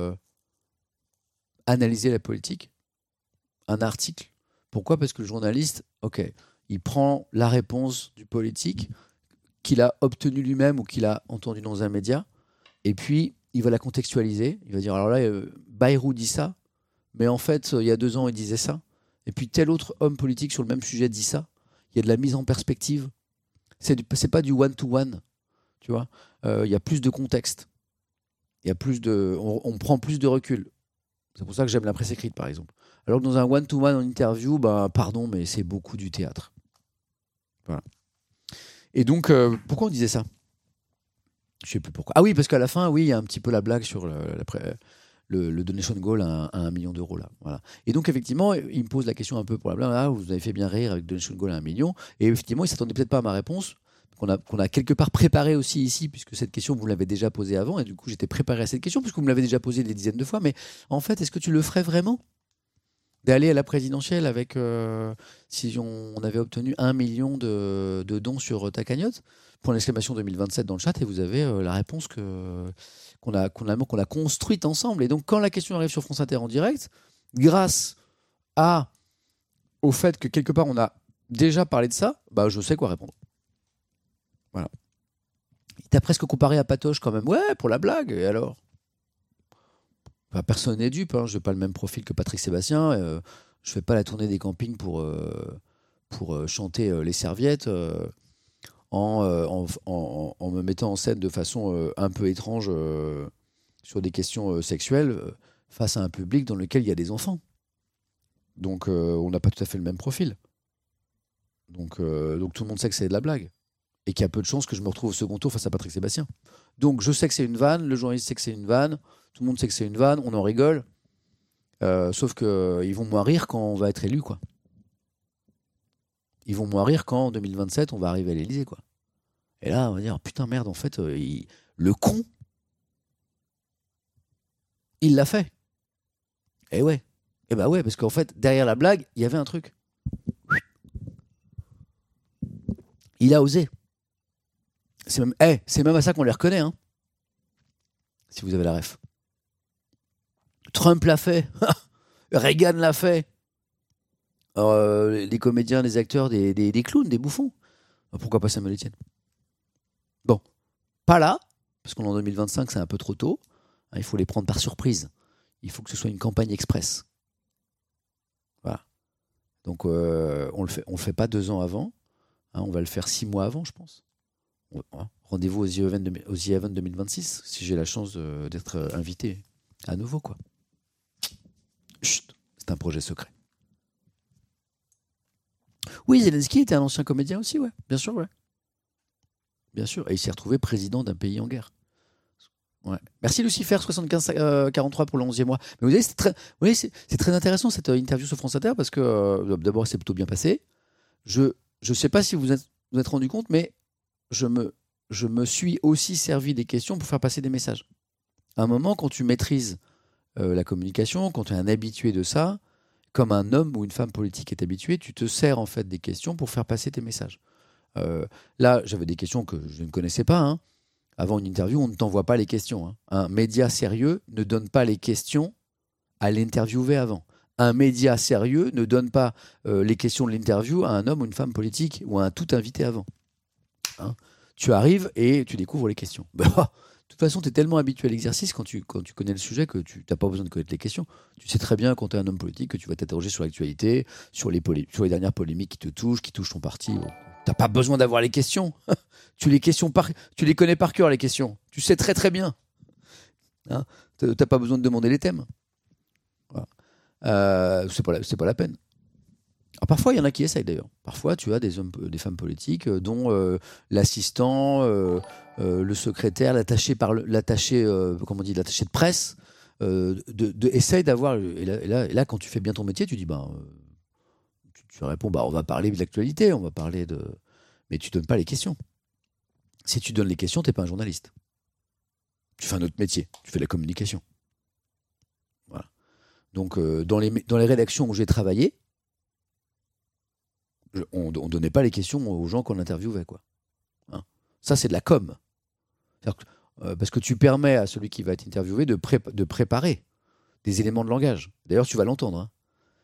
analyser la politique. Un article. Pourquoi ? Parce que le journaliste, il prend la réponse du politique qu'il a obtenue lui-même ou qu'il a entendue dans un média, et puis il va la contextualiser. Il va dire, alors là, Bayrou dit ça, mais en fait, il y a 2 ans, il disait ça. Et puis tel autre homme politique sur le même sujet dit ça. Il y a de la mise en perspective. C'est pas du one-to-one, tu vois. Il y a plus de contexte. Il y a on prend plus de recul. C'est pour ça que j'aime la presse écrite, par exemple. Alors que dans un one-to-one en interview, pardon, mais c'est beaucoup du théâtre. Voilà. Et donc, pourquoi on disait ça ? Je ne sais plus pourquoi. Ah oui, parce qu'à la fin, oui, il y a un petit peu la blague sur le donation goal à 1 million d'euros. Là. Voilà. Et donc, effectivement, il me pose la question un peu pour la blague. Ah, vous avez fait bien rire avec donation goal à 1 million. Et effectivement, il ne s'attendait peut-être pas à ma réponse, qu'on a quelque part préparé aussi ici, puisque cette question, vous l'avez déjà posée avant, et du coup, j'étais préparé à cette question, puisque vous me l'avez déjà posée des dizaines de fois. Mais en fait, est-ce que tu le ferais vraiment ? D'aller à la présidentielle avec, si on avait obtenu 1 million de dons sur ta cagnotte, pour l'exclamation 2027 dans le chat, et vous avez la réponse qu'on a construite ensemble. Et donc, quand la question arrive sur France Inter en direct, grâce au fait que quelque part on a déjà parlé de ça, je sais quoi répondre. Voilà. Il t'a presque comparé à Patoche quand même. Ouais, pour la blague, et alors ? Personne n'est dupe, hein. Je n'ai pas le même profil que Patrick Sébastien. Je ne fais pas la tournée des campings pour chanter les serviettes en me mettant en scène de façon un peu étrange sur des questions sexuelles face à un public dans lequel il y a des enfants. Donc on n'a pas tout à fait le même profil. Donc tout le monde sait que c'est de la blague. Et qu'il y a peu de chances que je me retrouve au second tour face à Patrick Sébastien. Donc je sais que c'est une vanne, le journaliste sait que c'est une vanne, tout le monde sait que c'est une vanne, on en rigole. Sauf qu'ils vont moins rire quand on va être élu, quoi. Ils vont moins rire quand en 2027 on va arriver à l'Élysée, quoi. Et là on va dire putain merde, en fait le con il l'a fait. Et ouais. Et ouais, parce qu'en fait derrière la blague il y avait un truc. Il a osé. C'est même à ça qu'on les reconnaît, hein. Si vous avez la ref. Trump l'a fait. Reagan l'a fait. Les comédiens, les acteurs, des clowns, des bouffons. Pourquoi pas Samuel Etienne ? Bon, pas là, parce qu'on est en 2025, c'est un peu trop tôt. Il faut les prendre par surprise. Il faut que ce soit une campagne express. Voilà. Donc, on le fait pas 2 ans avant. On va le faire 6 mois avant, je pense. Rendez-vous aux The Event 2026, si j'ai la chance d'être invité à nouveau, quoi. Chut, c'est un projet secret. Oui, Zelensky était un ancien comédien aussi, ouais. Bien sûr, ouais. Bien sûr. Et il s'est retrouvé président d'un pays en guerre. Ouais. Merci Lucifer 7543 pour le 11e mois. Mais vous voyez, c'est très intéressant cette interview sur France Inter parce que d'abord c'est plutôt bien passé. Je sais pas si vous êtes rendu compte, mais je me suis aussi servi des questions pour faire passer des messages. À un moment, quand tu maîtrises la communication, quand tu es un habitué de ça, comme un homme ou une femme politique est habitué, tu te sers en fait des questions pour faire passer tes messages. Là, j'avais des questions que je ne connaissais pas. Hein. Avant une interview, on ne t'envoie pas les questions. Hein. Un média sérieux ne donne pas les questions à l'interviewé avant. Un média sérieux ne donne pas les questions de l'interview à un homme ou une femme politique ou à un tout invité avant. Hein. Tu arrives et tu découvres les questions. De toute façon, tu es tellement habitué à l'exercice quand tu connais le sujet que tu n'as pas besoin de connaître les questions. Tu sais très bien quand tu es un homme politique que tu vas t'interroger sur l'actualité, sur les dernières polémiques qui te touchent, qui touchent ton parti. Tu n'as pas besoin d'avoir les questions. Tu les connais par cœur, les questions. Tu sais très très bien. Hein, tu n'as pas besoin de demander les thèmes. Voilà. C'est pas la peine. Alors, parfois, il y en a qui essayent d'ailleurs. Parfois, tu as des femmes politiques dont l'assistant, le secrétaire, l'attaché de presse, essaye d'avoir. Et là, quand tu fais bien ton métier, tu dis, tu réponds, on va parler de l'actualité, on va parler de. Mais tu donnes pas les questions. Si tu donnes les questions, t'es pas un journaliste. Tu fais un autre métier. Tu fais de la communication. Voilà. Donc, dans les rédactions où j'ai travaillé, on donnait pas les questions aux gens qu'on interviewait, quoi. Hein. Ça, c'est de la com. Parce que tu permets à celui qui va être interviewé de préparer des éléments de langage. D'ailleurs, tu vas l'entendre. Hein.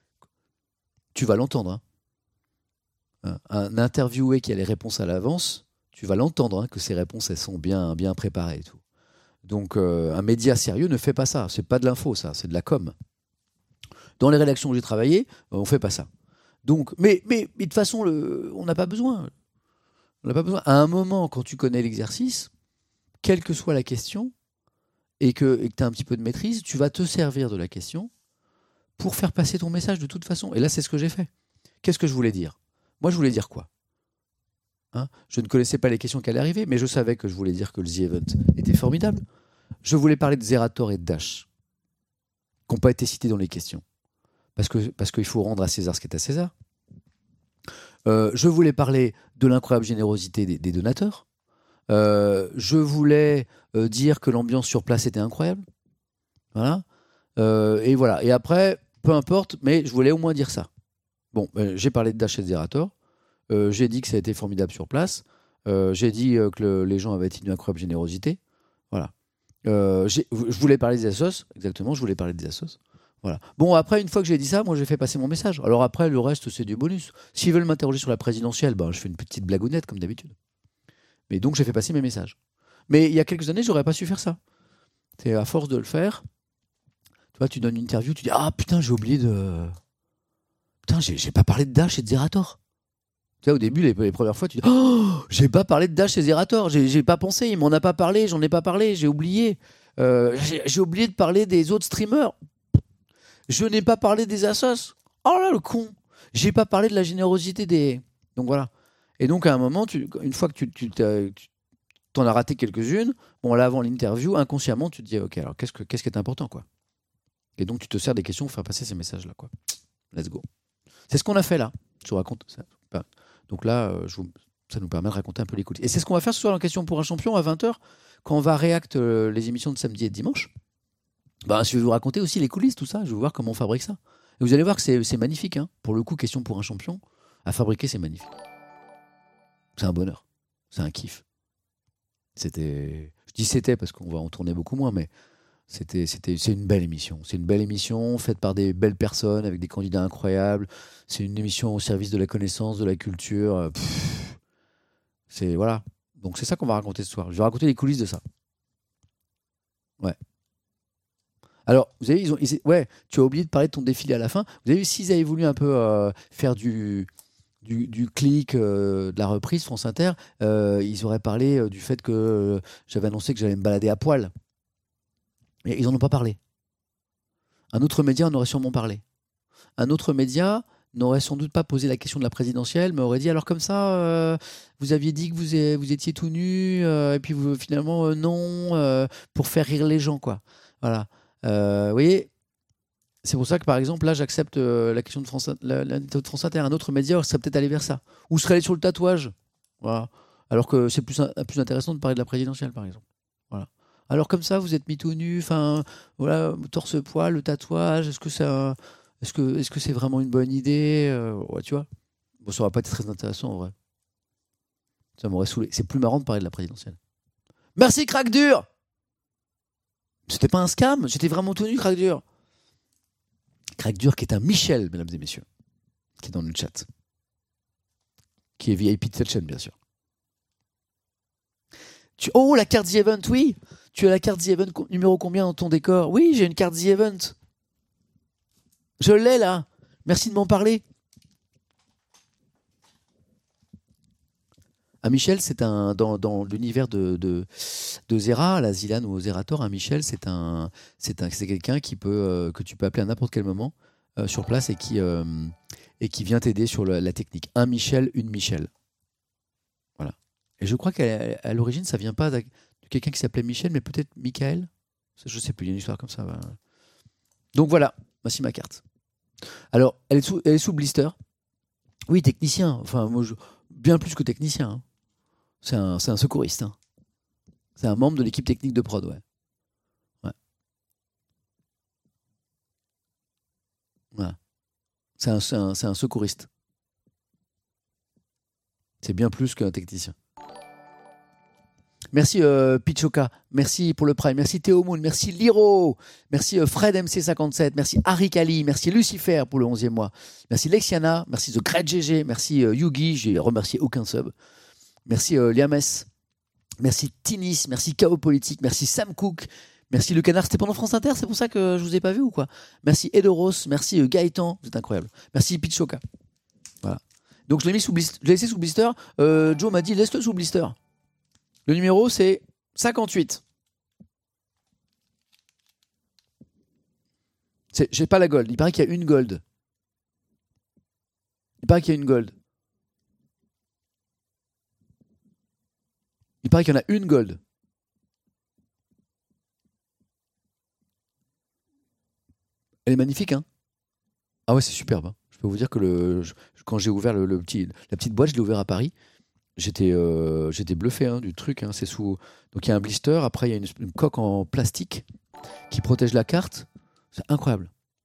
Tu vas l'entendre. Hein. Un interviewé qui a les réponses à l'avance, tu vas l'entendre, hein, que ces réponses, elles sont bien préparées et tout. Donc, un média sérieux ne fait pas ça. C'est pas de l'info, ça. C'est de la com. Dans les rédactions où j'ai travaillé, on fait pas ça. Donc, mais de toute façon, on n'a pas besoin. On n'a pas besoin. À un moment, quand tu connais l'exercice, quelle que soit la question, et que tu as un petit peu de maîtrise, tu vas te servir de la question pour faire passer ton message de toute façon. Et là, c'est ce que j'ai fait. Qu'est-ce que je voulais dire ? Moi, je voulais dire quoi ? Hein ? Je ne connaissais pas les questions qui allaient arriver, mais je savais que je voulais dire que le The Event était formidable. Je voulais parler de Zerator et de Dash, qui n'ont pas été cités dans les questions. Parce qu'il faut rendre à César ce qui est à César. Je voulais parler de l'incroyable générosité des donateurs. Je voulais dire que l'ambiance sur place était incroyable. Voilà. Et voilà. Et après, peu importe, mais je voulais au moins dire ça. Bon, j'ai parlé de Dash et de Zerator. J'ai dit que ça a été formidable sur place. J'ai dit que les gens avaient une incroyable générosité. Voilà. Je voulais parler des assos. Exactement, je voulais parler des assos. Voilà. Bon, après, une fois que j'ai dit ça, moi, j'ai fait passer mon message. Alors après, le reste, c'est du bonus. S'ils veulent m'interroger sur la présidentielle, je fais une petite blagounette, comme d'habitude. Mais donc, j'ai fait passer mes messages. Mais il y a quelques années, j'aurais pas su faire ça. C'est à force de le faire. Tu vois, tu donnes une interview, tu dis « Ah, putain, j'ai oublié de... Putain, j'ai pas parlé de Dash et de Zerator. » Tu vois, au début, les premières fois, tu dis « Oh, j'ai pas parlé de Dash et Zerator. J'ai pas pensé, il m'en a pas parlé, j'en ai pas parlé, j'ai oublié. J'ai oublié de parler des autres streamers. Je n'ai pas parlé des assos. Oh là, le con. J'ai pas parlé de la générosité des... Donc voilà. Et donc, à un moment, une fois que tu t'en as raté quelques-unes, là, avant l'interview, inconsciemment, tu te dis, OK, alors qu'est-ce qui est important, quoi. Et donc, tu te sers des questions pour faire passer ces messages-là, quoi. Let's go. C'est ce qu'on a fait, là. Je vous raconte ça. Donc là, ça nous permet de raconter un peu les coulisses. Et c'est ce qu'on va faire ce soir en Question pour un champion, à 20h, quand on va réacte les émissions de samedi et de dimanche. Je vais vous raconter aussi les coulisses, tout ça. Je vais vous voir comment on fabrique ça. Et vous allez voir que c'est magnifique. Hein. Pour le coup, Question pour un champion, à fabriquer, c'est magnifique. C'est un bonheur. C'est un kiff. Je dis c'était parce qu'on va en tourner beaucoup moins, mais c'est une belle émission. C'est une belle émission faite par des belles personnes avec des candidats incroyables. C'est une émission au service de la connaissance, de la culture. Voilà. Donc c'est ça qu'on va raconter ce soir. Je vais raconter les coulisses de ça. Ouais. Alors, vous avez vu, tu as oublié de parler de ton défilé à la fin. Vous avez vu, s'ils avaient voulu un peu faire du clic, de la reprise France Inter, ils auraient parlé du fait que j'avais annoncé que j'allais me balader à poil. Et ils n'en ont pas parlé. Un autre média en aurait sûrement parlé. Un autre média n'aurait sans doute pas posé la question de la présidentielle, mais aurait dit alors comme ça, vous aviez dit que vous étiez tout nu, et puis finalement non, pour faire rire les gens, quoi. Voilà. Vous voyez, c'est pour ça que par exemple là, j'accepte la question de de France Inter. Un autre média serait peut-être allé vers ça, ou serait allé sur le tatouage. Voilà. Alors que c'est plus intéressant de parler de la présidentielle, par exemple. Voilà. Alors comme ça, vous êtes mis tout nu, enfin voilà, torse-poil, le tatouage. Est-ce que c'est vraiment une bonne idée, ouais, tu vois. Bon, ça aurait pas été très intéressant en vrai. Ça m'aurait saoulé. C'est plus marrant de parler de la présidentielle. Merci Crack Dur. C'était pas un scam, j'étais vraiment tout nu, Crack Dur. Crack Dur qui est un Michel, mesdames et messieurs, qui est dans le chat, qui est VIP de cette chaîne, bien sûr. Oh, la carte The Event, oui. Tu as la carte The Event numéro combien dans ton décor? Oui, j'ai une carte The Event. Je l'ai là. Merci de m'en parler. Un Michel, c'est dans l'univers de Zera, la Zilan ou Zerator. Un Michel, c'est quelqu'un que tu peux appeler à n'importe quel moment sur place et qui vient t'aider sur la technique. Un Michel, une Michel. Voilà. Et je crois qu'à l'origine, ça vient pas de quelqu'un qui s'appelait Michel, mais peut-être Michael. Je sais plus. Il y a une histoire comme ça. Voilà. Donc voilà, voici ma carte. Alors, elle est sous blister. Oui, technicien. Enfin, moi, bien plus que technicien. Hein. C'est un secouriste. Hein. C'est un membre de l'équipe technique de prod, ouais. Voilà. C'est un secouriste. C'est bien plus qu'un technicien. Merci Pichoka, merci pour le Prime, merci Théo Moon, merci Liro, merci Fred MC57, merci Harry Kali, merci Lucifer pour le 11e mois, merci Lexiana, merci The Great GG, merci Yugi, j'ai remercié aucun sub, merci Liames, merci Tinis, merci Chaos Politique, merci Sam Cook, merci Le Canard, c'était pendant France Inter, c'est pour ça que je vous ai pas vu ou quoi? Merci Edoros, merci Gaëtan, vous êtes incroyable, merci Pichoka. Voilà. Donc je l'ai laissé sous blister, Joe m'a dit laisse-le sous blister. Le numéro, c'est 58. J'ai pas la gold. Il paraît qu'il y a une gold. Il paraît qu'il y en a une gold. Elle est magnifique, hein? Ah ouais, c'est superbe. Hein. Je peux vous dire que quand j'ai ouvert la petite boîte, je l'ai ouvert à Paris. J'étais bluffé hein, du truc. Hein. C'est sous. Donc il y a un blister. Après il y a une coque en plastique qui protège la carte. C'est incroyable.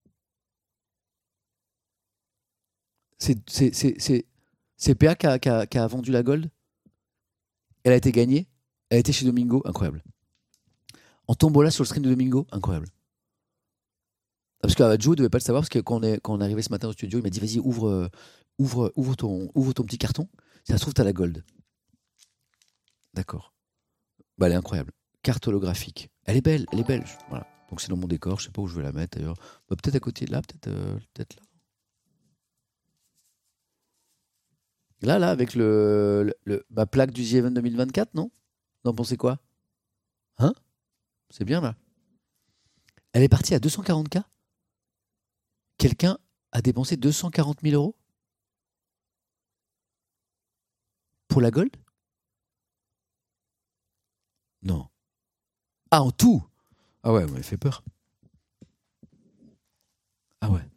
C'est PA qui a vendu la gold. Elle a été gagnée. Elle a été chez Domingo. Incroyable. En tombola sur le stream de Domingo. Incroyable. Parce que Joe ne devait pas le savoir parce que quand on est arrivé ce matin au studio, il m'a dit vas-y ouvre ton petit carton. Si ça se trouve, t'as la gold. D'accord. Bah, elle est incroyable. Carte holographique. Elle est belle. Voilà. Donc c'est dans mon décor. Je sais pas où je vais la mettre d'ailleurs. Bah, peut-être à côté de là, peut-être là. Là, avec ma plaque du The Event 2024, non? Vous en pensez quoi? Hein? C'est bien là. Elle est partie à 240K. Quelqu'un a dépensé 240 000 euros pour la gold? Non. Ah, en tout? Ah ouais, elle fait peur. Ah ouais.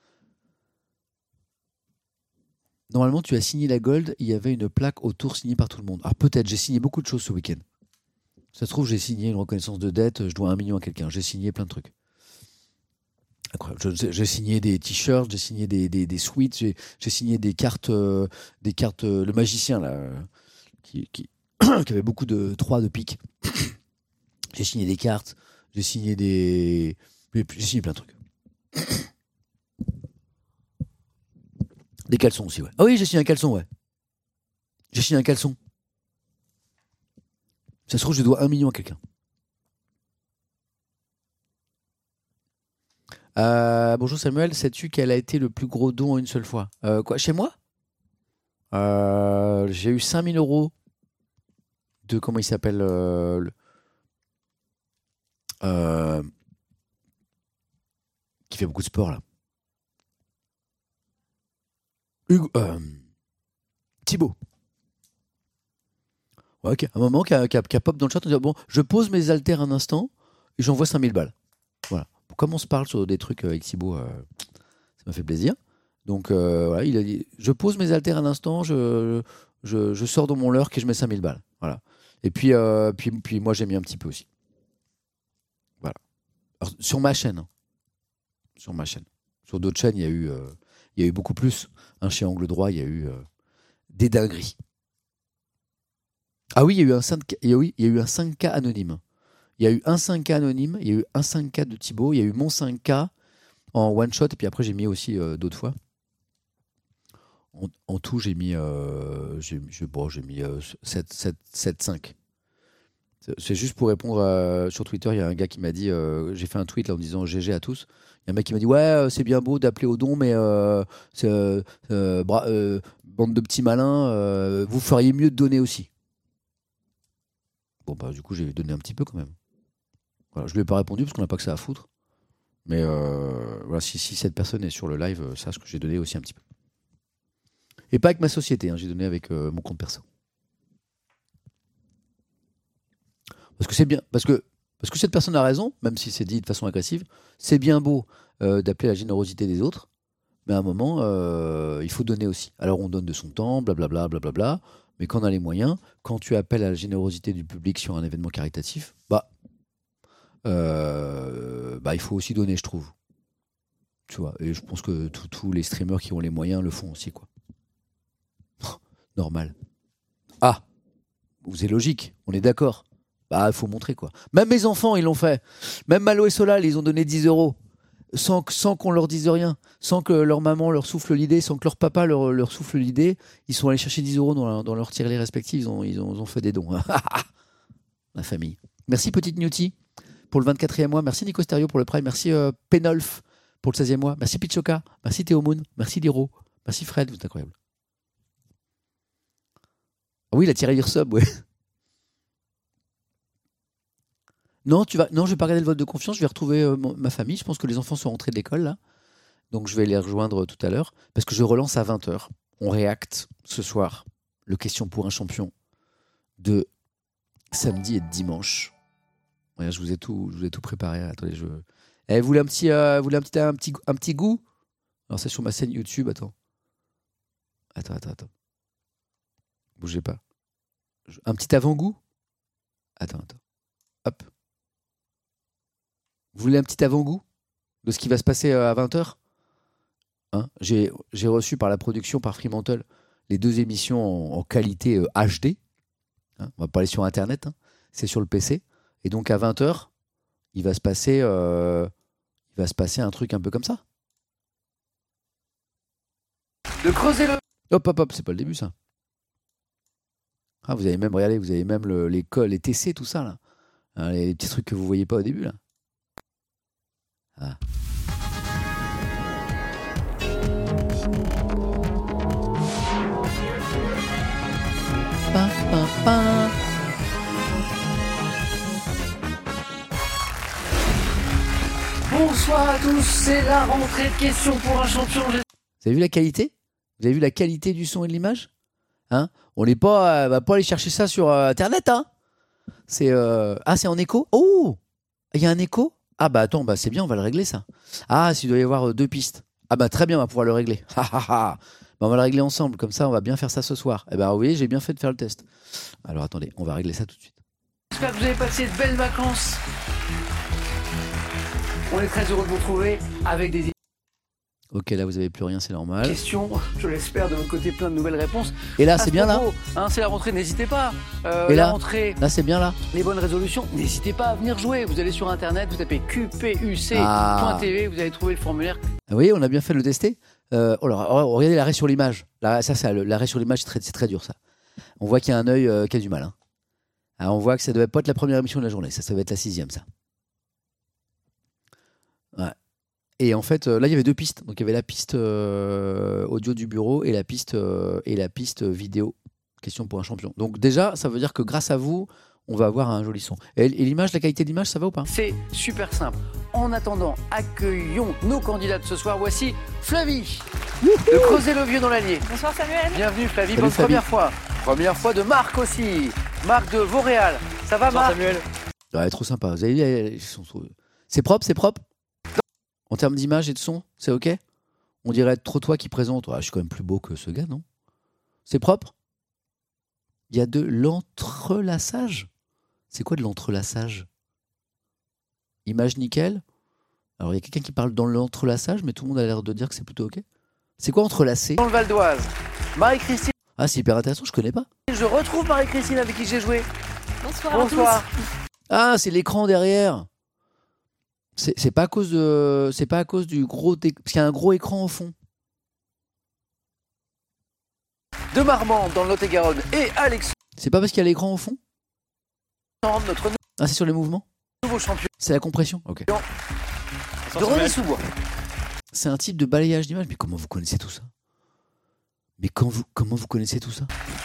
Normalement, tu as signé la gold, il y avait une plaque autour signée par tout le monde. Alors peut-être, j'ai signé beaucoup de choses ce week-end. Ça se trouve, j'ai signé une reconnaissance de dette, je dois 1 million à quelqu'un. J'ai signé plein de trucs. Incroyable. J'ai signé des t-shirts, j'ai signé des sweats, j'ai signé des cartes, le magicien là, qui avait beaucoup de 3 de pique. J'ai signé des cartes, j'ai signé plein de trucs. Des caleçons aussi, ouais. Ah oui, j'ai signé un caleçon, ouais. J'ai signé un caleçon. Ça se trouve, je dois 1 million à quelqu'un. Bonjour Samuel, sais-tu quel a été le plus gros don en une seule fois? Quoi, chez moi? J'ai eu 5 000 euros de, comment il s'appelle, qui fait beaucoup de sport là. Thibaut. Ouais, à un moment, qui a pop dans le chat, on dit bon, je pose mes haltères un instant et j'envoie 5000 balles. Voilà. Comme on se parle sur des trucs avec Thibaut, ça m'a fait plaisir. Donc, voilà, il a dit je pose mes haltères un instant, je sors dans mon lurk et je mets 5000 balles. Voilà. Et puis moi, j'ai mis un petit peu aussi. Voilà. Alors, sur ma chaîne. Sur d'autres chaînes, il y a eu beaucoup plus. Chez Angle Droit, il y a eu des dingueries. Ah oui, il y a eu un 5K anonyme. Il y a eu un 5K anonyme, il y a eu un 5K de Thibaut, il y a eu mon 5K en one shot, et puis après j'ai mis aussi d'autres fois. En tout, j'ai mis 7-5. C'est juste pour répondre sur Twitter, il y a un gars qui m'a dit, j'ai fait un tweet là en disant GG à tous. Il y a un mec qui m'a dit ouais, c'est bien beau d'appeler au don, mais bande de petits malins, vous feriez mieux de donner aussi. Bon bah du coup j'ai donné un petit peu quand même. Voilà, je lui ai pas répondu parce qu'on n'a pas que ça à foutre. Mais voilà, si cette personne est sur le live, sache que j'ai donné aussi un petit peu. Et pas avec ma société, j'ai donné avec mon compte perso. Parce que c'est bien, parce que cette personne a raison, même si c'est dit de façon agressive. C'est bien beau d'appeler la générosité des autres, mais à un moment, il faut donner aussi. Alors on donne de son temps, blablabla, blablabla, mais quand on a les moyens, quand tu appelles à la générosité du public sur un événement caritatif, il faut aussi donner, je trouve. Tu vois, et je pense que tous les streamers qui ont les moyens le font aussi, quoi. Normal. Ah, c'est logique, on est d'accord. Il faut montrer, quoi. Même mes enfants, ils l'ont fait. Même Malo et Solal, ils ont donné 10 € sans qu'on leur dise rien, sans que leur maman leur souffle l'idée, sans que leur papa leur souffle l'idée. Ils sont allés chercher 10 € dans leur tirelire respectif. Ils ont fait des dons. La famille. Merci Petite Newty pour le 24e mois. Merci Nico Stereo pour le Prime. Merci Penolf pour le 16e mois. Merci Pichoka. Merci Théo Moon. Merci Liro. Merci Fred. Vous êtes incroyable. Ah oui, la tirelire sub, ouais. Non, je vais pas regarder le vote de confiance, je vais retrouver ma famille. Je pense que les enfants sont rentrés de l'école, là. Donc, je vais les rejoindre tout à l'heure. Parce que je relance à 20h. On réacte ce soir le question pour un champion de samedi et de dimanche. Ouais, je vous ai tout préparé. Attendez, vous voulez un petit goût? Alors, c'est sur ma scène YouTube. Attends. Bougez pas. Un petit avant-goût? Attends. Hop. Vous voulez un petit avant-goût de ce qui va se passer à 20h? J'ai reçu par la production, par Fremantle, les 2 émissions en qualité HD. On va pas aller sur Internet. C'est sur le PC. Et donc à 20h, il va se passer un truc un peu comme ça. De creuser le... Hop, c'est pas le début, ça. Vous avez même, regardez, les TC, tout ça, là. Les petits trucs que vous voyez pas au début, là. Bonsoir à tous, c'est la rentrée de questions pour un champion. Vous avez vu la qualité? Vous avez vu la qualité du son et de l'image? On n'est pas, va pas aller chercher ça sur Internet, C'est c'est en écho. Oh, il y a un écho. Attends, c'est bien, on va le régler ça. S'il doit y avoir 2 pistes. Très bien, on va pouvoir le régler. On va le régler ensemble, comme ça on va bien faire ça ce soir. Oui, j'ai bien fait de faire le test. Alors attendez, on va régler ça tout de suite. J'espère que vous avez passé de belles vacances. On est très heureux de vous retrouver avec des... Ok, là vous avez plus rien, c'est normal. Questions, je l'espère de votre côté, plein de nouvelles réponses. Et là c'est bien là. C'est la rentrée, n'hésitez pas. Et là, rentrée, là c'est bien là. Les bonnes résolutions, n'hésitez pas à venir jouer. Vous allez sur internet, vous tapez qpuc.tv, vous allez trouver le formulaire. Oui, on a bien fait de le tester. Regardez l'arrêt sur l'image. L'arrêt sur l'image, c'est très dur ça. On voit qu'il y a un œil qui a du mal. On voit que ça ne devait pas être la première émission de la journée. Ça devait être la 6e, ça. Ouais. Et en fait, là, il y avait 2 pistes. Donc, il y avait la piste audio du bureau et la piste vidéo. Question pour un champion. Donc, déjà, ça veut dire que grâce à vous, on va avoir un joli son. Et l'image, la qualité d'image, ça va ou pas? C'est super simple. En attendant, accueillons nos candidats de ce soir. Voici Flavie. de Creuset-le-Vieux dans l'Allier. Bonsoir Samuel. Bienvenue Flavie, Salut, bonne Flavie. première fois. Première fois de Marc aussi. Marc de Vauréal. Ça va Bonsoir, Marc? Samuel. Ouais, trop sympa. Vous avez vu, ils sont trop- C'est propre, c'est propre. En termes d'image et de son, c'est ok? On dirait être trop toi qui présente. Ouais, je suis quand même plus beau que ce gars, non? C'est propre? Il y a de l'entrelaçage. C'est quoi de l'entrelaçage? Image nickel. Alors il y a quelqu'un qui parle dans l'entrelaçage, mais tout le monde a l'air de dire que c'est plutôt ok. C'est quoi entrelacer? Dans le Val d'Oise. Marie-Christine. Ah, c'est hyper intéressant, je connais pas. Je retrouve Marie-Christine avec qui j'ai joué. Bonsoir, Bonsoir. à tous. Ah, c'est l'écran derrière. C'est pas à cause de, c'est pas à cause du gros, parce qu'il y a un gros écran au fond. De Marmande dans le Lot-et-Garonne et Alex. C'est pas parce qu'il y a l'écran au fond? Notre ah, c'est sur les mouvements? Nouveau champion. C'est la compression. Ok. De René Soubois. C'est un type de balayage d'image. Mais comment vous connaissez tout ça? Mais comment vous connaissez tout ça?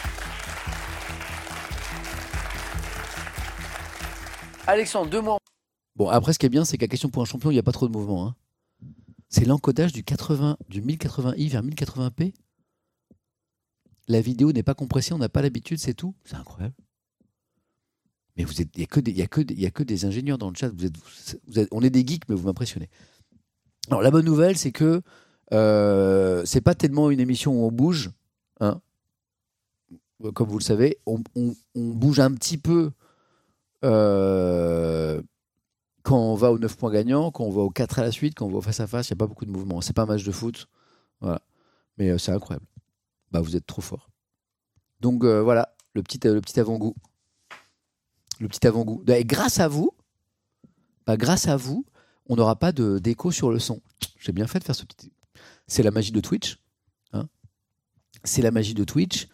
Alexandre, 2 mois. Bon, après, ce qui est bien, c'est qu'à question pour un champion, il n'y a pas trop de mouvement. Hein. C'est l'encodage du 1080i vers 1080p. La vidéo n'est pas compressée, on n'a pas l'habitude, c'est tout. C'est incroyable. Mais il n'y a que des ingénieurs dans le chat. On est des geeks, mais vous m'impressionnez. Alors, la bonne nouvelle, c'est que c'est pas tellement une émission où on bouge. Hein. Comme vous le savez, on bouge un petit peu quand on va aux 9 points gagnants, quand on va aux 4 à la suite, quand on va au face-à-face, il n'y a pas beaucoup de mouvement. C'est pas un match de foot. Voilà. Mais c'est incroyable. Bah, vous êtes trop fort. Donc voilà, le petit avant-goût. Le petit avant-goût. Et grâce à vous, on n'aura pas d'écho sur le son. J'ai bien fait de faire ce petit... C'est la magie de Twitch. Hein, c'est la magie de Twitch.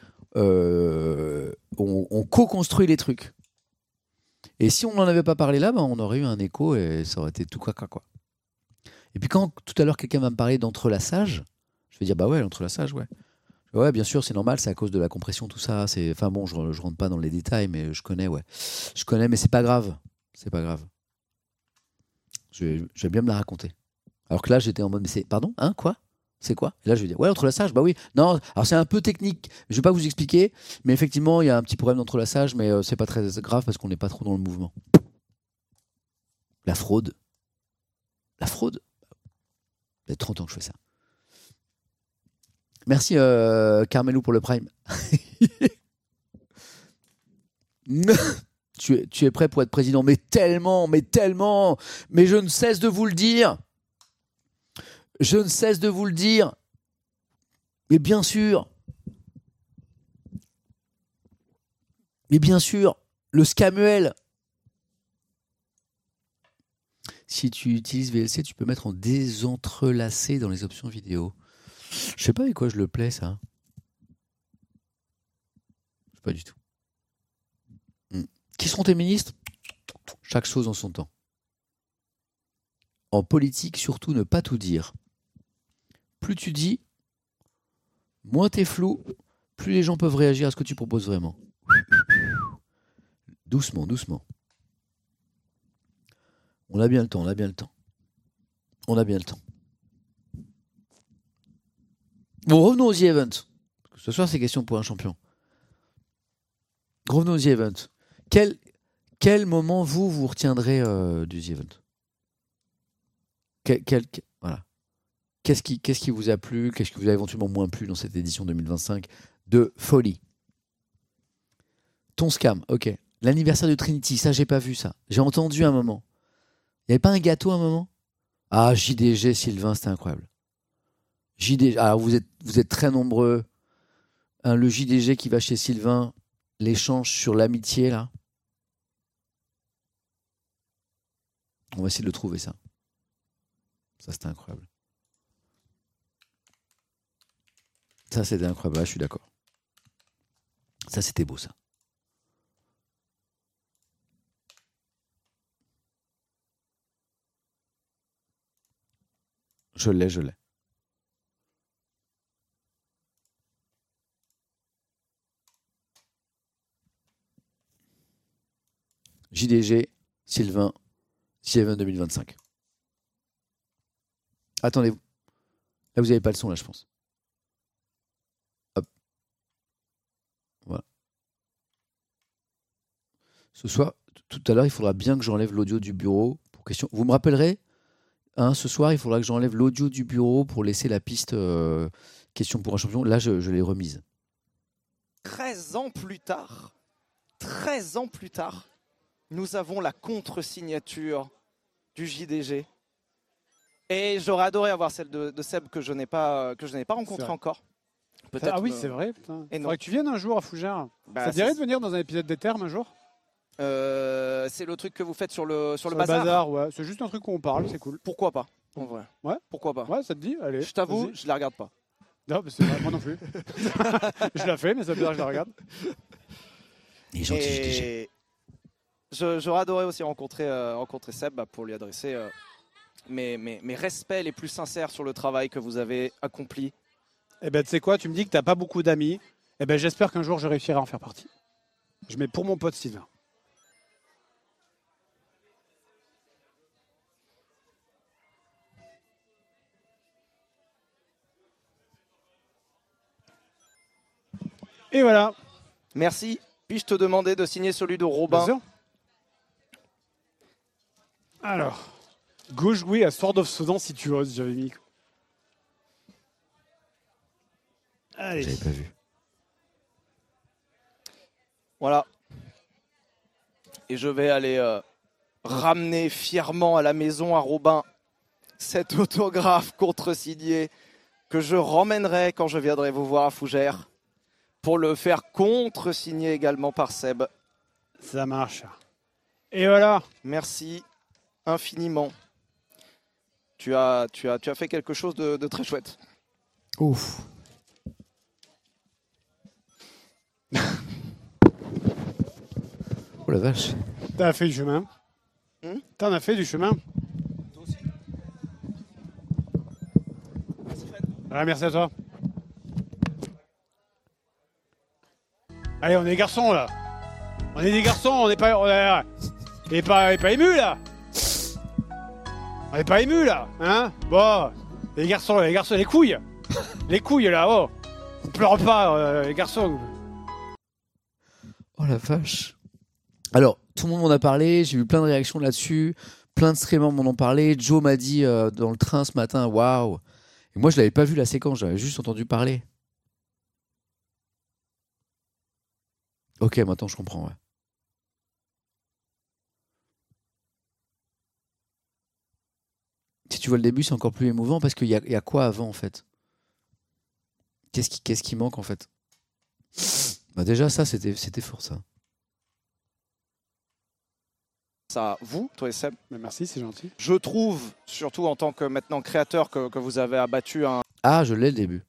On co-construit les trucs. Et si on n'en avait pas parlé là, on aurait eu un écho et ça aurait été tout caca, quoi. Et puis quand tout à l'heure quelqu'un va me parler d'entrelaçage, je vais dire bah ouais, l'entrelaçage, ouais. Ouais, bien sûr, c'est normal, c'est à cause de la compression, tout ça. Enfin bon, je rentre pas dans les détails, mais je connais, ouais. Je connais, mais c'est pas grave. C'est pas grave. Je vais bien me la raconter. Alors que là, j'étais en mode, mais c'est... Pardon? Hein? Quoi? C'est quoi? Et là, je vais dire, ouais, l'entrelaçage, bah oui. Non, alors c'est un peu technique. Je vais pas vous expliquer, mais effectivement, il y a un petit problème d'entrelaçage, mais c'est pas très grave parce qu'on n'est pas trop dans le mouvement. La fraude. La fraude? Ça fait 30 ans que je fais ça. Merci Carmelou pour le Prime. Tu es prêt pour être président? Mais tellement, mais je ne cesse de vous le dire. Je ne cesse de vous le dire. Mais bien sûr. Le Scamuel. Si tu utilises VLC, tu peux mettre en désentrelacé dans les options vidéo. Je sais pas avec quoi je le plais, ça. Je sais pas du tout. Qui seront tes ministres? Chaque chose en son temps. En politique, surtout ne pas tout dire. Plus tu dis, moins t'es flou, plus les gens peuvent réagir à ce que tu proposes vraiment. Doucement, doucement. On a bien le temps. Bon, revenons aux The Event. Ce soir, c'est question pour un champion. Revenons aux The Event. Quel moment vous retiendrez du The Event? Voilà. Qu'est-ce qui vous a plu? Qu'est-ce qui vous a éventuellement moins plu dans cette édition 2025 de folie? Ton scam, ok. L'anniversaire de Trinity, ça, j'ai pas vu ça. J'ai entendu un moment. Il n'y avait pas un gâteau à un moment? Ah, JDG, Sylvain, c'était incroyable. JDG, alors vous êtes très nombreux. Hein, le JDG qui va chez Sylvain, l'échange sur l'amitié, là. On va essayer de le trouver, ça. Ça, c'était incroyable. Ça, c'était incroyable. Là, je suis d'accord. Ça, c'était beau, ça. Je l'ai. JDG, Sylvain, CF1 2025. Attendez-vous. Là, vous n'avez pas le son, là, je pense. Ce soir, tout à l'heure, il faudra bien que j'enlève l'audio du bureau. Pour question. Vous me rappellerez ce soir, il faudra que j'enlève l'audio du bureau pour laisser la piste question pour un champion. Là, je l'ai remise. 13 ans plus tard, nous avons la contre-signature du JDG. Et j'aurais adoré avoir celle de Seb que je n'ai pas rencontré encore. Peut-être. Ah oui, c'est vrai. Putain. Faudrait que tu viennes un jour à Fougères. Ça te dirait de venir dans un épisode des Termes un jour? C'est le truc que vous faites sur le bazar. Le bazar, ouais. C'est juste un truc où on parle, c'est cool. Pourquoi pas, en vrai? Ouais. Pourquoi pas? Ouais, ça te dit? Allez. Je t'avoue, je la regarde pas. Non, mais c'est vrai, moi non plus. Je la fais, mais ça veut dire que je la regarde. Il est gentil, JDG. J'aurais adoré aussi rencontrer Seb pour lui adresser mes respects les plus sincères sur le travail que vous avez accompli. Eh ben, tu sais quoi, tu me dis que t'as pas beaucoup d'amis. Eh ben, j'espère qu'un jour je réussirai à en faire partie. Je mets pour mon pote Sylvain. Et voilà. Merci. Puis-je te demander de signer celui de Robin? Bien sûr. Alors, go jouer à Sword of Sedan si tu oses, j'avais mis. Allez. J'avais pas vu. Voilà. Et je vais aller ramener fièrement à la maison à Robin cet autographe contre-signé que je ramènerai quand je viendrai vous voir à Fougères pour le faire contre-signer également par Seb. Ça marche. Et voilà. Merci infiniment. Tu as fait quelque chose de très chouette. Ouf. Oh la vache. T'as fait du chemin. T'en as fait du chemin. Toi aussi. Merci Fred. Ah, merci à toi. Allez, on est des garçons là. On est des garçons, on n'est pas émus là. On n'est pas émus là, hein. Bon, les garçons, les couilles. Les couilles là, oh. On pleure pas, les garçons. Oh la vache. Alors, tout le monde m'en a parlé, j'ai eu plein de réactions là-dessus, plein de streamers m'en ont parlé. Joe m'a dit dans le train ce matin, waouh. Et moi, je l'avais pas vu la séquence, j'avais juste entendu parler. Ok, maintenant je comprends, ouais. Si tu vois le début, c'est encore plus émouvant parce qu'il y a quoi avant en fait? Qu'est-ce qui manque en fait? Bah déjà ça, c'était fort ça. Ça, vous, toi et Seb. Mais merci, c'est gentil. Je trouve, surtout en tant que maintenant créateur, que vous avez abattu un... Ah, je l'ai le début.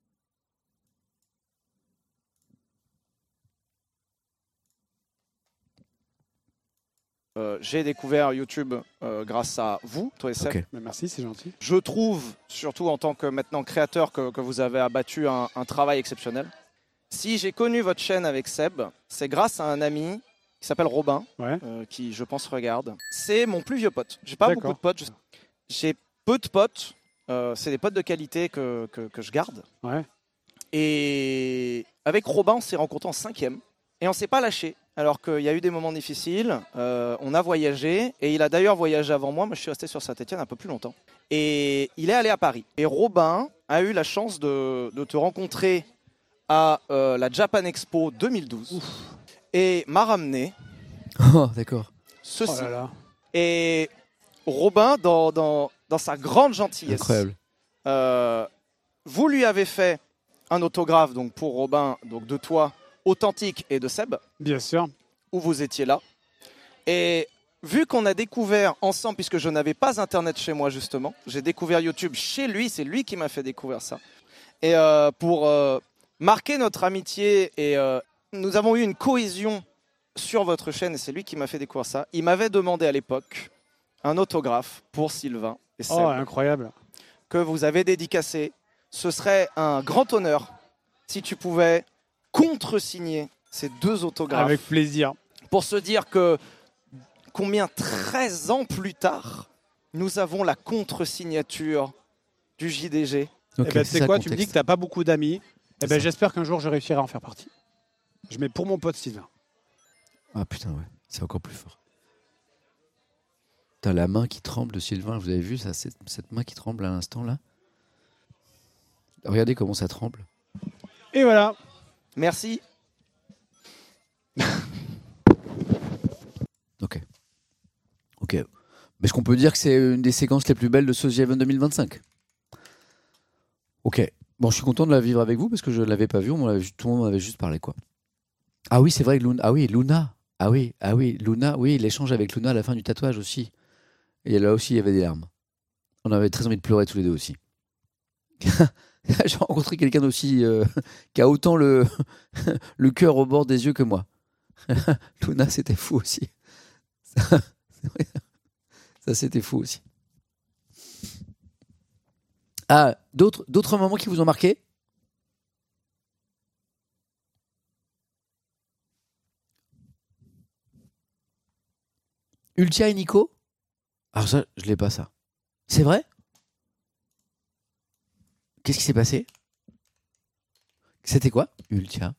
J'ai découvert YouTube grâce à vous, toi et Seb. Okay. Mais merci, c'est gentil. Je trouve, surtout en tant que maintenant créateur, que vous avez abattu un travail exceptionnel. Si j'ai connu votre chaîne avec Seb, c'est grâce à un ami qui s'appelle Robin, ouais. Qui, je pense, regarde. C'est mon plus vieux pote. J'ai pas beaucoup de potes. J'ai peu de potes. C'est des potes de qualité que je garde. Ouais. Et avec Robin, on s'est rencontrés en 5e. Et on s'est pas lâché. Alors qu'il y a eu des moments difficiles. On a voyagé. Et il a d'ailleurs voyagé avant moi. Moi, je suis resté sur Saint-Etienne un peu plus longtemps. Et il est allé à Paris. Et Robin a eu la chance de te rencontrer à la Japan Expo 2012. Ouf. Et m'a ramené. Oh, d'accord. Ceci. Oh là là. Et Robin, dans sa grande gentillesse, incroyable. Vous lui avez fait un autographe donc pour Robin, donc de toi, authentique, et de Seb. Bien sûr. Où vous étiez là. Et vu qu'on a découvert ensemble, puisque je n'avais pas Internet chez moi justement, j'ai découvert YouTube chez lui, c'est lui qui m'a fait découvrir ça. Et pour marquer notre amitié, et nous avons eu une cohésion sur votre chaîne, et c'est lui qui m'a fait découvrir ça. Il m'avait demandé à l'époque un autographe pour Sylvain et Seb. Oh, incroyable. Que vous avez dédicacé. Ce serait un grand honneur si tu pouvais contre-signer ces deux autographes. Avec plaisir. Pour se dire que combien 13 ans plus tard, nous avons la contre-signature du JDG. Okay, eh ben, tu sais quoi, tu me dis que tu n'as pas beaucoup d'amis. Eh ben, j'espère qu'un jour je réussirai à en faire partie. Je mets pour mon pote Sylvain. Ah putain, ouais. C'est encore plus fort. T'as la main qui tremble de Sylvain. Vous avez vu ça, cette main qui tremble à l'instant là? Regardez comment ça tremble. Et voilà. Merci. Ok. Mais est-ce qu'on peut dire que c'est une des séquences les plus belles de ce The Event 2025? Ok. Bon, je suis content de la vivre avec vous parce que je ne l'avais pas vue. Tout le monde m'avait juste parlé, quoi. Ah oui, c'est vrai que Luna. Ah oui, Luna. Ah oui, Luna. Oui, l'échange avec Luna à la fin du tatouage aussi. Et là aussi, il y avait des larmes. On avait très envie de pleurer tous les deux aussi. J'ai rencontré quelqu'un aussi qui a autant le cœur au bord des yeux que moi. Luna, c'était fou aussi. Ça, c'était fou aussi. Ah, d'autres moments qui vous ont marqué? Ultia et Nico? Alors ça, je l'ai pas ça. C'est vrai? Qu'est-ce qui s'est passé? C'était quoi? Ultia.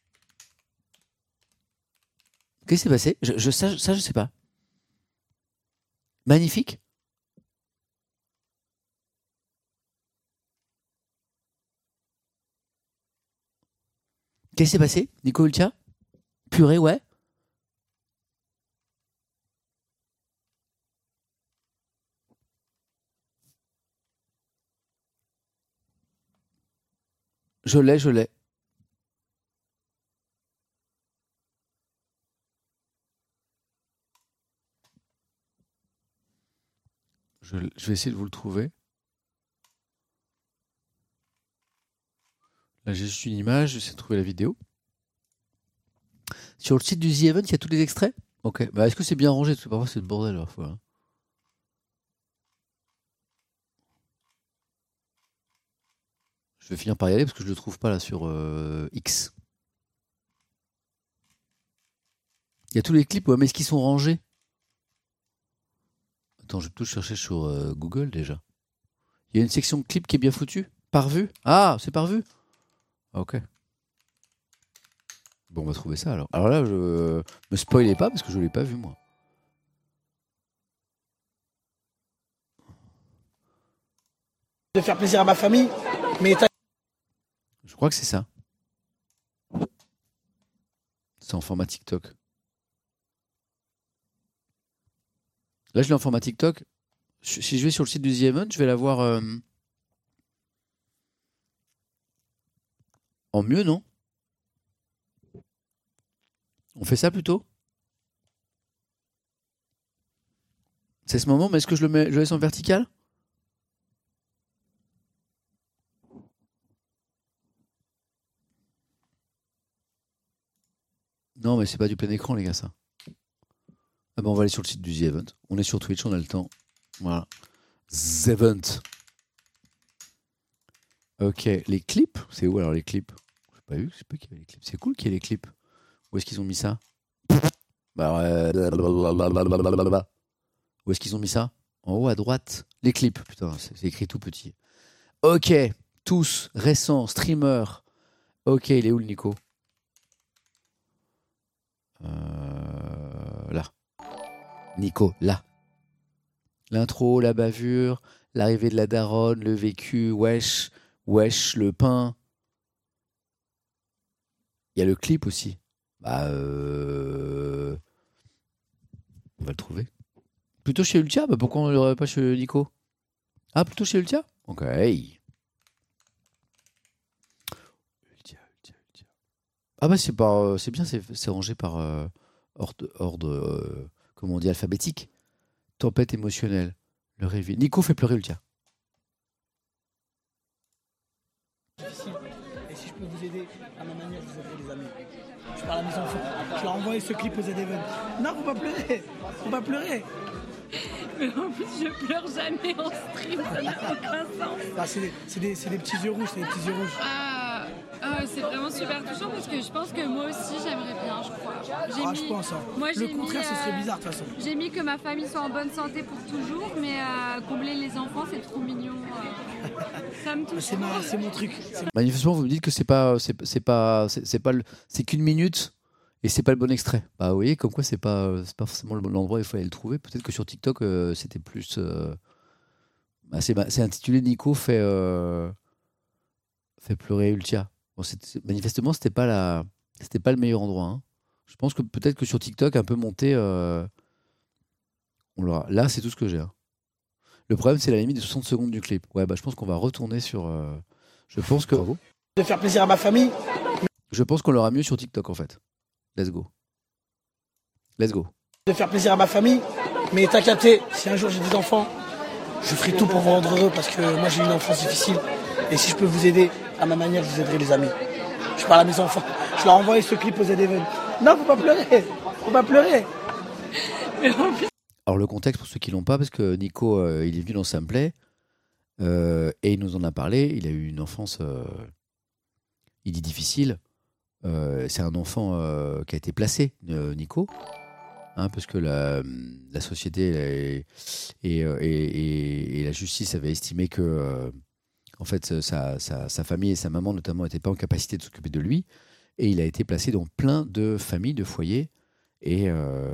Qu'est-ce qui s'est passé? Ça, je sais pas. Magnifique. Qu'est-ce qui s'est passé? Nico Ultia? Purée, ouais. Je l'ai. Je vais essayer de vous le trouver. Là, j'ai juste une image, j'essaie de trouver la vidéo. Sur le site du The Event, il y a tous les extraits? Ok. Bah, est-ce que c'est bien rangé? Parce que parfois, c'est le bordel parfois. Hein. Je vais finir par y aller parce que je le trouve pas là sur X. Il y a tous les clips, ouais, mais est-ce qu'ils sont rangés? Attends, je vais tout chercher sur Google déjà. Il y a une section clip qui est bien foutue. Par vue? Ah, c'est par vue? Ok. Bon, on va trouver ça alors. Alors là, je me spoilez pas parce que je l'ai pas vu moi. De faire plaisir à ma famille, mais je crois que c'est ça. C'est en format TikTok. Là, je l'ai en format TikTok. Si je vais sur le site du The Event, je vais la voir en mieux, non? On fait ça plutôt? C'est ce moment, mais est-ce que je le laisse en vertical? Non, mais c'est pas du plein écran, les gars, ça. Ah ben, on va aller sur le site du The Event. On est sur Twitch, on a le temps. Voilà. The Event. Ok, les clips? C'est où alors les clips? Je sais pas vu, je sais pas qu'il y avait les clips. C'est cool qu'il y ait les clips. Où est-ce qu'ils ont mis ça? Bah, où est-ce qu'ils ont mis ça? En haut à droite. Les clips, putain, c'est écrit tout petit. Ok, tous, récents, streamers. Ok, il est où le Nico? Là. Nico, là. L'intro, la bavure, l'arrivée de la daronne, le vécu, wesh, le pain. Il y a le clip aussi. Bah, on va le trouver. Plutôt chez Ultia? Bah, pourquoi on ne l'aurait pas chez Nico? Ah, plutôt chez Ultia? Ok. Ah bah c'est bien, c'est rangé par ordre, comment on dit, alphabétique. Tempête émotionnelle, le réveil. Nico fait pleurer Ultia. et si je peux vous aider à ma manière, je vous aiderai les amis. Je parle à mes enfants. Je leur envoie ce clip aux Z-Event. Non, faut pas pleurer. Faut pas pleurer. Mais en plus, je pleure jamais en stream, ça n'a aucun sens. Ah, c'est des petits yeux rouges, c'est des petits yeux rouges. C'est vraiment super touchant parce que je pense que moi aussi j'aimerais bien, je crois. Je pense. Hein. Moi, le contraire, ce serait bizarre de toute façon. J'ai mis que ma famille soit en bonne santé pour toujours, mais combler les enfants, c'est trop mignon. Ça me touche. C'est mon truc. Manifestement, vous me dites que c'est qu'une minute Et c'est pas le bon extrait. Bah, vous voyez, comme quoi c'est pas forcément le bon endroit, il faut aller le trouver. Peut-être que sur TikTok, c'était plus. C'est intitulé Nico fait pleurer Ultia. Bon, manifestement, c'était pas le meilleur endroit. Hein. Je pense que peut-être que sur TikTok, un peu monté, on l'aura. Là, c'est tout ce que j'ai. Hein. Le problème, c'est la limite de 60 secondes du clip. Ouais, bah, je pense qu'on va retourner sur. Je pense que. Bravo. De faire plaisir à ma famille. Je pense qu'on l'aura mieux sur TikTok, en fait. Let's go. Let's go. De faire plaisir à ma famille. Mais t'as capté, si un jour j'ai des enfants, je ferai tout pour vous rendre heureux parce que moi j'ai eu une enfance difficile. Et si je peux vous aider à ma manière, je vous aiderai les amis. Je parle à mes enfants. Je leur ai envoyé ce clip aux Z-Even. Non, faut pas pleurer. Faut pas pleurer. Alors le contexte pour ceux qui l'ont pas, parce que Nico, il est venu dans Sameplay et il nous en a parlé. Il a eu une enfance, il dit difficile. C'est un enfant qui a été placé, Nico, hein, parce que la société et la justice avaient estimé que en fait, sa famille et sa maman notamment n'étaient pas en capacité de s'occuper de lui, et il a été placé dans plein de familles, de foyers, et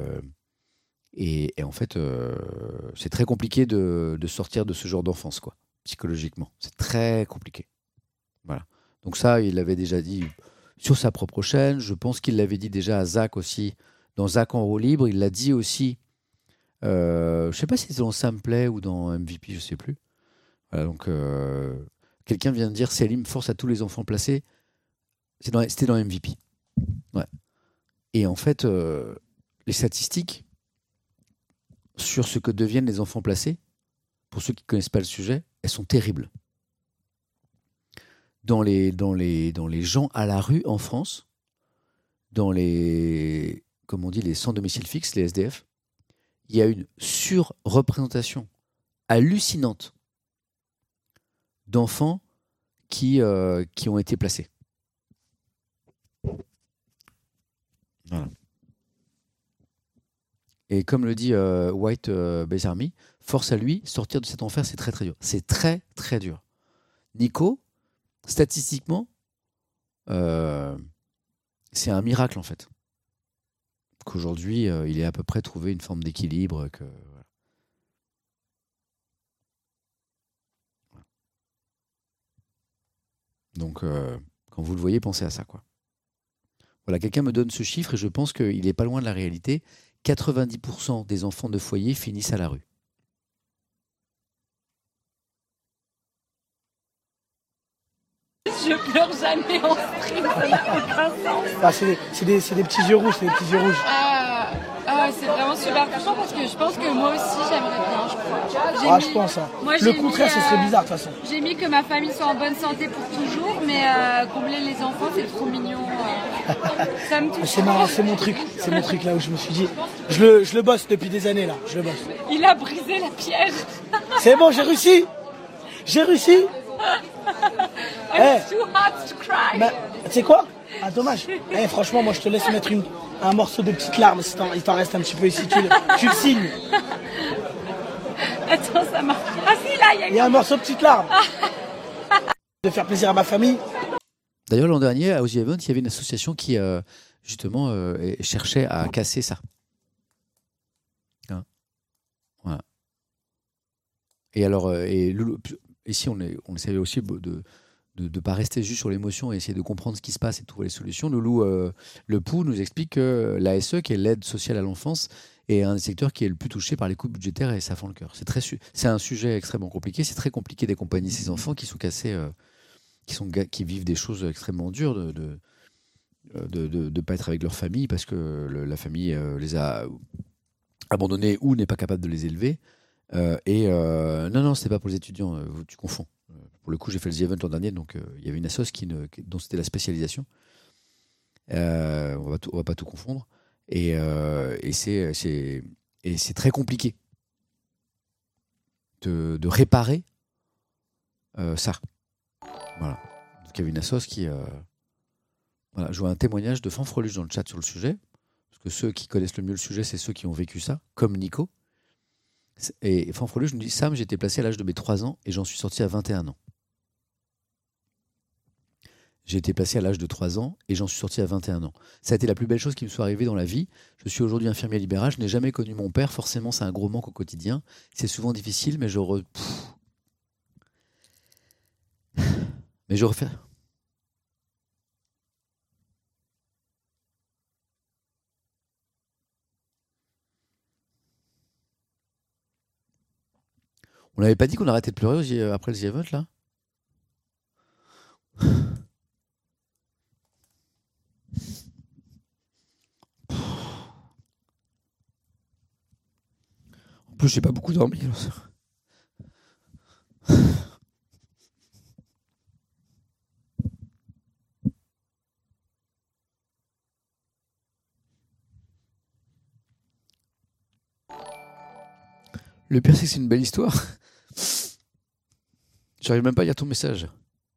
en fait, c'est très compliqué de sortir de ce genre d'enfance, quoi, psychologiquement. C'est très compliqué. Voilà. Donc ça, il l'avait déjà dit sur sa propre chaîne. Je pense qu'il l'avait dit déjà à Zach aussi, dans Zach en roue libre. Il l'a dit aussi, je ne sais pas si c'est dans Sameplay ou dans MVP, je ne sais plus. Voilà, donc, quelqu'un vient de dire Selim force à tous les enfants placés. C'était dans MVP. Ouais. Et en fait, les statistiques sur ce que deviennent les enfants placés, pour ceux qui ne connaissent pas le sujet, elles sont terribles. Dans les gens à la rue en France, dans les, comme on dit, les sans domicile fixe, les SDF, il y a une surreprésentation hallucinante d'enfants qui ont été placés. Voilà. Et comme le dit White Base Army, force à lui, sortir de cet enfer, c'est très très dur. C'est très très dur. Nico, statistiquement, c'est un miracle en fait. Qu'aujourd'hui, il ait à peu près trouvé une forme d'équilibre. Voilà. Donc, quand vous le voyez, pensez à ça, quoi. Voilà, quelqu'un me donne ce chiffre et je pense qu'il n'est pas loin de la réalité. 90% des enfants de foyer finissent à la rue. Je pleure jamais en stream, ça n'a aucun sens. Ah, c'est des petits yeux rouges, c'est des petits yeux rouges. C'est vraiment super touchant parce que je pense que moi aussi j'aimerais bien, je crois. Je pense. Hein. Moi, le contraire, ce serait bizarre de toute façon. J'ai mis que ma famille soit en bonne santé pour toujours, mais combler les enfants, c'est trop mignon. Ça me touche. C'est mon truc là où je me suis dit, je le bosse depuis des années là, je le bosse. Il a brisé la pierre. C'est bon, j'ai réussi. I'm too hot to cry. Tu sais quoi? Ah dommage. Franchement, moi je te laisse mettre un morceau de petites larmes si il t'en reste un petit peu ici, tu le signes. Attends, ça marche. Ah si, là, il y a un morceau de petites larmes. De faire plaisir à ma famille. D'ailleurs, l'an dernier, à Ozzy Event, il y avait une association qui, justement, cherchait à casser ça. Hein, voilà. Et alors, ici, on essaie aussi de ne pas rester juste sur l'émotion et essayer de comprendre ce qui se passe et de trouver les solutions. Loulou Le Pou nous explique que l'ASE, qui est l'aide sociale à l'enfance, est un des secteurs qui est le plus touché par les coupes budgétaires et ça fend le cœur. C'est un sujet extrêmement compliqué. C'est très compliqué d'accompagner ces enfants qui sont cassés, qui vivent des choses extrêmement dures, de ne pas être avec leur famille parce que la famille les a abandonnés ou n'est pas capable de les élever. Non, c'était pas pour les étudiants, tu confonds. Pour le coup, j'ai fait le The Event l'an dernier, donc il y avait une assoce dont c'était la spécialisation. On va pas tout confondre. Et c'est très compliqué de réparer ça. Voilà. Donc il y avait une assoce qui... Voilà, je vois un témoignage de Fanfreluche dans le chat sur le sujet, parce que ceux qui connaissent le mieux le sujet, c'est ceux qui ont vécu ça, comme Nico. Et Fanfreluche nous dit « Sam, j'étais placé à l'âge de mes 3 ans et j'en suis sorti à 21 ans. J'ai été placé à l'âge de 3 ans et j'en suis sorti à 21 ans. Ça a été la plus belle chose qui me soit arrivée dans la vie. Je suis aujourd'hui infirmier libéral. Je n'ai jamais connu mon père. Forcément, c'est un gros manque au quotidien. C'est souvent difficile, mais je refais. On n'avait pas dit qu'on arrêtait de pleurer après le The Event, là? En plus, j'ai pas beaucoup dormi. Le pire, c'est que c'est une belle histoire. J'arrive même pas à lire ton message.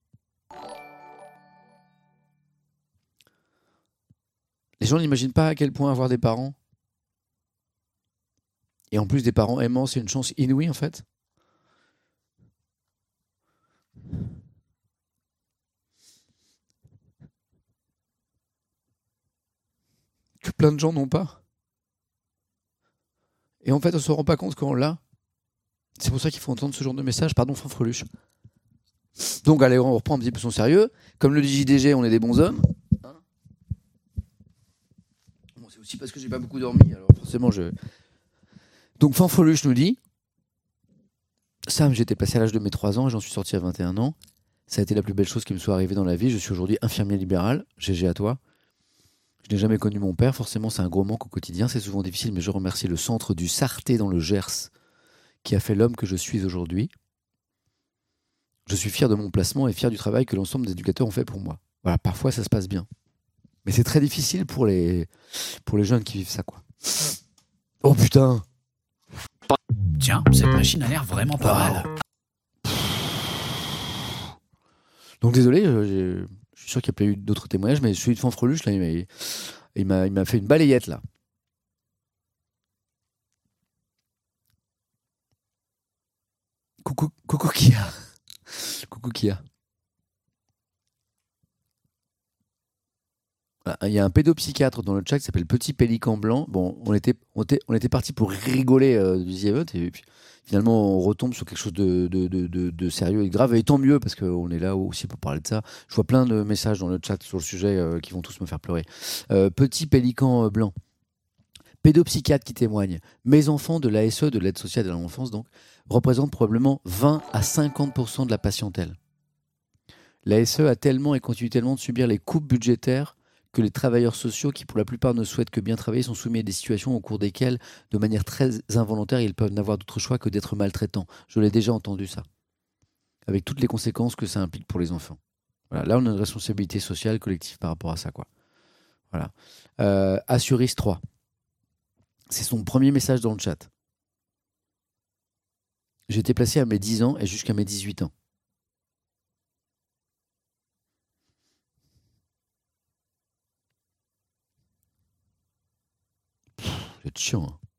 Les gens n'imaginent pas à quel point avoir des parents, et en plus des parents aimants, c'est une chance inouïe en fait. Que plein de gens n'ont pas. Et en fait, on se rend pas compte quand on l'a. C'est pour ça qu'il faut entendre ce genre de message. Pardon, Fanfreluche. Donc, allez, on reprend un petit peu son sérieux. Comme le dit JDG, on est des bons hommes. Bon, c'est aussi parce que j'ai pas beaucoup dormi. Alors, forcément, Donc, Fanfreluche nous dit Sam, j'étais passé à l'âge de mes 3 ans et j'en suis sorti à 21 ans. Ça a été la plus belle chose qui me soit arrivée dans la vie. Je suis aujourd'hui infirmier libéral. GG à toi. Je n'ai jamais connu mon père. Forcément, c'est un gros manque au quotidien. C'est souvent difficile, mais je remercie le centre du Sarté dans le Gers qui a fait l'homme que je suis aujourd'hui. Je suis fier de mon placement et fier du travail que l'ensemble des éducateurs ont fait pour moi. Voilà, parfois ça se passe bien. Mais c'est très difficile pour les jeunes qui vivent ça, quoi. Oh putain! Tiens, cette machine a l'air vraiment pas mal. Donc désolé, je suis sûr qu'il n'y a pas eu d'autres témoignages, mais celui de Fanfreluche, là, il m'a fait une balayette, là. Coucou Kia. Coucou Kia. Il y a un pédopsychiatre dans le chat qui s'appelle Petit Pélican Blanc. Bon, on était parti pour rigoler du The Event et puis finalement on retombe sur quelque chose de sérieux et de grave. Et tant mieux parce qu'on est là aussi pour parler de ça. Je vois plein de messages dans le chat sur le sujet qui vont tous me faire pleurer. Petit Pélican Blanc. Pédopsychiatre qui témoigne. Mes enfants de l'ASE, de l'aide sociale à l'enfance, donc, représentent probablement 20 à 50% de la patientèle. L'ASE a tellement et continue tellement de subir les coupes budgétaires que les travailleurs sociaux, qui pour la plupart ne souhaitent que bien travailler, sont soumis à des situations au cours desquelles, de manière très involontaire, ils peuvent n'avoir d'autre choix que d'être maltraitants. Je l'ai déjà entendu ça, avec toutes les conséquences que ça implique pour les enfants. Voilà, là, on a une responsabilité sociale collective par rapport à ça, quoi. Voilà. Assuris 3. C'est son premier message dans le chat. J'ai été placé à mes 10 ans et jusqu'à mes 18 ans. Vous êtes chiant, hein.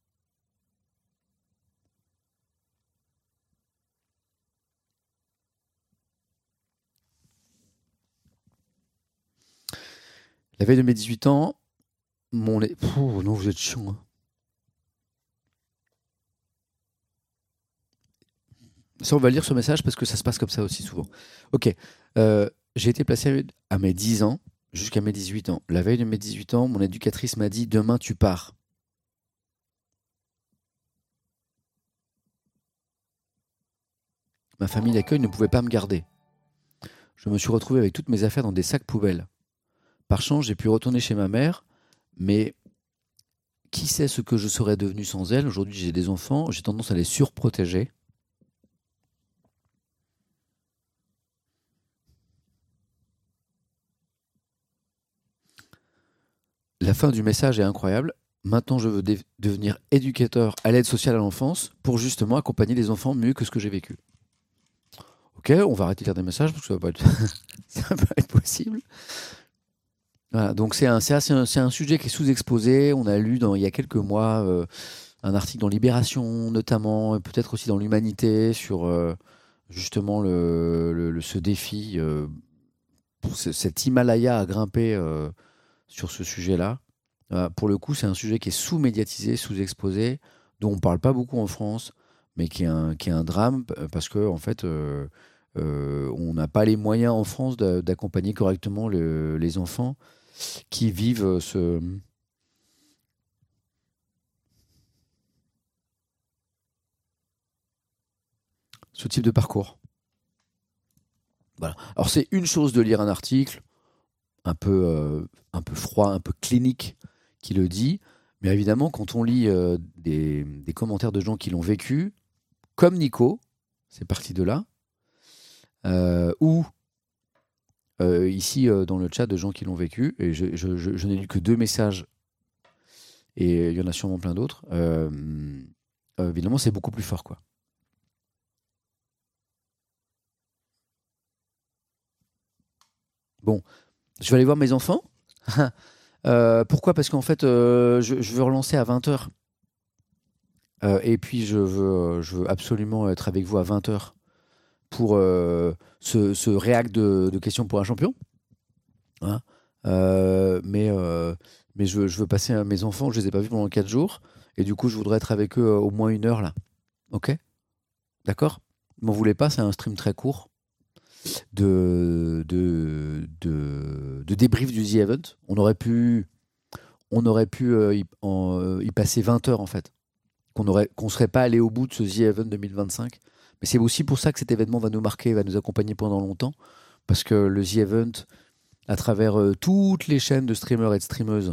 La veille de mes 18 ans, non, vous êtes chiant, hein. Ça, on va lire ce message parce que ça se passe comme ça aussi souvent. Ok. J'ai été placé à mes 10 ans jusqu'à mes 18 ans. La veille de mes 18 ans, mon éducatrice m'a dit « Demain, tu pars ». Ma famille d'accueil ne pouvait pas me garder. Je me suis retrouvé avec toutes mes affaires dans des sacs poubelles. Par chance, j'ai pu retourner chez ma mère, mais qui sait ce que je serais devenu sans elle. Aujourd'hui, j'ai des enfants, j'ai tendance à les surprotéger. La fin du message est incroyable. Maintenant, je veux devenir éducateur à l'aide sociale à l'enfance pour justement accompagner les enfants mieux que ce que j'ai vécu. Ok, on va arrêter de lire des messages parce que ça va pas être possible. Voilà, donc c'est un sujet qui est sous-exposé. On a lu il y a quelques mois un article dans Libération notamment, et peut-être aussi dans l'Humanité sur justement ce défi cet Himalaya à grimper sur ce sujet-là. Pour le coup, c'est un sujet qui est sous-médiatisé, sous-exposé, dont on ne parle pas beaucoup en France, mais qui est un drame parce que en fait, on n'a pas les moyens en France d'accompagner correctement les enfants qui vivent ce type de parcours. Voilà. Alors c'est une chose de lire un article un peu froid, un peu clinique qui le dit, mais évidemment quand on lit des commentaires de gens qui l'ont vécu, comme Nico, c'est parti de là, ou ici dans le chat de gens qui l'ont vécu, et je n'ai lu que 2 messages, et il y en a sûrement plein d'autres, évidemment c'est beaucoup plus fort, quoi. Bon, je vais aller voir mes enfants. Pourquoi ? Parce qu'en fait, je veux relancer à 20h. Et puis, je veux absolument être avec vous à 20h pour ce réact de questions pour un champion. Hein, mais je veux passer à mes enfants, je ne les ai pas vus pendant 4 jours. Et du coup, je voudrais être avec eux au moins 1 heure, là. Ok ? D'accord ? M'en voulez pas, c'est un stream très court. De débrief du The Event. On aurait pu y passer 20 heures en fait. Qu'on serait pas allé au bout de ce The Event 2025. Mais c'est aussi pour ça que cet événement va nous marquer, va nous accompagner pendant longtemps. Parce que le The Event, à travers toutes les chaînes de streamers et de streameuses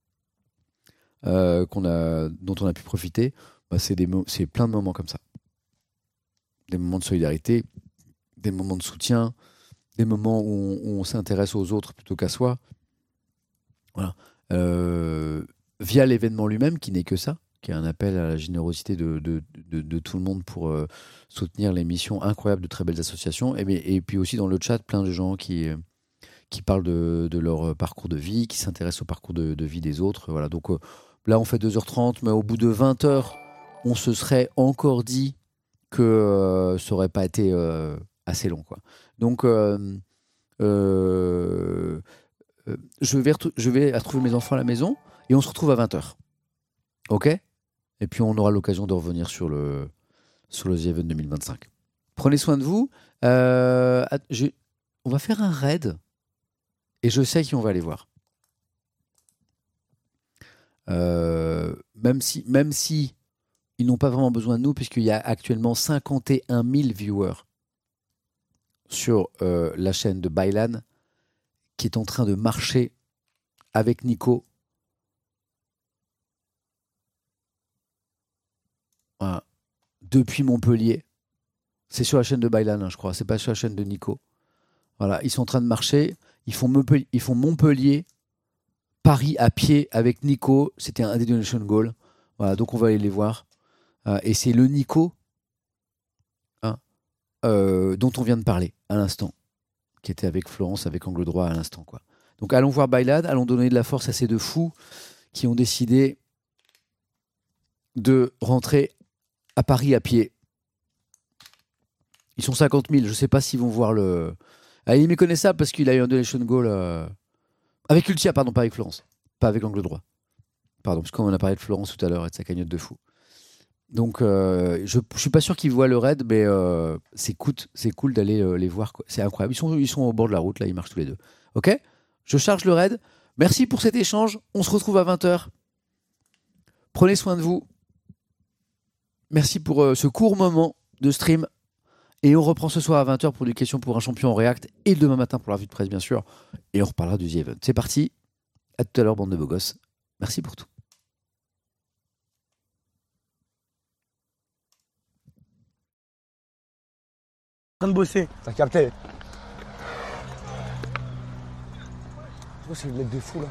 dont on a pu profiter, c'est plein de moments comme ça. Des moments de solidarité, des moments de soutien, des moments où on s'intéresse aux autres plutôt qu'à soi. Voilà. Via l'événement lui-même, qui n'est que ça, qui est un appel à la générosité de tout le monde pour soutenir les missions incroyables de très belles associations. Et puis aussi dans le chat, plein de gens qui parlent de leur parcours de vie, qui s'intéressent au parcours de vie des autres. Voilà. Donc là, on fait 2h30, mais au bout de 20 heures, on se serait encore dit que ça n'aurait pas été assez long, quoi. Donc je vais retrouver mes enfants à la maison et on se retrouve à 20h. Ok ? Et puis on aura l'occasion de revenir sur le The Event 2025. Prenez soin de vous. On va faire un raid et je sais qui on va aller voir. Même si ils n'ont pas vraiment besoin de nous, puisqu'il y a actuellement 51 000 viewers sur la chaîne de Baylan, qui est en train de marcher avec Nico. Voilà. Depuis Montpellier. C'est sur la chaîne de Baylan, je crois. C'est pas sur la chaîne de Nico. Voilà. Ils sont en train de marcher. Ils font Montpellier, Paris à pied avec Nico. C'était un des donation goal. Voilà. Donc on va aller les voir. Et c'est le Nico dont on vient de parler à l'instant, qui était avec Florence, avec Angle Droit à l'instant, quoi. Donc allons voir Bailad, allons donner de la force à ces 2 fous qui ont décidé de rentrer à Paris à pied. Ils sont 50 000, je ne sais pas s'ils vont voir le... Ah, il est méconnaissable parce qu'il a eu un donation goal avec Ultia, pardon, pas avec Florence, pas avec Angle Droit. Pardon, parce qu'on a parlé de Florence tout à l'heure et de sa cagnotte de fou. Donc, je ne suis pas sûr qu'ils voient le raid, mais c'est cool d'aller les voir, quoi. C'est incroyable. Ils sont au bord de la route, là, ils marchent tous les deux. Ok ? Je charge le raid. Merci pour cet échange. On se retrouve à 20h. Prenez soin de vous. Merci pour ce court moment de stream. Et on reprend ce soir à 20h pour des questions pour un champion en React. Et demain matin pour la revue de presse, bien sûr. Et on reparlera du The Event. C'est parti. À tout à l'heure, bande de beaux gosses. Merci pour tout. En train de bosser. T'as capté? Oh, c'est le mec de fou là.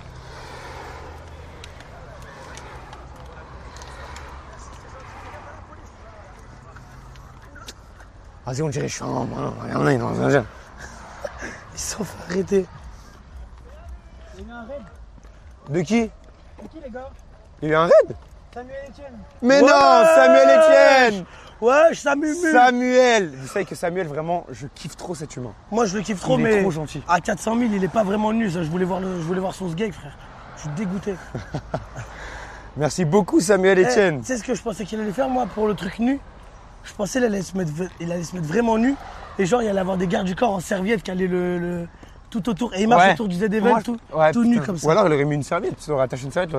Vas-y, on dirait que je suis un homme. Regardez, il est dans un jeune. Ils se sont fait arrêter. Il y a eu un raid. De qui? De qui les gars? Il y a eu un raid? Samuel Etienne. Mais ouais, non, Samuel Etienne. Ouais, Samuel. Samuel. Vous savez que Samuel, vraiment, je kiffe trop cet humain. Moi, je le kiffe trop, il mais est trop gentil. à 400 000, il est pas vraiment nul. Ça. Je voulais voir son sgeg, frère. Je suis dégoûté. Merci beaucoup, Samuel Etienne. Tu sais ce que je pensais qu'il allait faire, moi, pour le truc nu? Je pensais qu'il allait se mettre vraiment nu. Et genre, il allait avoir des gardes du corps en serviette qui allaient le tout autour. Et il marche autour du Z-Event tout nu comme ça. Ou alors, il aurait mis une serviette. Tu aurais attaché une serviette.